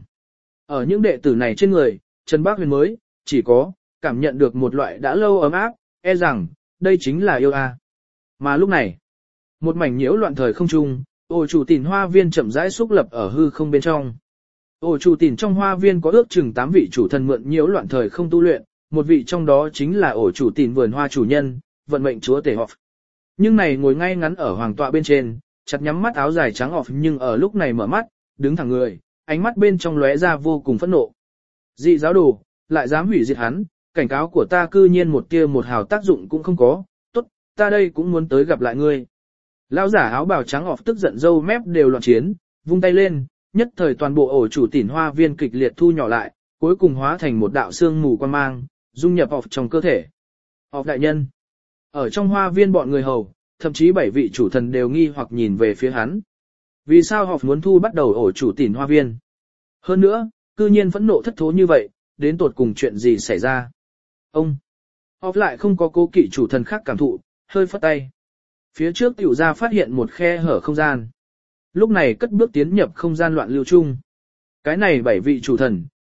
Ở những đệ tử này trên người, Trần Bắc Huyền mới, chỉ có, cảm nhận được một loại đã lâu ấm áp, e rằng, đây chính là yêu a. Mà lúc này, một mảnh nhiễu loạn thời không trung, ổ chủ tỉn hoa viên chậm rãi xúc lập ở hư không bên trong. Ổ chủ tỉn trong hoa viên có ước chừng 8 vị chủ thần mượn nhiễu loạn thời không tu luyện, một vị trong đó chính là ổ chủ tỉn vườn hoa chủ nhân, vận mệnh chúa tể Họp. Nhưng này ngồi ngay ngắn ở hoàng tọa bên trên, chặt nhắm mắt áo dài trắng Họp nhưng ở lúc này mở mắt, đứng thẳng người, ánh mắt bên trong lóe ra vô cùng phẫn nộ. Dị giáo đồ, lại dám hủy diệt hắn, cảnh cáo của ta cư nhiên một tia một hào tác dụng cũng không có, tốt, ta đây cũng muốn tới gặp lại ngươi. Lão giả áo bào trắng Họp tức giận râu mép đều loạn chiến, vung tay lên, nhất thời toàn bộ ổ chủ tỉn hoa viên kịch liệt thu nhỏ lại, cuối cùng hóa thành một đạo xương mù quang mang, dung nhập Họp trong cơ thể. Họp đại nhân. Ở trong hoa viên bọn người hầu, thậm chí 7 vị chủ thần đều nghi hoặc nhìn về phía hắn. Vì sao Họp muốn thu bắt đầu ổ chủ tỉn hoa viên? Hơn nữa, cư nhiên phẫn nộ thất thố như vậy, đến tột cùng chuyện gì xảy ra? Ông. Họp lại không có cố kỵ chủ thần khác cảm thụ, hơi phất tay. Phía trước tiểu ra phát hiện một khe hở không gian. Lúc này cất bước tiến nhập không gian loạn lưu chung. Cái này 7 vị chủ thần,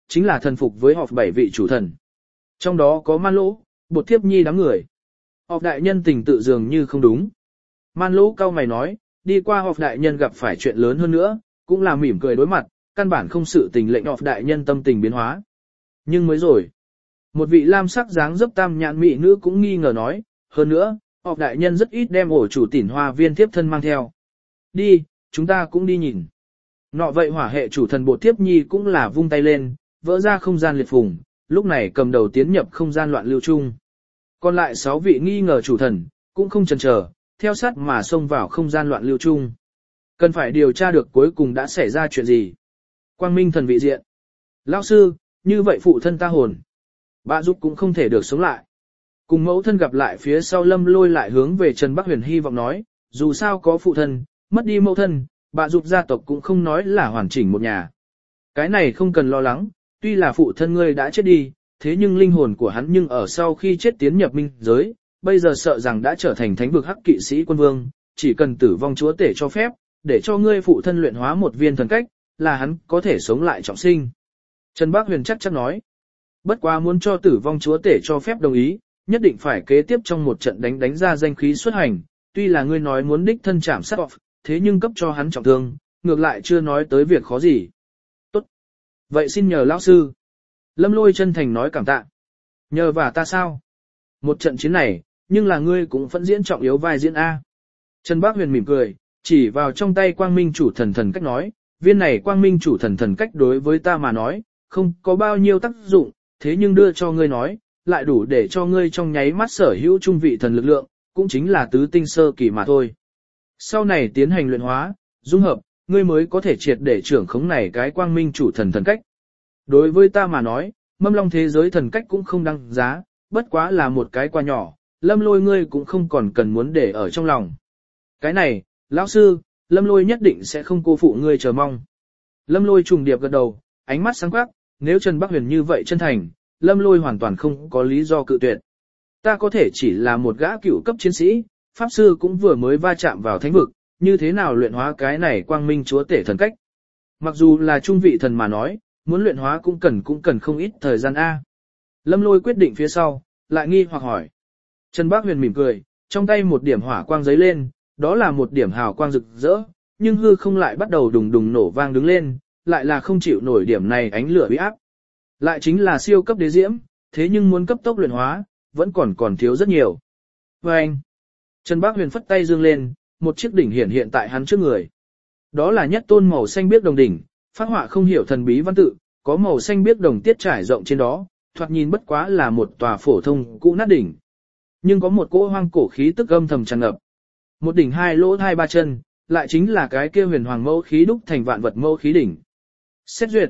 chính là thần phục với họp 7 vị chủ thần. Trong đó có Man Lỗ, Bột Thiếp Nhi đám người. Họp đại nhân tình tự dường như không đúng. Man Lỗ cau mày nói, đi qua họp đại nhân gặp phải chuyện lớn hơn nữa, cũng là mỉm cười đối mặt, căn bản không sự tình lệnh họp đại nhân tâm tình biến hóa. Nhưng mới rồi, một vị lam sắc dáng dấp tam nhãn mỹ nữ cũng nghi ngờ nói, hơn nữa, họp đại nhân rất ít đem ổ chủ tỉn hoa viên tiếp thân mang theo. Đi, chúng ta cũng đi nhìn. Nọ vậy hỏa hệ chủ thần Bột Thiếp Nhi cũng là vung tay lên, vỡ ra không gian liệt phùng, lúc này cầm đầu tiến nhập không gian loạn lưu chung. Còn lại 6 vị nghi ngờ chủ thần, cũng không chần chờ, theo sát mà xông vào không gian loạn lưu chung. Cần phải điều tra được cuối cùng đã xảy ra chuyện gì. Quang Minh thần vị diện. Lão sư, như vậy phụ thân ta hồn. Bà giúp cũng không thể được sống lại. Cùng mẫu thân gặp lại phía sau Lâm Lôi lại hướng về Trần Bắc Huyền hy vọng nói, dù sao có phụ thân, mất đi mẫu thân, bà giúp gia tộc cũng không nói là hoàn chỉnh một nhà. Cái này không cần lo lắng, tuy là phụ thân ngươi đã chết đi, thế nhưng linh hồn của hắn nhưng ở sau khi chết tiến nhập minh giới, bây giờ sợ rằng đã trở thành thánh vực hắc kỵ sĩ quân vương, chỉ cần tử vong chúa tể cho phép, để cho ngươi phụ thân luyện hóa một viên thần cách, là hắn có thể sống lại trọng sinh. Trần Bác Huyền chắc chắn nói, bất quá muốn cho tử vong chúa tể cho phép đồng ý, nhất định phải kế tiếp trong một trận đánh ra danh khí xuất hành, tuy là ngươi nói muốn đích thân chạm sát off, thế nhưng cấp cho hắn trọng thương, ngược lại chưa nói tới việc khó gì. Tốt. Vậy xin nhờ lão sư. Lâm Lôi chân thành nói cảm tạ. Nhờ vả ta sao? Một trận chiến này, nhưng là ngươi cũng vẫn diễn trọng yếu vai diễn A. Trần Bác Huyền mỉm cười, chỉ vào trong tay quang minh chủ thần cách nói, viên này quang minh chủ thần cách đối với ta mà nói, không có bao nhiêu tác dụng, thế nhưng đưa cho ngươi nói, lại đủ để cho ngươi trong nháy mắt sở hữu trung vị thần lực lượng, cũng chính là tứ tinh sơ kỳ mà thôi. Sau này tiến hành luyện hóa, dung hợp, ngươi mới có thể triệt để trưởng khống này cái quang minh chủ thần cách. Đối với ta mà nói, mâm long thế giới thần cách cũng không đăng giá, bất quá là một cái quà nhỏ, Lâm Lôi ngươi cũng không còn cần muốn để ở trong lòng. Cái này, lão sư, Lâm Lôi nhất định sẽ không cô phụ ngươi chờ mong. Lâm Lôi trùng điệp gật đầu, ánh mắt sáng quắc, nếu Trần Bắc Huyền như vậy chân thành, Lâm Lôi hoàn toàn không có lý do cự tuyệt. Ta có thể chỉ là một gã cựu cấp chiến sĩ, pháp sư cũng vừa mới va chạm vào thánh vực, như thế nào luyện hóa cái này quang minh chúa tể thần cách. Mặc dù là trung vị thần mà nói, muốn luyện hóa cũng cần không ít thời gian A. Lâm Lôi quyết định phía sau, lại nghi hoặc hỏi. Trần Bác Huyền mỉm cười, trong tay một điểm hỏa quang giấy lên, đó là một điểm hào quang rực rỡ, nhưng hư không lại bắt đầu đùng đùng nổ vang đứng lên, lại là không chịu nổi điểm này ánh lửa uy áp. Lại chính là siêu cấp đế diễm, thế nhưng muốn cấp tốc luyện hóa, vẫn còn thiếu rất nhiều. Và anh, Trần Bác Huyền phất tay dương lên, một chiếc đỉnh hiện tại hắn trước người. Đó là nhất tôn màu xanh biếc đồng đỉnh, phát họa không hiểu thần bí văn tự, có màu xanh biếc đồng tiết trải rộng trên đó, thoạt nhìn bất quá là một tòa phổ thông cũ nát đỉnh. Nhưng có một cỗ hoang cổ khí tức âm thầm tràn ngập. Một đỉnh hai lỗ hai ba chân, lại chính là cái kia huyền hoàng mẫu khí đúc thành vạn vật mẫu khí đỉnh. Xét duyệt,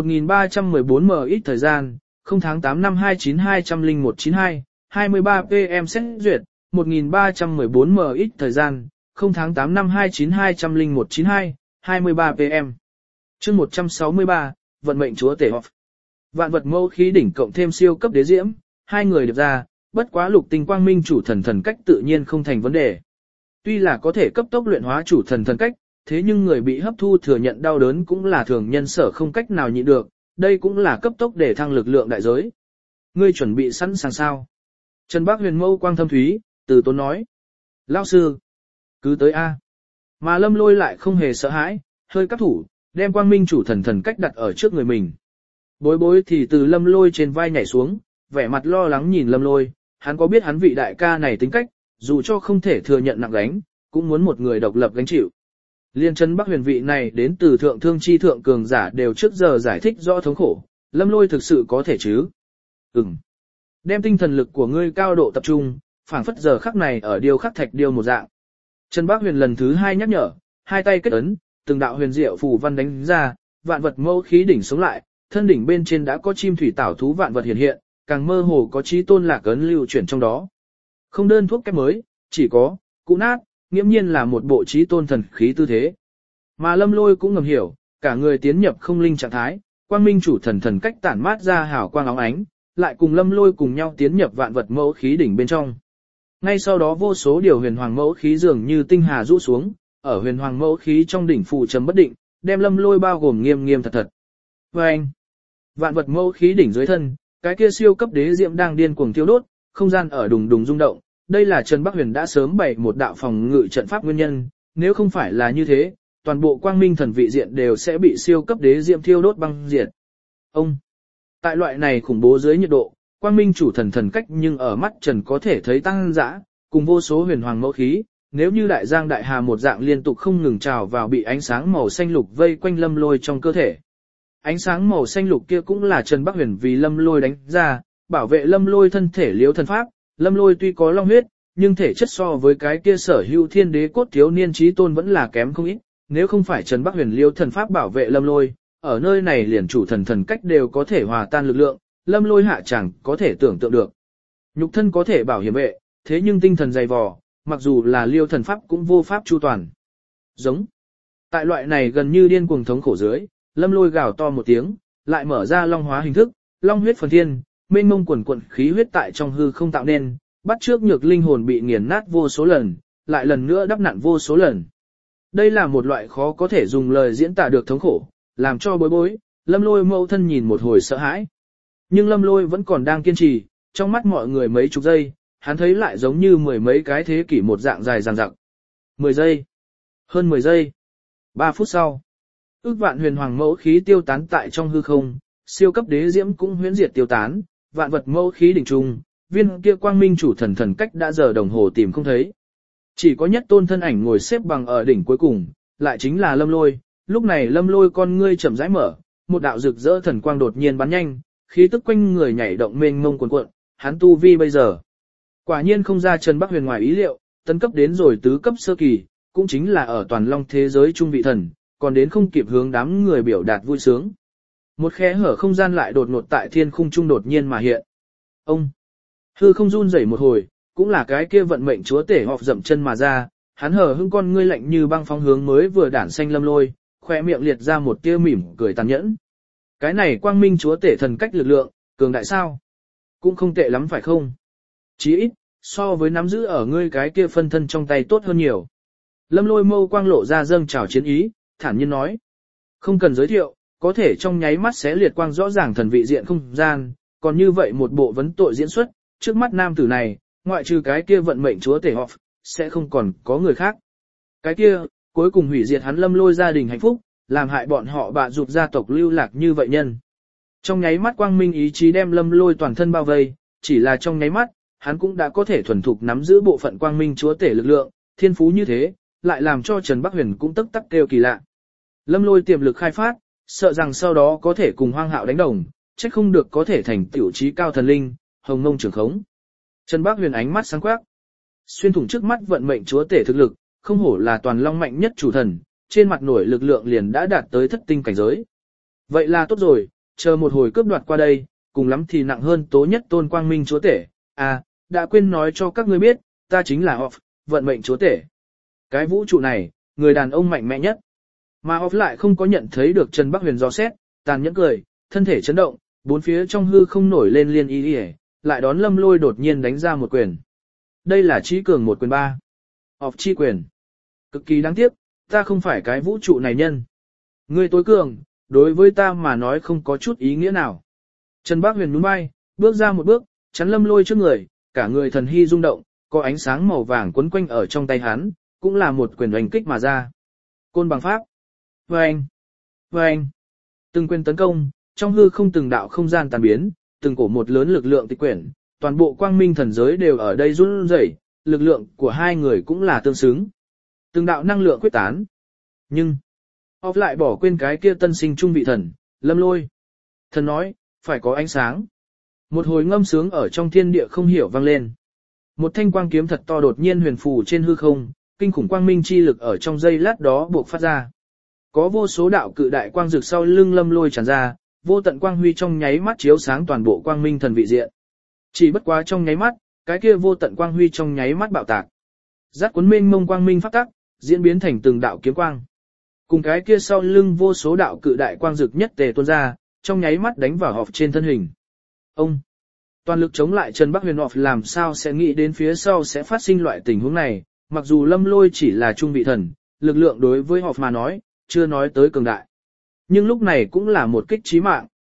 1314 ít thời gian, 0 tháng 8 năm 2920192, 23 PM xét duyệt, 1314 ít thời gian, 0 tháng 8 năm 2920192, 23 PM. Chương 163, vận mệnh chúa tể họp. Vạn vật mẫu khí đỉnh cộng thêm siêu cấp đế diễm, hai người điệp ra, bất quá lục tinh quang minh chủ thần cách tự nhiên không thành vấn đề. Tuy là có thể cấp tốc luyện hóa chủ thần cách, thế nhưng người bị hấp thu thừa nhận đau đớn cũng là thường nhân sở không cách nào nhịn được, đây cũng là cấp tốc để thăng lực lượng đại giới. Ngươi chuẩn bị sẵn sàng sao? Trần Bác Huyền mâu quang thâm thúy, từ tốn nói. Lão sư, cứ tới A. Mà Lâm Lôi lại không hề sợ hãi, hơi cắp thủ, đem quang minh chủ thần cách đặt ở trước người mình. Bối bối thì từ Lâm Lôi trên vai nhảy xuống, vẻ mặt lo lắng nhìn Lâm Lôi, hắn có biết hắn vị đại ca này tính cách, dù cho không thể thừa nhận nặng gánh, cũng muốn một người độc lập gánh chịu. Liên Trần Bắc Huyền vị này đến từ thượng thương chi thượng cường giả đều trước giờ giải thích rõ thống khổ, Lâm Lôi thực sự có thể chứ? Đem tinh thần lực của ngươi cao độ tập trung, phảng phất giờ khắc này ở điêu khắc thạch điêu một dạng. Trần Bắc Huyền lần thứ hai nhắc nhở, hai tay kết ấn, từng đạo huyền diệu phù văn đánh ra, vạn vật mẫu khí đỉnh sống lại, thân đỉnh bên trên đã có chim thủy tảo thú vạn vật hiện hiện, càng mơ hồ có chí tôn lạc ấn lưu chuyển trong đó. Không đơn thuốc kép mới, chỉ có cũ nát, nghiễm nhiên là một bộ chí tôn thần khí tư thế. Mà Lâm Lôi cũng ngầm hiểu, cả người tiến nhập không linh trạng thái, quang minh chủ thần cách tản mát ra hào quang óng ánh, lại cùng Lâm Lôi cùng nhau tiến nhập vạn vật mẫu khí đỉnh bên trong. Ngay sau đó vô số điều huyền hoàng mẫu khí dường như tinh hà rũ xuống, ở huyền hoàng mẫu khí trong đỉnh phù trầm bất định, đem Lâm Lôi bao gồm nghiêm nghiêm thật thật. Và anh, Vạn vật mâu khí đỉnh dưới thân, cái kia siêu cấp đế diệm đang điên cuồng thiêu đốt, không gian ở đùng đùng rung động. Đây là Trần Bắc Huyền đã sớm bày một đạo phòng ngự trận pháp nguyên nhân, nếu không phải là như thế, toàn bộ quang minh thần vị diện đều sẽ bị siêu cấp đế diệm thiêu đốt băng diệt. Ông, tại loại này khủng bố dưới nhiệt độ, quang minh chủ thần thần cách nhưng ở mắt Trần có thể thấy tăng dã, cùng vô số huyền hoàng mẫu khí, nếu như đại giang đại hà một dạng liên tục không ngừng trào vào bị ánh sáng màu xanh lục vây quanh Lâm Lôi trong cơ thể. Ánh sáng màu xanh lục kia cũng là Trần Bắc Huyền vì Lâm Lôi đánh ra, bảo vệ Lâm Lôi thân thể liếu thần pháp. Lâm Lôi tuy có long huyết, nhưng thể chất so với cái kia sở hữu thiên đế cốt thiếu niên chí tôn vẫn là kém không ít, nếu không phải Trần Bắc Huyền liêu thần pháp bảo vệ Lâm Lôi, ở nơi này liền chủ thần thần cách đều có thể hòa tan lực lượng, Lâm Lôi hạ chẳng có thể tưởng tượng được. Nhục thân có thể bảo hiểm vệ, thế nhưng tinh thần dày vò, mặc dù là liêu thần pháp cũng vô pháp chu toàn. Giống. Tại loại này gần như điên cuồng thống khổ dưới, Lâm Lôi gào to một tiếng, lại mở ra long hóa hình thức, long huyết phần thiên, mênh mông quần quần khí huyết tại trong hư không tạo nên, bắt trước nhược linh hồn bị nghiền nát vô số lần, lại lần nữa đắp nặn vô số lần. Đây là một loại khó có thể dùng lời diễn tả được thống khổ, làm cho bối rối, Lâm Lôi mâu thân nhìn một hồi sợ hãi. Nhưng Lâm Lôi vẫn còn đang kiên trì, trong mắt mọi người mấy chục giây, hắn thấy lại giống như mười mấy cái thế kỷ một dạng dài dằng dặc. 10 giây, hơn 10 giây, 3 phút sau, ước vạn huyền hoàng mẫu khí tiêu tán tại trong hư không, siêu cấp đế diễm cũng huyễn diệt tiêu tán, vạn vật mẫu khí đỉnh trung, viên kia quang minh chủ thần thần cách đã giờ đồng hồ tìm không thấy. Chỉ có nhất tôn thân ảnh ngồi xếp bằng ở đỉnh cuối cùng, lại chính là Lâm Lôi. Lúc này Lâm Lôi con ngươi chậm rãi mở, một đạo rực rỡ thần quang đột nhiên bắn nhanh, khí tức quanh người nhảy động mênh mông cuồn cuộn, hắn tu vi bây giờ. Quả nhiên không ra Trần Bắc Huyền ngoài ý liệu, tấn cấp đến rồi tứ cấp sơ kỳ, cũng chính là ở toàn long thế giới trung vị thần, còn đến không kịp hướng đám người biểu đạt vui sướng. Một khe hở không gian lại đột ngột tại thiên khung trung đột nhiên mà hiện. Ông hư không run rẩy một hồi, cũng là cái kia vận mệnh chúa tể họp dậm chân mà ra, hắn hở hững con ngươi lạnh như băng phong hướng mới vừa đản xanh Lâm Lôi, khóe miệng liệt ra một tia mỉm cười tàn nhẫn. Cái này quang minh chúa tể thần cách lực lượng, cường đại sao? Cũng không tệ lắm phải không? Chí ít, so với nắm giữ ở ngươi cái kia phân thân trong tay tốt hơn nhiều. Lâm Lôi mâu quang lộ ra dâng trào chiến ý, thản nhiên nói. Không cần giới thiệu, có thể trong nháy mắt xé liệt quang rõ ràng thần vị diện không gian, còn như vậy một bộ vấn tội diễn xuất, trước mắt nam tử này, ngoại trừ cái kia vận mệnh chúa tể họp, sẽ không còn có người khác. Cái kia, cuối cùng hủy diệt hắn Lâm Lôi gia đình hạnh phúc, làm hại bọn họ bạ dục gia tộc lưu lạc như vậy nhân. Trong nháy mắt quang minh ý chí đem Lâm Lôi toàn thân bao vây, chỉ là trong nháy mắt, hắn cũng đã có thể thuần thục nắm giữ bộ phận quang minh chúa tể lực lượng, thiên phú như thế, lại làm cho Trần Bắc Huyền cũng tức tắc kêu kỳ lạ. Lâm Lôi tiềm lực khai phát, sợ rằng sau đó có thể cùng Hoang Hạo đánh đồng, trách không được có thể thành tiểu trí cao thần linh, hồng ngông trưởng khống. Trần Bắc Huyền ánh mắt sáng quắc, xuyên thủng trước mắt vận mệnh chúa tể thực lực, không hổ là toàn long mạnh nhất chủ thần, trên mặt nổi lực lượng liền đã đạt tới thất tinh cảnh giới. Vậy là tốt rồi, chờ một hồi cướp đoạt qua đây, cùng lắm thì nặng hơn tố nhất tôn quang minh chúa tể. À, đã quên nói cho các ngươi biết, ta chính là Off, vận mệnh chúa tể. Cái vũ trụ này, người đàn ông mạnh mẽ nhất. Mà Off lại không có nhận thấy được Trần Bắc Huyền dò xét, tàn nhẫn cười, thân thể chấn động, bốn phía trong hư không nổi lên liên y y, lại đón Lâm Lôi đột nhiên đánh ra một quyền. Đây là trí cường một quyền 3. Off chi quyền. Cực kỳ đáng tiếc, ta không phải cái vũ trụ này nhân. Ngươi tối cường, đối với ta mà nói không có chút ý nghĩa nào. Trần Bắc Huyền nhún vai, bước ra một bước, chắn Lâm Lôi trước người, cả người thần hy rung động, có ánh sáng màu vàng quấn quanh ở trong tay hắn, cũng là một quyền oanh kích mà ra. Côn bằng pháp. Vâng! Vâng! Từng quyền tấn công, trong hư không từng đạo không gian tàn biến, từng cổ một lớn lực lượng tịch quyển, toàn bộ quang minh thần giới đều ở đây run rẩy, lực lượng của hai người cũng là tương xứng. Từng đạo năng lượng quyết tán. Nhưng, Off lại bỏ quên cái kia tân sinh trung vị thần, Lâm Lôi. Thần nói, phải có ánh sáng. Một hồi ngâm sướng ở trong thiên địa không hiểu vang lên. Một thanh quang kiếm thật to đột nhiên huyền phù trên hư không, kinh khủng quang minh chi lực ở trong giây lát đó buộc phát ra. Có vô số đạo cự đại quang rực sau lưng Lâm Lôi tràn ra, vô tận quang huy trong nháy mắt chiếu sáng toàn bộ quang minh thần vị diện. Chỉ bất quá trong nháy mắt, cái kia vô tận quang huy trong nháy mắt bạo tạc. Dắt cuốn mênh mông quang minh pháp tắc, diễn biến thành từng đạo kiếm quang. Cùng cái kia sau lưng vô số đạo cự đại quang rực nhất tề tuôn ra, trong nháy mắt đánh vào họp trên thân hình. Ông toàn lực chống lại Trần Bắc Huyền họp làm sao sẽ nghĩ đến phía sau sẽ phát sinh loại tình huống này, mặc dù Lâm Lôi chỉ là trung vị thần, lực lượng đối với họp mà nói, chưa nói tới cường đại. Nhưng lúc này cũng là một kích chí mạng.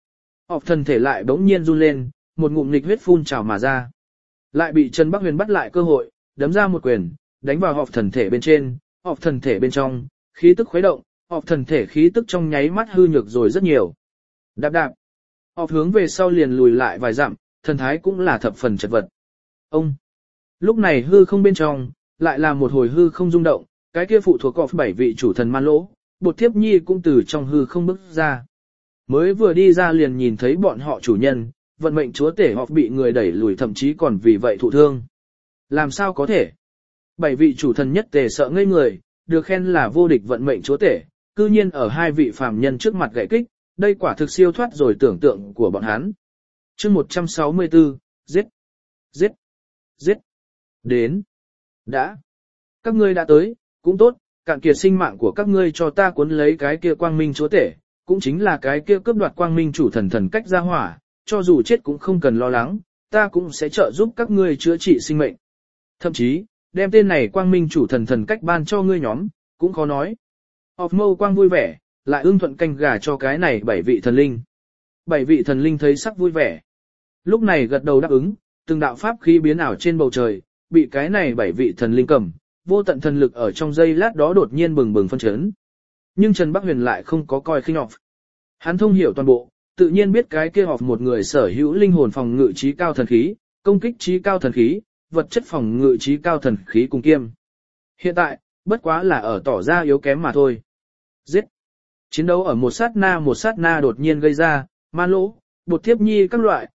Họp thần thể lại bỗng nhiên run lên, một ngụm nghịch huyết phun trào mà ra. Lại bị Trần Bắc Huyền bắt lại cơ hội, đấm ra một quyền, đánh vào họp thần thể bên trên, họp thần thể bên trong, khí tức khuấy động, họp thần thể khí tức trong nháy mắt hư nhược rồi rất nhiều. Đạp đạp, họp hướng về sau liền lùi lại vài dặm, thần thái cũng là thập phần chật vật. Ông, lúc này hư không bên trong, lại là một hồi hư không rung động, cái kia phụ thuộc họp 7 vị chủ thần man lỗ, Bột Thiếp Nhi cũng từ trong hư không bước ra. Mới vừa đi ra liền nhìn thấy bọn họ chủ nhân, vận mệnh chúa tể họp bị người đẩy lùi thậm chí còn vì vậy thụ thương. Làm sao có thể? 7 vị chủ thần nhất tề sợ ngây người, được khen là vô địch vận mệnh chúa tể, cư nhiên ở 2 vị phàm nhân trước mặt gãy kích, đây quả thực siêu thoát rồi tưởng tượng của bọn hắn. Chương 164, giết, giết, giết, đến, đã, các ngươi đã tới, cũng tốt, cạn kiệt sinh mạng của các ngươi cho ta cuốn lấy cái kia quang minh chúa tể, cũng chính là cái kia cướp đoạt quang minh chủ thần thần cách ra hỏa, cho dù chết cũng không cần lo lắng, ta cũng sẽ trợ giúp các ngươi chữa trị sinh mệnh. Thậm chí, đem tên này quang minh chủ thần thần cách ban cho ngươi nhóm, cũng khó nói. Họp mâu quang vui vẻ, lại ưng thuận canh gà cho cái này 7 vị thần linh. 7 vị thần linh thấy sắc vui vẻ. Lúc này gật đầu đáp ứng, từng đạo pháp khí biến ảo trên bầu trời, bị cái này 7 vị thần linh cầm, vô tận thần lực ở trong giây lát đó đột nhiên bừng bừng phân chấn. Nhưng Trần Bắc Huyền lại không có coi khinh họp. Hắn thông hiểu toàn bộ, tự nhiên biết cái kia họp một người sở hữu linh hồn phòng ngự trí cao thần khí, công kích trí cao thần khí, vật chất phòng ngự trí cao thần khí cùng kiêm. Hiện tại, bất quá là ở tỏ ra yếu kém mà thôi. Giết! Chiến đấu ở một sát na đột nhiên gây ra, man lỗ, Bột Thiếp Nhi các loại,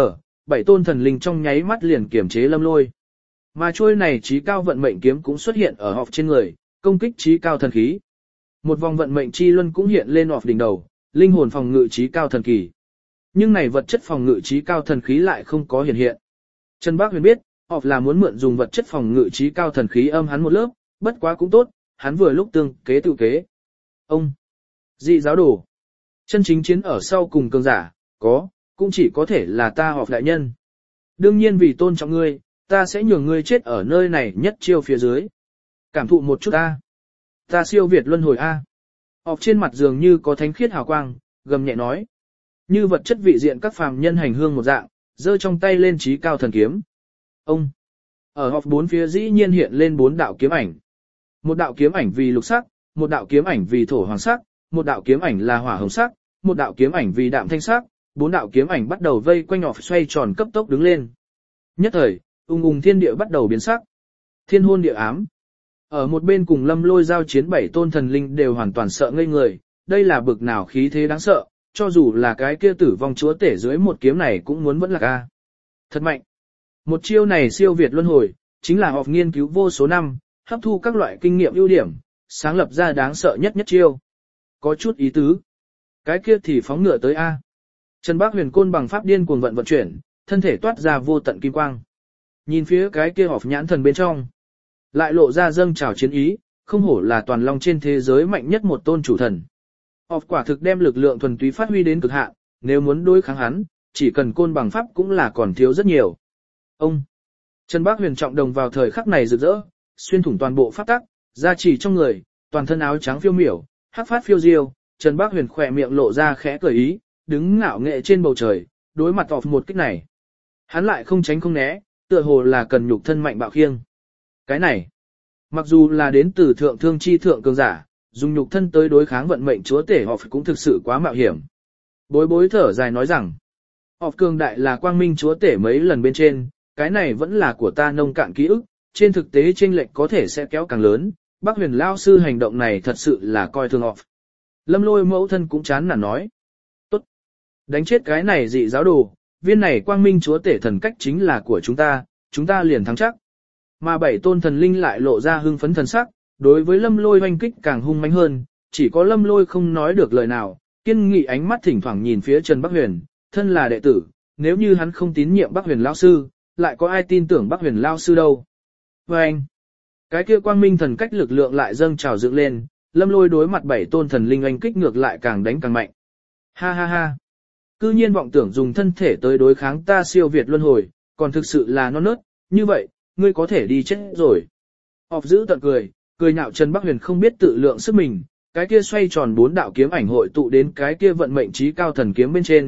7 tôn thần linh trong nháy mắt liền kiểm chế Lâm Lôi. Mà chuôi này trí cao vận mệnh kiếm cũng xuất hiện ở họp trên người, công kích trí cao thần khí. Một vòng vận mệnh chi luân cũng hiện lên họp đỉnh đầu, linh hồn phòng ngự trí cao thần kỳ. Nhưng này vật chất phòng ngự trí cao thần khí lại không có hiện hiện. Trần Bác Huyền biết, họp là muốn mượn dùng vật chất phòng ngự trí cao thần khí âm hắn một lớp, bất quá cũng tốt, hắn vừa lúc tương kế tự kế. Ông, dị giáo đồ, chân chính chiến ở sau cùng cường giả, cũng chỉ có thể là ta họp đại nhân. Đương nhiên vì tôn trọng ngươi, ta sẽ nhường ngươi chết ở nơi này nhất chiêu phía dưới. Cảm thụ một chút a. Ta siêu việt luân hồi a. Họp trên mặt dường như có thánh khiết hào quang, gầm nhẹ nói. Như vật chất vị diện các phàm nhân hành hương một dạng, giơ trong tay lên trí cao thần kiếm. Ông. Ở họp 4 phía dĩ nhiên hiện lên 4 đạo kiếm ảnh. Một đạo kiếm ảnh vì lục sắc, một đạo kiếm ảnh vì thổ hoàng sắc, một đạo kiếm ảnh là hỏa hồng sắc, một đạo kiếm ảnh vì đạm thanh sắc, 4 đạo kiếm ảnh bắt đầu vây quanh họp xoay tròn cấp tốc đứng lên. Nhất thời, ung thiên địa bắt đầu biến sắc. Thiên hôn địa ám. Ở một bên cùng Lâm Lôi giao chiến 7 tôn thần linh đều hoàn toàn sợ ngây người, đây là bực nào khí thế đáng sợ, cho dù là cái kia tử vong chúa tể dưới một kiếm này cũng muốn vẫn là ca. Thật mạnh. Một chiêu này siêu việt luân hồi, chính là họp nghiên cứu vô số năm, hấp thu các loại kinh nghiệm ưu điểm, sáng lập ra đáng sợ nhất chiêu. Có chút ý tứ. Cái kia thì phóng ngựa tới A. Trần Bác Huyền côn bằng pháp điên cuồng vận chuyển, thân thể toát ra vô tận kim quang. Nhìn phía cái kia họp nhãn thần bên trong, lại lộ ra dâng trào chiến ý, không hổ là toàn long trên thế giới mạnh nhất một tôn chủ thần. Họp quả thực đem lực lượng thuần túy phát huy đến cực hạn, nếu muốn đối kháng hắn, chỉ cần côn bằng pháp cũng là còn thiếu rất nhiều. Ông Trần Bác Huyền trọng đồng vào thời khắc này rực rỡ, xuyên thủng toàn bộ pháp tắc, gia trì trong người, toàn thân áo trắng phiêu miểu, hắc phát phiêu diêu, Trần Bác Huyền khỏe miệng lộ ra khẽ cười ý, đứng ngạo nghệ trên bầu trời, đối mặt họp một kích này. Hắn lại không tránh không né, tựa hồ là cần nhục thân mạnh bạo khiêng. Cái này, mặc dù là đến từ thượng thương chi thượng cường giả, dùng nhục thân tới đối kháng vận mệnh chúa tể họp cũng thực sự quá mạo hiểm. Bối bối thở dài nói rằng, họp cường đại là quang minh chúa tể mấy lần bên trên, cái này vẫn là của ta nông cạn ký ức, trên thực tế chênh lệch có thể sẽ kéo càng lớn, Bác Huyền lao sư hành động này thật sự là coi thường họp. Lâm Lôi mẫu thân cũng chán nản nói, tốt, đánh chết cái này dị giáo đồ, viên này quang minh chúa tể thần cách chính là của chúng ta liền thắng chắc. Mà 7 tôn thần linh lại lộ ra hưng phấn thần sắc, đối với Lâm Lôi oanh kích càng hung mãnh hơn, chỉ có Lâm Lôi không nói được lời nào, kiên nghị ánh mắt thỉnh thoảng nhìn phía Trần Bác Huyền, thân là đệ tử, nếu như hắn không tín nhiệm Bác Huyền lão sư, lại có ai tin tưởng Bác Huyền lão sư đâu. Và anh, cái kia quang minh thần cách lực lượng lại dâng trào dựng lên, Lâm Lôi đối mặt 7 tôn thần linh oanh kích ngược lại càng đánh càng mạnh. Ha ha ha. Cư nhiên vọng tưởng dùng thân thể tới đối kháng ta siêu việt luân hồi, còn thực sự là non nớt, như vậy, ngươi có thể đi chết rồi. Họp giữ tận cười nhạo Trần Bác Huyền không biết tự lượng sức mình, cái kia xoay tròn 4 đạo kiếm ảnh hội tụ đến cái kia vận mệnh trí cao thần kiếm bên trên,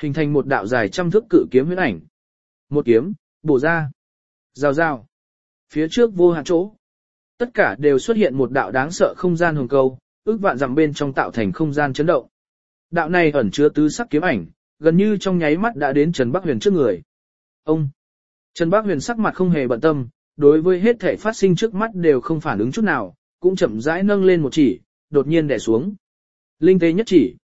hình thành một đạo dài trăm thước cự kiếm huyễn ảnh. Một kiếm, bổ ra. Rào rào. Phía trước vô hạn chỗ. Tất cả đều xuất hiện một đạo đáng sợ không gian hồng câu, ước vạn dặm bên trong tạo thành không gian chấn động. Đạo này ẩn chứa tứ sắc kiếm ảnh, gần như trong nháy mắt đã đến Trần Bắc Huyền trước người. Ông! Trần Bắc Huyền sắc mặt không hề bận tâm, đối với hết thể phát sinh trước mắt đều không phản ứng chút nào, cũng chậm rãi nâng lên một chỉ, đột nhiên đè xuống. Linh tế nhất chỉ.